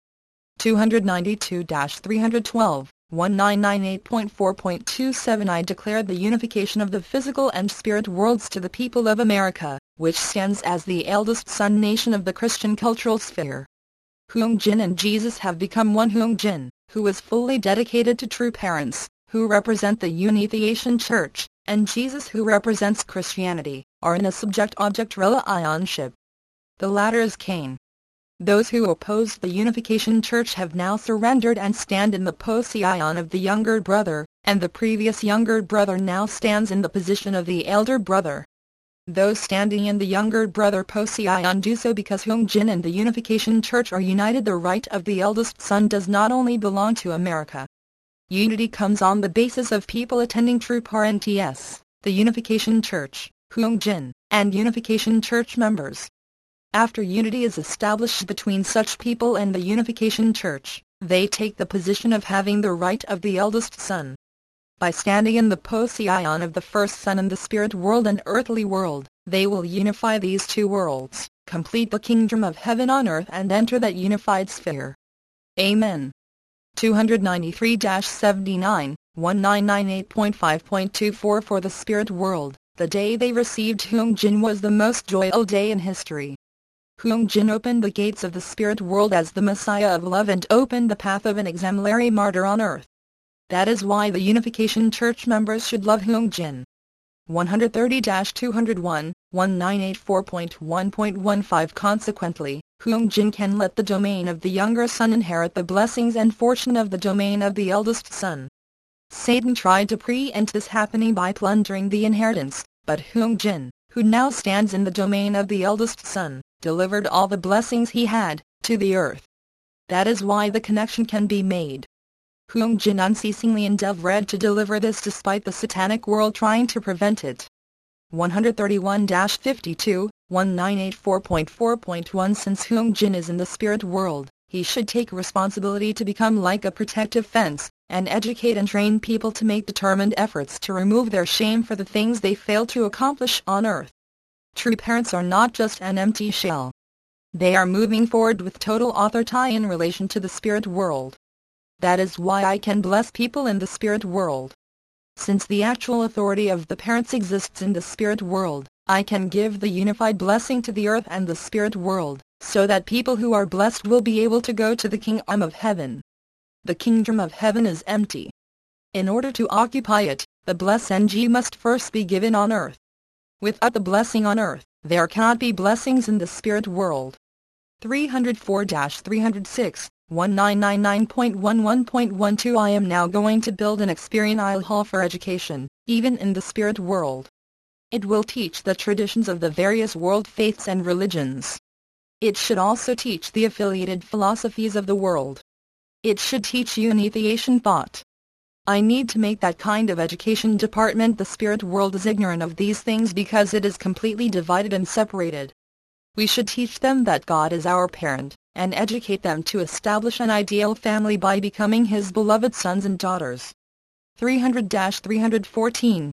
Speaker 1: 292-312, 1998.4.27 I declare the unification of the physical and spirit worlds to the people of America, which stands as the eldest son nation of the Christian cultural sphere. Hyung Jin and Jesus have become one. Hyung Jin, who is fully dedicated to true parents, who represent the Unification Church, and Jesus who represents Christianity, are in a subject-object relationship. The latter is Cain. Those who opposed the Unification Church have now surrendered and stand in the position of the younger brother, and the previous younger brother now stands in the position of the elder brother. Those standing in the younger brother position do so because Hyung Jin and the Unification Church are united. The right of the eldest son does not only belong to America. Unity comes on the basis of people attending true parents, the Unification Church, Hyung Jin, and Unification Church members. After unity is established between such people and the Unification Church, they take the position of having the right of the eldest son. By standing in the position of the first son in the spirit world and earthly world, they will unify these two worlds, complete the kingdom of heaven on earth and enter that unified sphere. Amen. 293-79, 1998.5.24 For the spirit world, the day they received Hyung Jin was the most joyful day in history. Hyung Jin opened the gates of the spirit world as the Messiah of love and opened the path of an exemplary martyr on earth. That is why the Unification Church members should love Hyung Jin. 130-201, 1984.1.15 Consequently, Hyung Jin can let the domain of the younger son inherit the blessings and fortune of the domain of the eldest son. Satan tried to preempt this happening by plundering the inheritance, but Hyung Jin, who now stands in the domain of the eldest son, delivered all the blessings he had, to the earth. That is why the connection can be made. Hyung Jin unceasingly endeavored to deliver this despite the satanic world trying to prevent it. 131-52, 1984.4.1 Since Hyung Jin is in the spirit world, he should take responsibility to become like a protective fence, and educate and train people to make determined efforts to remove their shame for the things they failed to accomplish on earth. True parents are not just an empty shell. They are moving forward with total authority in relation to the spirit world. That is why I can bless people in the spirit world. Since the actual authority of the parents exists in the spirit world, I can give the unified blessing to the earth and the spirit world, so that people who are blessed will be able to go to the kingdom of heaven. The kingdom of heaven is empty. In order to occupy it, the blessing must first be given on earth. Without the blessing on earth, there cannot be blessings in the spirit world. 304-306, 1999.11.12 I am now going to build an experiential hall for education, even in the spirit world. It will teach the traditions of the various world faiths and religions. It should also teach the affiliated philosophies of the world. It should teach unification thought. I need to make that kind of education department. The spirit world is ignorant of these things because it is completely divided and separated. We should teach them that God is our parent, and educate them to establish an ideal family by becoming His beloved sons and daughters. 300-314,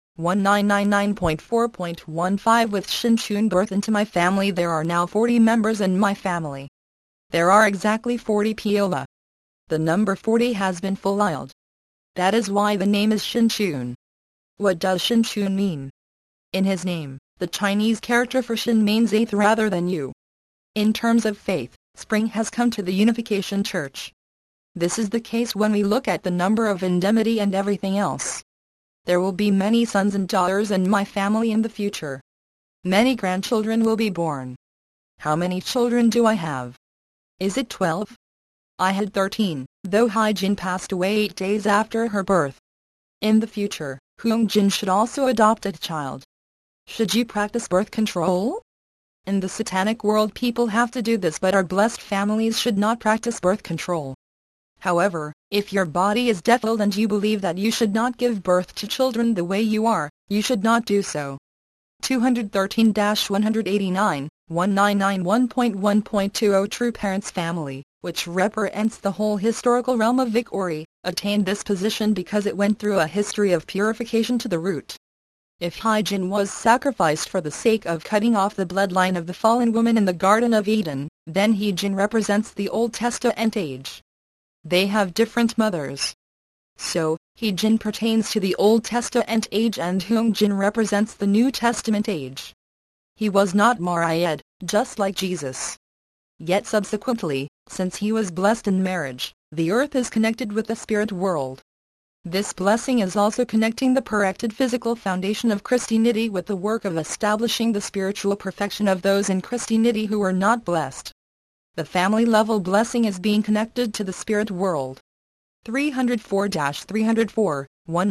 Speaker 1: 1999.4.15 With Shin Chun birth into my family there are now 40 members in my family. There are exactly 40 Piola. The number 40 has been fulfilled. That is why the name is Shin Chun. What does Shin Chun mean? In his name, the Chinese character for Shin means eighth rather than you. In terms of faith, spring has come to the Unification Church. This is the case when we look at the number of indemnity and everything else. There will be many sons and daughters in my family in the future. Many grandchildren will be born. How many children do I have? Is it 12? I had 13, though Hyejin passed away 8 days after her birth. In the future, Hyungjin should also adopt a child. Should you practice birth control? In the satanic world people have to do this, but our blessed families should not practice birth control. However, if your body is defiled and you believe that you should not give birth to children the way you are, you should not do so. 213-189, 1991.1.20 True Parents Family, which represents the whole historical realm of Victory, attained this position because it went through a history of purification to the root. If Hyejin was sacrificed for the sake of cutting off the bloodline of the fallen woman in the Garden of Eden, then Hyejin represents the Old Testament age. They have different mothers. So, Hyejin pertains to the Old Testament age and Hyungjin represents the New Testament age. He was not married, just like Jesus. Yet subsequently, since he was blessed in marriage, the earth is connected with the spirit world. This blessing is also connecting the perfected physical foundation of Christianity with the work of establishing the spiritual perfection of those in Christianity who were not blessed. The family-level blessing is being connected to the spirit world. 304-304,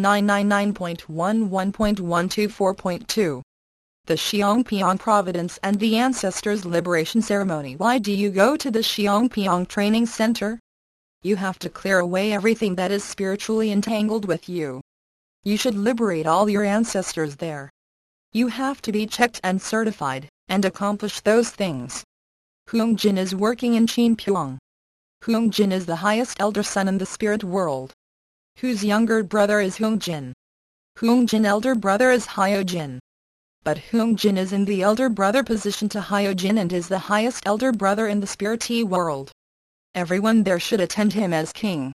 Speaker 1: 1999.11.124.2 The Xiongpyeong Providence and the Ancestors Liberation Ceremony. Why do you go to the Xiongpyeong Training Center? You have to clear away everything that is spiritually entangled with you. You should liberate all your ancestors there. You have to be checked and certified, and accomplish those things. Hyungjin is working in Chinpyeong. Hyungjin is the highest elder son in the spirit world. Whose younger brother is Hyungjin? Hyungjin elder brother is Hyojin. But Hyungjin is in the elder brother position to Hyojin and is the highest elder brother in the spirity world. Everyone there should attend him as king.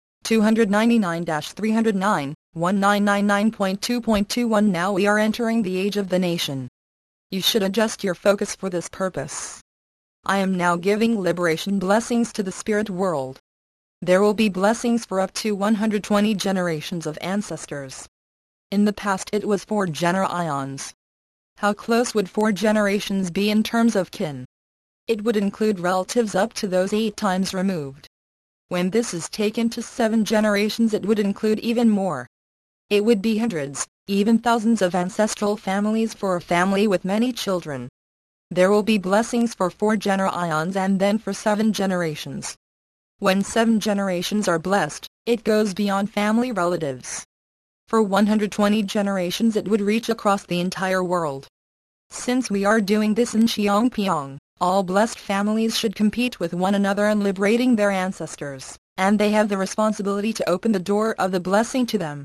Speaker 1: 299-309, 1999.2.21 Now we are entering the age of the nation. You should adjust your focus for this purpose. I am now giving liberation blessings to the spirit world. There will be blessings for up to 120 generations of ancestors. In the past it was 4 generations. How close would 4 generations be in terms of kin? It would include relatives up to those 8 times removed. When this is taken to 7 generations it would include even more. It would be hundreds, even thousands of ancestral families for a family with many children. There will be blessings for 4 generations and then for 7 generations. When 7 generations are blessed, it goes beyond family relatives. For 120 generations it would reach across the entire world. Since we are doing this in Xiongpyeong, all blessed families should compete with one another in liberating their ancestors, and they have the responsibility to open the door of the blessing to them.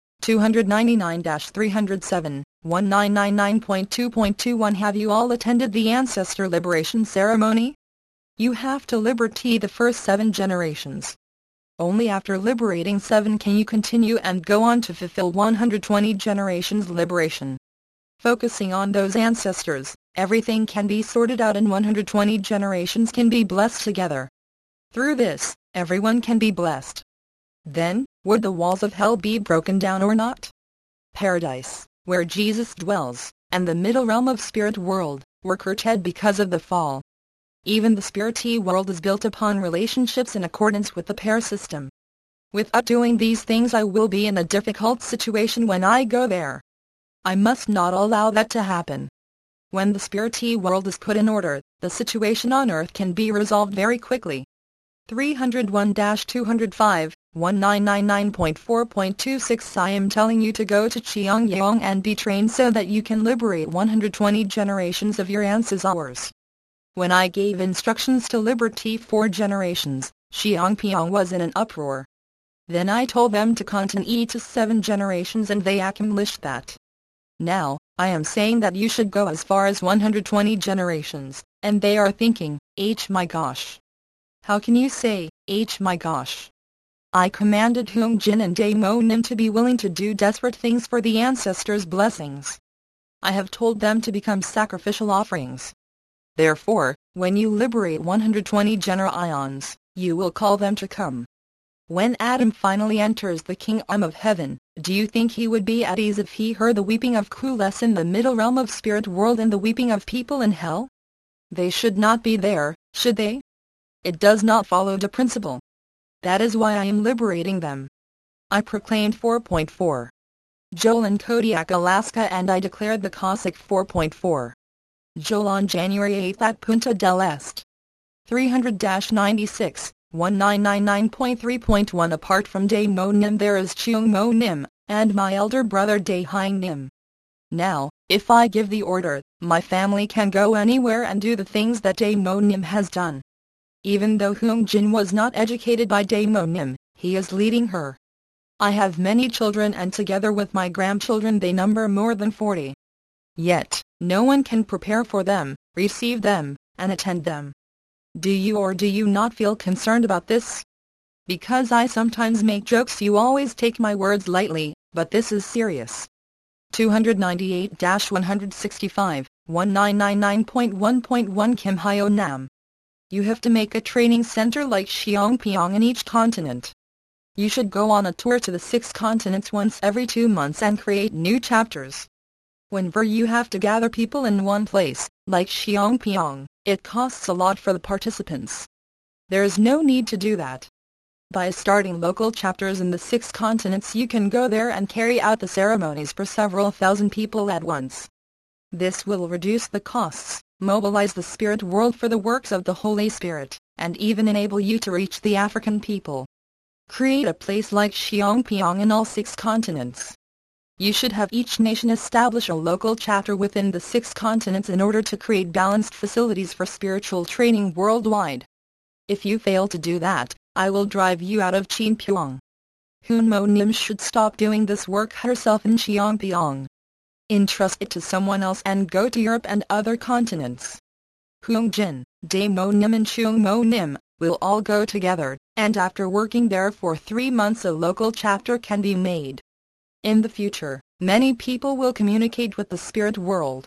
Speaker 1: 299-307, 1999.2.21 Have you all attended the Ancestor Liberation Ceremony? You have to liberate the first 7 generations. Only after liberating 7 can you continue and go on to fulfill 120 generations liberation. Focusing on those ancestors, everything can be sorted out and 120 generations can be blessed together. Through this, everyone can be blessed. Then, would the walls of hell be broken down or not? Paradise, where Jesus dwells, and the middle realm of spirit world, were curtailed because of the fall. Even the spirity world is built upon relationships in accordance with the pair system. Without doing these things I will be in a difficult situation when I go there. I must not allow that to happen. When the spirity world is put in order, the situation on earth can be resolved very quickly. 301-205, 1999.4.26 I am telling you to go to Cheonggyeong and be trained so that you can liberate 120 generations of your ancestors. When I gave instructions to liberate 4 generations, Xiongpyeong was in an uproar. Then I told them to continue to 7 generations and they accomplished that. Now, I am saying that you should go as far as 120 generations, and they are thinking, my gosh. How can you say, my gosh? I commanded Hyungjin and Daemonim to be willing to do desperate things for the ancestors' blessings. I have told them to become sacrificial offerings. Therefore, when you liberate 120 generations, you will call them to come. When Adam finally enters the kingdom of heaven, do you think he would be at ease if he heard the weeping of Kules in the middle realm of spirit world and the weeping of people in hell? They should not be there, should they? It does not follow the principle. That is why I am liberating them. I proclaimed 4.4. Joel in Kodiak, Alaska, and I declared the Cossack 4.4. Joel on January 8 at Punta del Este. 300-96, 1999.3.1. Apart from Dae Mo Nim there is Cheung Mo Nim, and my elder brother Dae Hang Nim. Now, if I give the order, my family can go anywhere and do the things that Dae Mo Nim has done. Even though Heung Jin was not educated by Dae Mo Nim, he is leading her. I have many children, and together with my grandchildren they number more than 40. Yet, no one can prepare for them, receive them, and attend them. Do you or do you not feel concerned about this? Because I sometimes make jokes, you always take my words lightly, but this is serious. 298-165, 1999.1.1. Kim Hyo Nam. You have to make a training center like Cheongpyeong in each continent. You should go on a tour to the 6 continents once every 2 months and create new chapters. Whenever you have to gather people in one place, like Cheongpyeong, it costs a lot for the participants. There is no need to do that. By starting local chapters in the 6 continents, you can go there and carry out the ceremonies for several thousand people at once. This will reduce the costs, mobilize the spirit world for the works of the Holy Spirit, and even enable you to reach the African people. Create a place like Cheongpyeong in all 6 continents. You should have each nation establish a local chapter within the 6 continents in order to create balanced facilities for spiritual training worldwide. If you fail to do that, I will drive you out of Cheongpyeong. Heung Mo Nim should stop doing this work herself in Cheongpyeong. Entrust it to someone else and go to Europe and other continents. Heung Jin, Dae Mo Nim and Cheung Mo Nim will all go together, and after working there for 3 months a local chapter can be made. In the future, many people will communicate with the spirit world.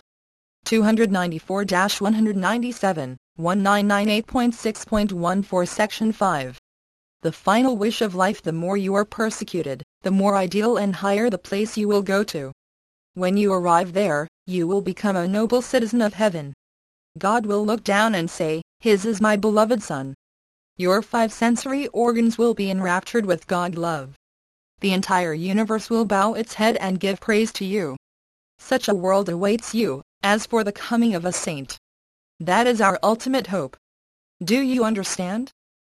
Speaker 1: 294-197, 1998.6.14. Section 5. The final wish of life: the more you are persecuted, the more ideal and higher the place you will go to. When you arrive there, you will become a noble citizen of heaven. God will look down and say, "His is my beloved Son." Your 5 sensory organs will be enraptured with God love. The entire universe will bow its head and give praise to you. Such a world awaits you, as for the coming of a saint. That is our ultimate hope. Do you understand?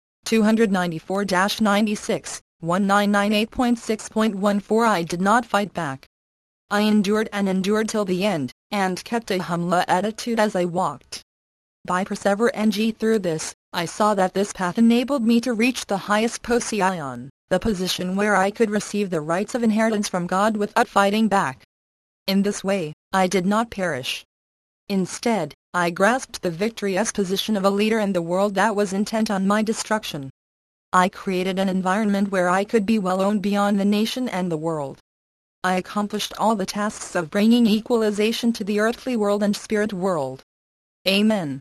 Speaker 1: 294-96, 1998.6.14. I did not fight back. I endured and endured till the end, and kept a humble attitude as I walked. By persevering through this, I saw that this path enabled me to reach the highest position, the position where I could receive the rights of inheritance from God without fighting back. In this way, I did not perish. Instead, I grasped the victorious position of a leader in the world that was intent on my destruction. I created an environment where I could be well known beyond the nation and the world. I accomplished all the tasks of bringing equalization to the earthly world and spirit world. Amen.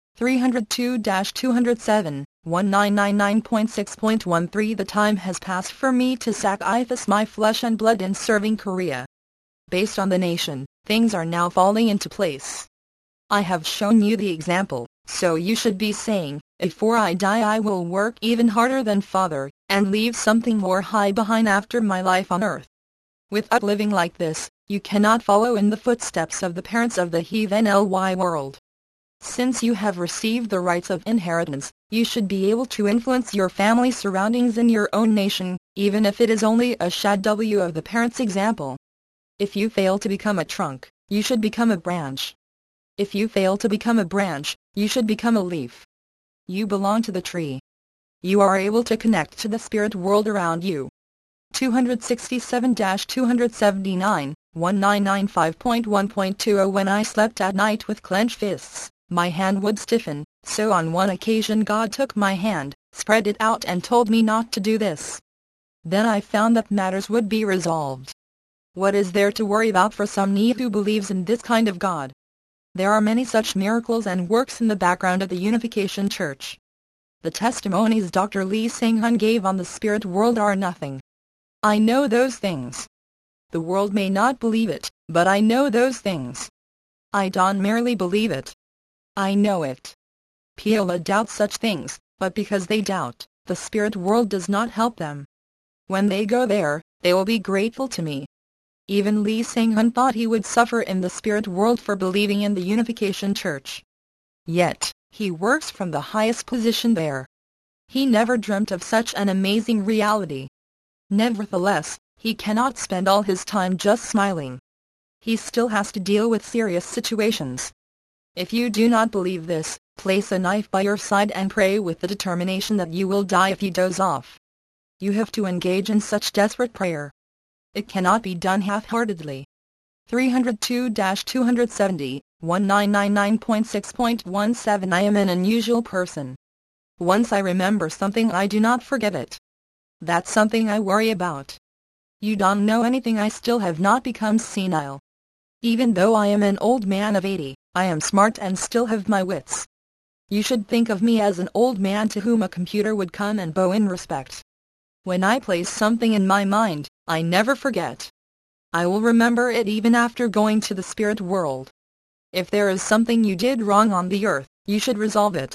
Speaker 1: 302-207, 1999.6.13. The time has passed for me to sacrifice my flesh and blood in serving Korea. Based on the nation, things are now falling into place. I have shown you the example, so you should be saying, "Before I die I will work even harder than Father, and leave something more high behind after my life on earth." Without living like this, you cannot follow in the footsteps of the parents of the heathen world. Since you have received the rights of inheritance, you should be able to influence your family surroundings in your own nation, even if it is only a shadow of the parents' example. If you fail to become a trunk, you should become a branch. If you fail to become a branch, you should become a leaf. You belong to the tree. You are able to connect to the spirit world around you. 267-279, 1995.1.20. When I slept at night with clenched fists, my hand would stiffen, so on one occasion God took my hand, spread it out and told me not to do this. Then I found that matters would be resolved. What is there to worry about for someone who believes in this kind of God? There are many such miracles and works in the background of the Unification Church. The testimonies Dr. Lee Sang-hun gave on the spirit world are nothing. I know those things. The world may not believe it, but I know those things. I don't merely believe it. I know it. People doubt such things, but because they doubt, the spirit world does not help them. When they go there, they will be grateful to me. Even Lee Sang-hun thought he would suffer in the spirit world for believing in the Unification Church. Yet, he works from the highest position there. He never dreamt of such an amazing reality. Nevertheless, he cannot spend all his time just smiling. He still has to deal with serious situations. If you do not believe this, place a knife by your side and pray with the determination that you will die if you doze off. You have to engage in such desperate prayer. It cannot be done half-heartedly. 302-270, 1999.6.17 I am an unusual person. Once I remember something I do not forget it. That's something I worry about. You don't know anything, I still have not become senile. Even though I am an old man of 80, I am smart and still have my wits. You should think of me as an old man to whom a computer would come and bow in respect. When I place something in my mind, I never forget. I will remember it even after going to the spirit world. If there is something you did wrong on the earth, you should resolve it.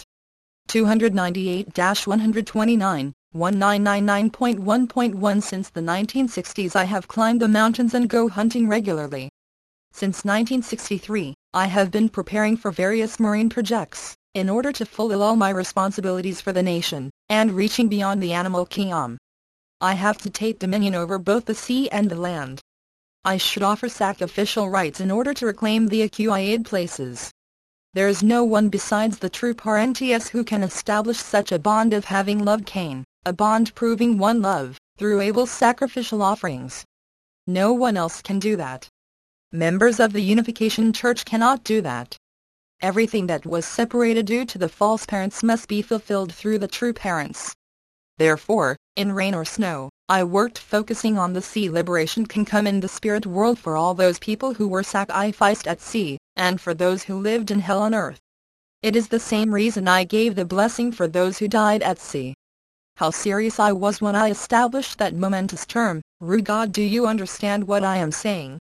Speaker 1: 298-129, 1999.1.1 Since the 1960s I have climbed the mountains and go hunting regularly. Since 1963, I have been preparing for various marine projects, in order to fulfill all my responsibilities for the nation, and reaching beyond the animal kingdom. I have to take dominion over both the sea and the land. I should offer sacrificial rites in order to reclaim the acquired places. There is no one besides the true parentes who can establish such a bond of having loved Cain, a bond proving one love, through able sacrificial offerings. No one else can do that. Members of the Unification Church cannot do that. Everything that was separated due to the false parents must be fulfilled through the true parents. Therefore, in rain or snow, I worked focusing on the sea liberation can come in the spirit world for all those people who were sacrificed at sea, and for those who lived in hell on earth. It is the same reason I gave the blessing for those who died at sea. How serious I was when I established that momentous term, Ru-God. Do you understand what I am saying?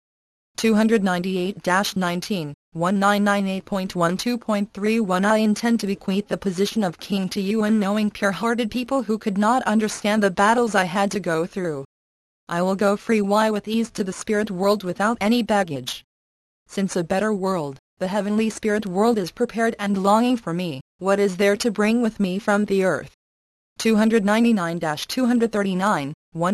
Speaker 1: 298-19, 1998.12.31 I intend to bequeath the position of king to you unknowing pure-hearted people who could not understand the battles I had to go through. I will go free with ease to the spirit world without any baggage. Since a better world, the heavenly spirit world is prepared and longing for me, what is there to bring with me from the earth? 299-239,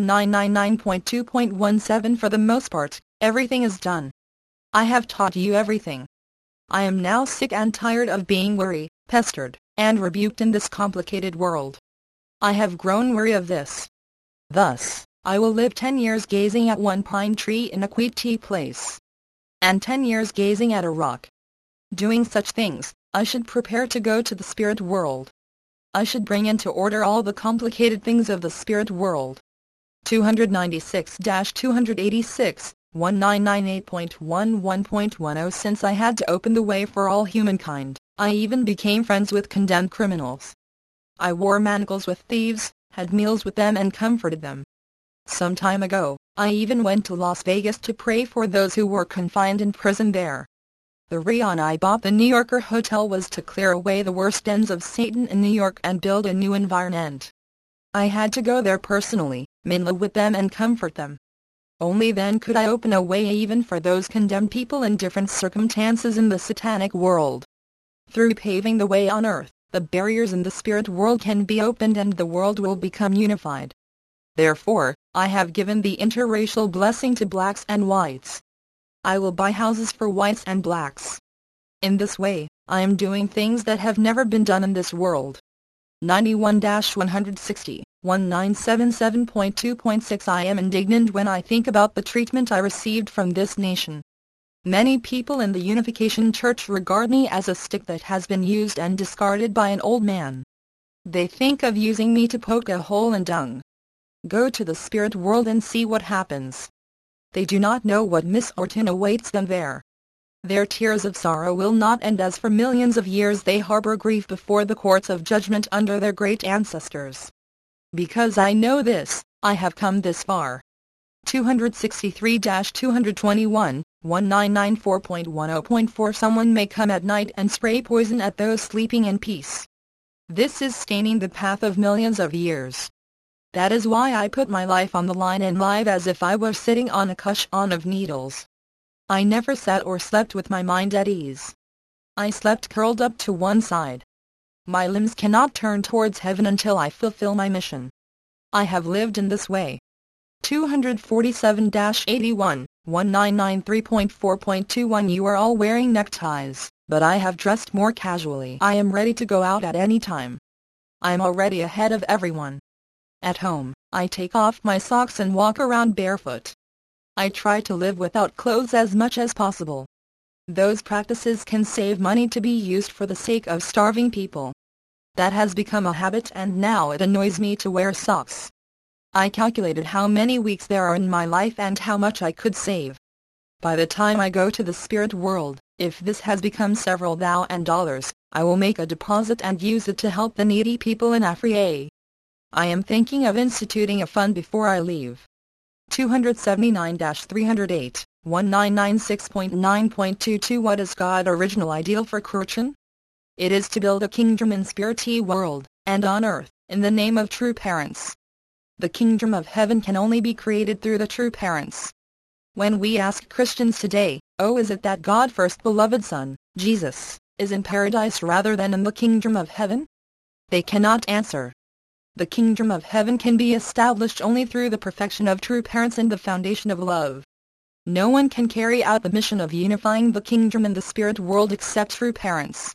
Speaker 1: 1999.2.17 For the most part, everything is done. I have taught you everything. I am now sick and tired of being worried, pestered, and rebuked in this complicated world. I have grown weary of this. Thus, I will live 10 years gazing at one pine tree in a quiet place, and 10 years gazing at a rock. Doing such things, I should prepare to go to the spirit world. I should bring into order all the complicated things of the spirit world. 296-286, 1998.11.10 Since I had to open the way for all humankind, I even became friends with condemned criminals. I wore manacles with thieves, had meals with them and comforted them. Some time ago, I even went to Las Vegas to pray for those who were confined in prison there. The reason I bought the New Yorker hotel was to clear away the worst ends of Satan in New York and build a new environment. I had to go there personally, mingle with them and comfort them. Only then could I open a way even for those condemned people in different circumstances in the satanic world. Through paving the way on earth, the barriers in the spirit world can be opened and the world will become unified. Therefore, I have given the interracial blessing to blacks and whites. I will buy houses for whites and blacks. In this way, I am doing things that have never been done in this world. 91-160, 1977.2.6 I am indignant when I think about the treatment I received from this nation. Many people in the Unification Church regard me as a stick that has been used and discarded by an old man. They think of using me to poke a hole in dung. Go to the spirit world and see what happens. They do not know what misfortune awaits them there. Their tears of sorrow will not end, as for millions of years they harbor grief before the courts of judgment under their great ancestors. Because I know this, I have come this far. 263-221, 1994.10.4 Someone may come at night and spray poison at those sleeping in peace. This is staining the path of millions of years. That is why I put my life on the line and live as if I were sitting on a cushion of needles. I never sat or slept with my mind at ease. I slept curled up to one side. My limbs cannot turn towards heaven until I fulfill my mission. I have lived in this way. 247-81, 1993.4.21 You are all wearing neckties, but I have dressed more casually. I am ready to go out at any time. I am already ahead of everyone. At home, I take off my socks and walk around barefoot. I try to live without clothes as much as possible. Those practices can save money to be used for the sake of starving people. That has become a habit and now it annoys me to wear socks. I calculated how many weeks there are in my life and how much I could save. By the time I go to the spirit world, if this has become several thousand dollars, I will make a deposit and use it to help the needy people in Africa. I am thinking of instituting a fund before I leave. 279-308, 1996.9.22 What is God's original ideal for Christian? It is to build a kingdom in spiritual world, and on earth, in the name of true parents. The kingdom of heaven can only be created through the true parents. When we ask Christians today, oh, is it that God's first beloved Son, Jesus, is in paradise rather than in the kingdom of heaven? They cannot answer. The kingdom of heaven can be established only through the perfection of true parents and the foundation of love. No one can carry out the mission of unifying the kingdom and the spirit world except true parents.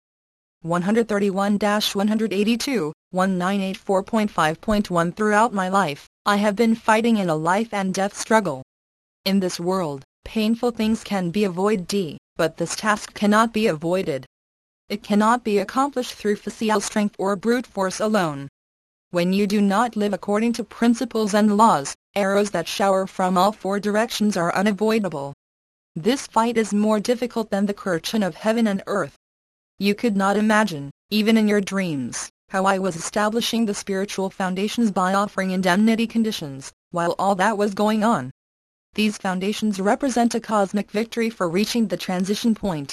Speaker 1: 131-182, 1984.5.1 Throughout my life, I have been fighting in a life and death struggle. In this world, painful things can be avoided, but this task cannot be avoided. It cannot be accomplished through physical strength or brute force alone. When you do not live according to principles and laws, arrows that shower from all four directions are unavoidable. This fight is more difficult than the creation of heaven and earth. You could not imagine, even in your dreams, how I was establishing the spiritual foundations by offering indemnity conditions, while all that was going on. These foundations represent a cosmic victory for reaching the transition point.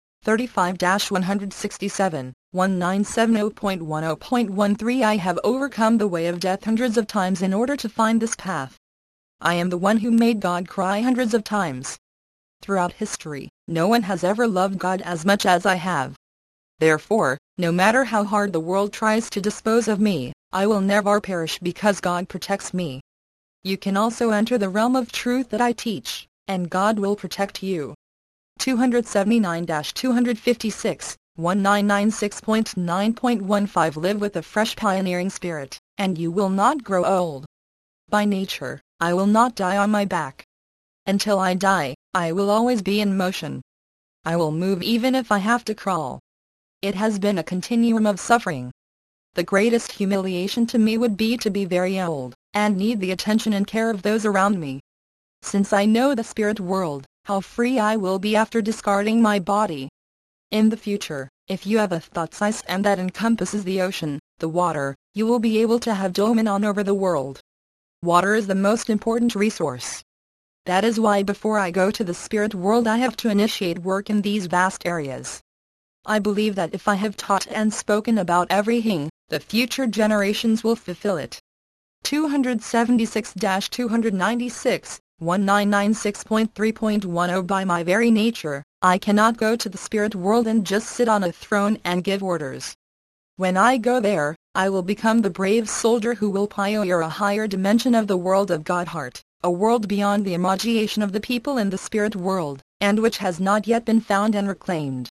Speaker 1: 35-167, 1970.10.13 I have overcome the way of death hundreds of times in order to find this path. I am the one who made God cry hundreds of times. Throughout history, no one has ever loved God as much as I have. Therefore, no matter how hard the world tries to dispose of me, I will never perish because God protects me. You can also enter the realm of truth that I teach, and God will protect you. 279-256, 1996.9.15 Live with a fresh pioneering spirit, and you will not grow old. By nature, I will not die on my back. Until I die, I will always be in motion. I will move even if I have to crawl. It has been a continuum of suffering. The greatest humiliation to me would be to be very old, and need the attention and care of those around me. Since I know the spirit world, how free I will be after discarding my body. In the future, if you have a thought size and that encompasses the ocean, the water, you will be able to have dominion over the world. Water is the most important resource. That is why before I go to the spirit world I have to initiate work in these vast areas. I believe that if I have taught and spoken about everything, the future generations will fulfill it. 276-296, 1996.3.10 By my very nature, I cannot go to the spirit world and just sit on a throne and give orders. When I go there, I will become the brave soldier who will pioneer a higher dimension of the world of God heart, a world beyond the imagination of the people in the spirit world, and which has not yet been found and reclaimed.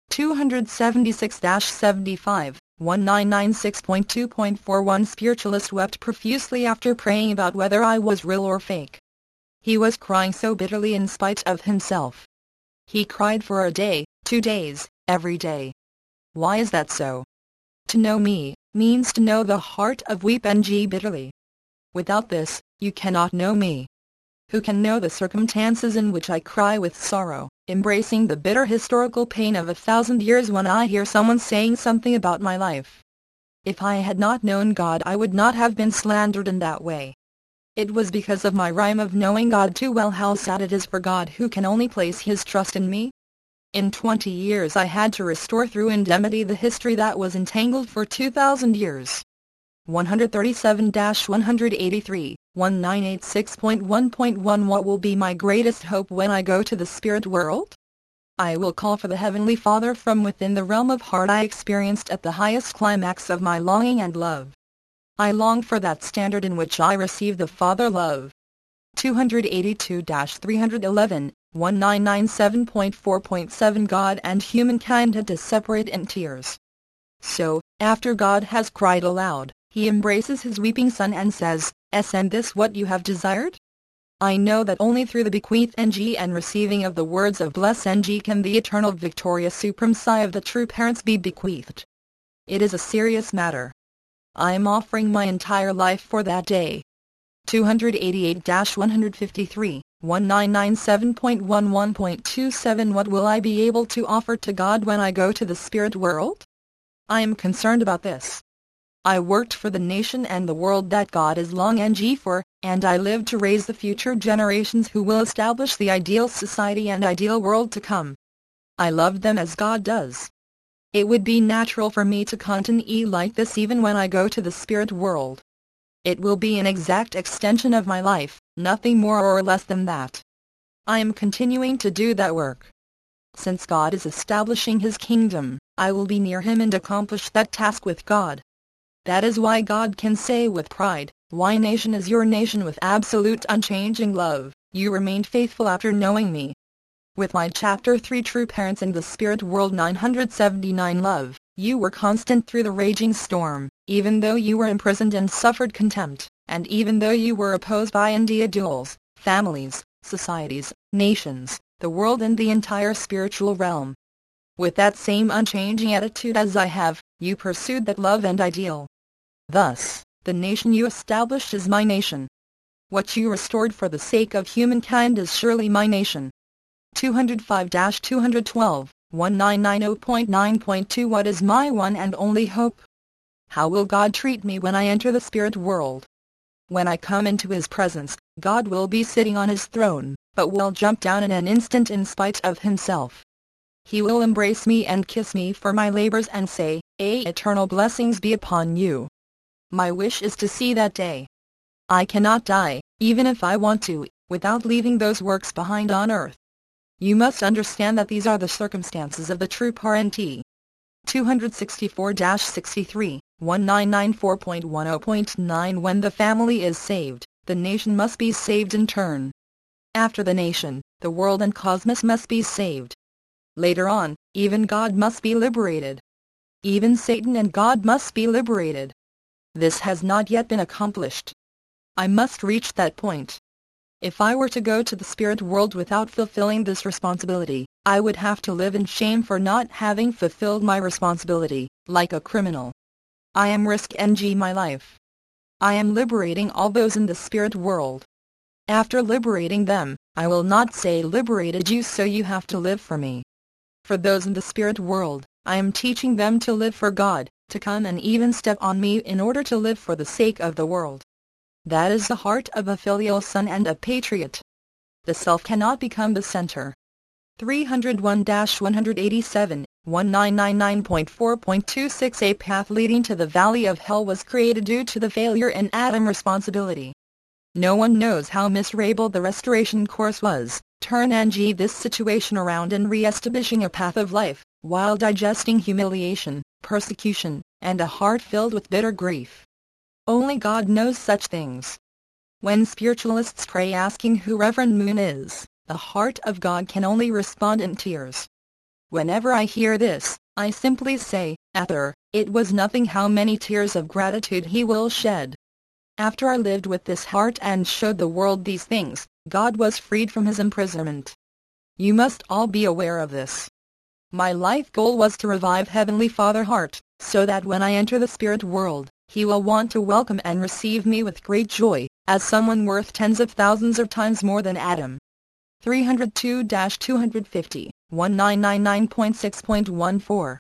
Speaker 1: 276-75, 1996.2.41 Spiritualist wept profusely after praying about whether I was real or fake. He was crying so bitterly in spite of himself. He cried for a day, 2 days, every day. Why is that so? To know me, means to know the heart of weep and bitterly. Without this, you cannot know me. Who can know the circumstances in which I cry with sorrow, embracing the bitter historical pain of 1,000 years when I hear someone saying something about my life? If I had not known God I would not have been slandered in that way. It was because of my rhyme of knowing God too well how sad it is for God who can only place his trust in me. In 20 years I had to restore through indemnity the history that was entangled for 2,000 years. 137-183, 1986.1.1 What will be my greatest hope when I go to the spirit world? I will call for the Heavenly Father from within the realm of heart I experienced at the highest climax of my longing and love. I long for that standard in which I receive the Father love. 282-311, 1997.4.7 God and humankind had to separate in tears. So, after God has cried aloud, he embraces his weeping son and says, "And this what you have desired?" I know that only through the bequeath and receiving of the words of bless can the eternal victorious supreme sigh of the true parents be bequeathed. It is a serious matter. I am offering my entire life for that day. 288-153, 1997.11.27 What will I be able to offer to God when I go to the spirit world? I am concerned about this. I worked for the nation and the world that God is long for, and I live to raise the future generations who will establish the ideal society and ideal world to come. I love them as God does. It would be natural for me to continue like this even when I go to the spirit world. It will be an exact extension of my life, nothing more or less than that. I am continuing to do that work. Since God is establishing his kingdom, I will be near him and accomplish that task with God. That is why God can say with pride, "Why nation is your nation with absolute unchanging love, you remained faithful after knowing me." With my Chapter 3 True Parents in the Spirit World 979 Love, you were constant through the raging storm, even though you were imprisoned and suffered contempt, and even though you were opposed by individuals, families, societies, nations, the world and the entire spiritual realm. With that same unchanging attitude as I have, you pursued that love and ideal. Thus, the nation you established is my nation. What you restored for the sake of humankind is surely my nation. 205-212, 1990.9.2 What is my one and only hope? How will God treat me when I enter the spirit world? When I come into his presence, God will be sitting on his throne, but will jump down in an instant in spite of himself. He will embrace me and kiss me for my labors and say, "Eternal blessings be upon you." My wish is to see that day. I cannot die, even if I want to, without leaving those works behind on earth. You must understand that these are the circumstances of the true parentee. 264-63, 1994.10.9 When the family is saved, the nation must be saved in turn. After the nation, the world and cosmos must be saved. Later on, even God must be liberated. Even Satan and God must be liberated. This has not yet been accomplished. I must reach that point. If I were to go to the spirit world without fulfilling this responsibility, I would have to live in shame for not having fulfilled my responsibility, like a criminal. I am risking my life. I am liberating all those in the spirit world. After liberating them, I will not say liberated you so you have to live for me. For those in the spirit world, I am teaching them to live for God, to come and even step on me in order to live for the sake of the world. That is the heart of a filial son and a patriot. The self cannot become the center. 301-187, 1999.4.26 A path leading to the valley of hell was created due to the failure in Adam responsibility. No one knows how miserable the restoration course was, turn this situation around and re-establishing a path of life, while digesting humiliation, persecution, and a heart filled with bitter grief. Only God knows such things. When spiritualists pray asking who Reverend Moon is, the heart of God can only respond in tears. Whenever I hear this, I simply say, "Ether, it was nothing how many tears of gratitude he will shed." After I lived with this heart and showed the world these things, God was freed from his imprisonment. You must all be aware of this. My life goal was to revive Heavenly Father heart, so that when I enter the spirit world, he will want to welcome and receive me with great joy, as someone worth tens of thousands of times more than Adam. 302-250, 1999.6.14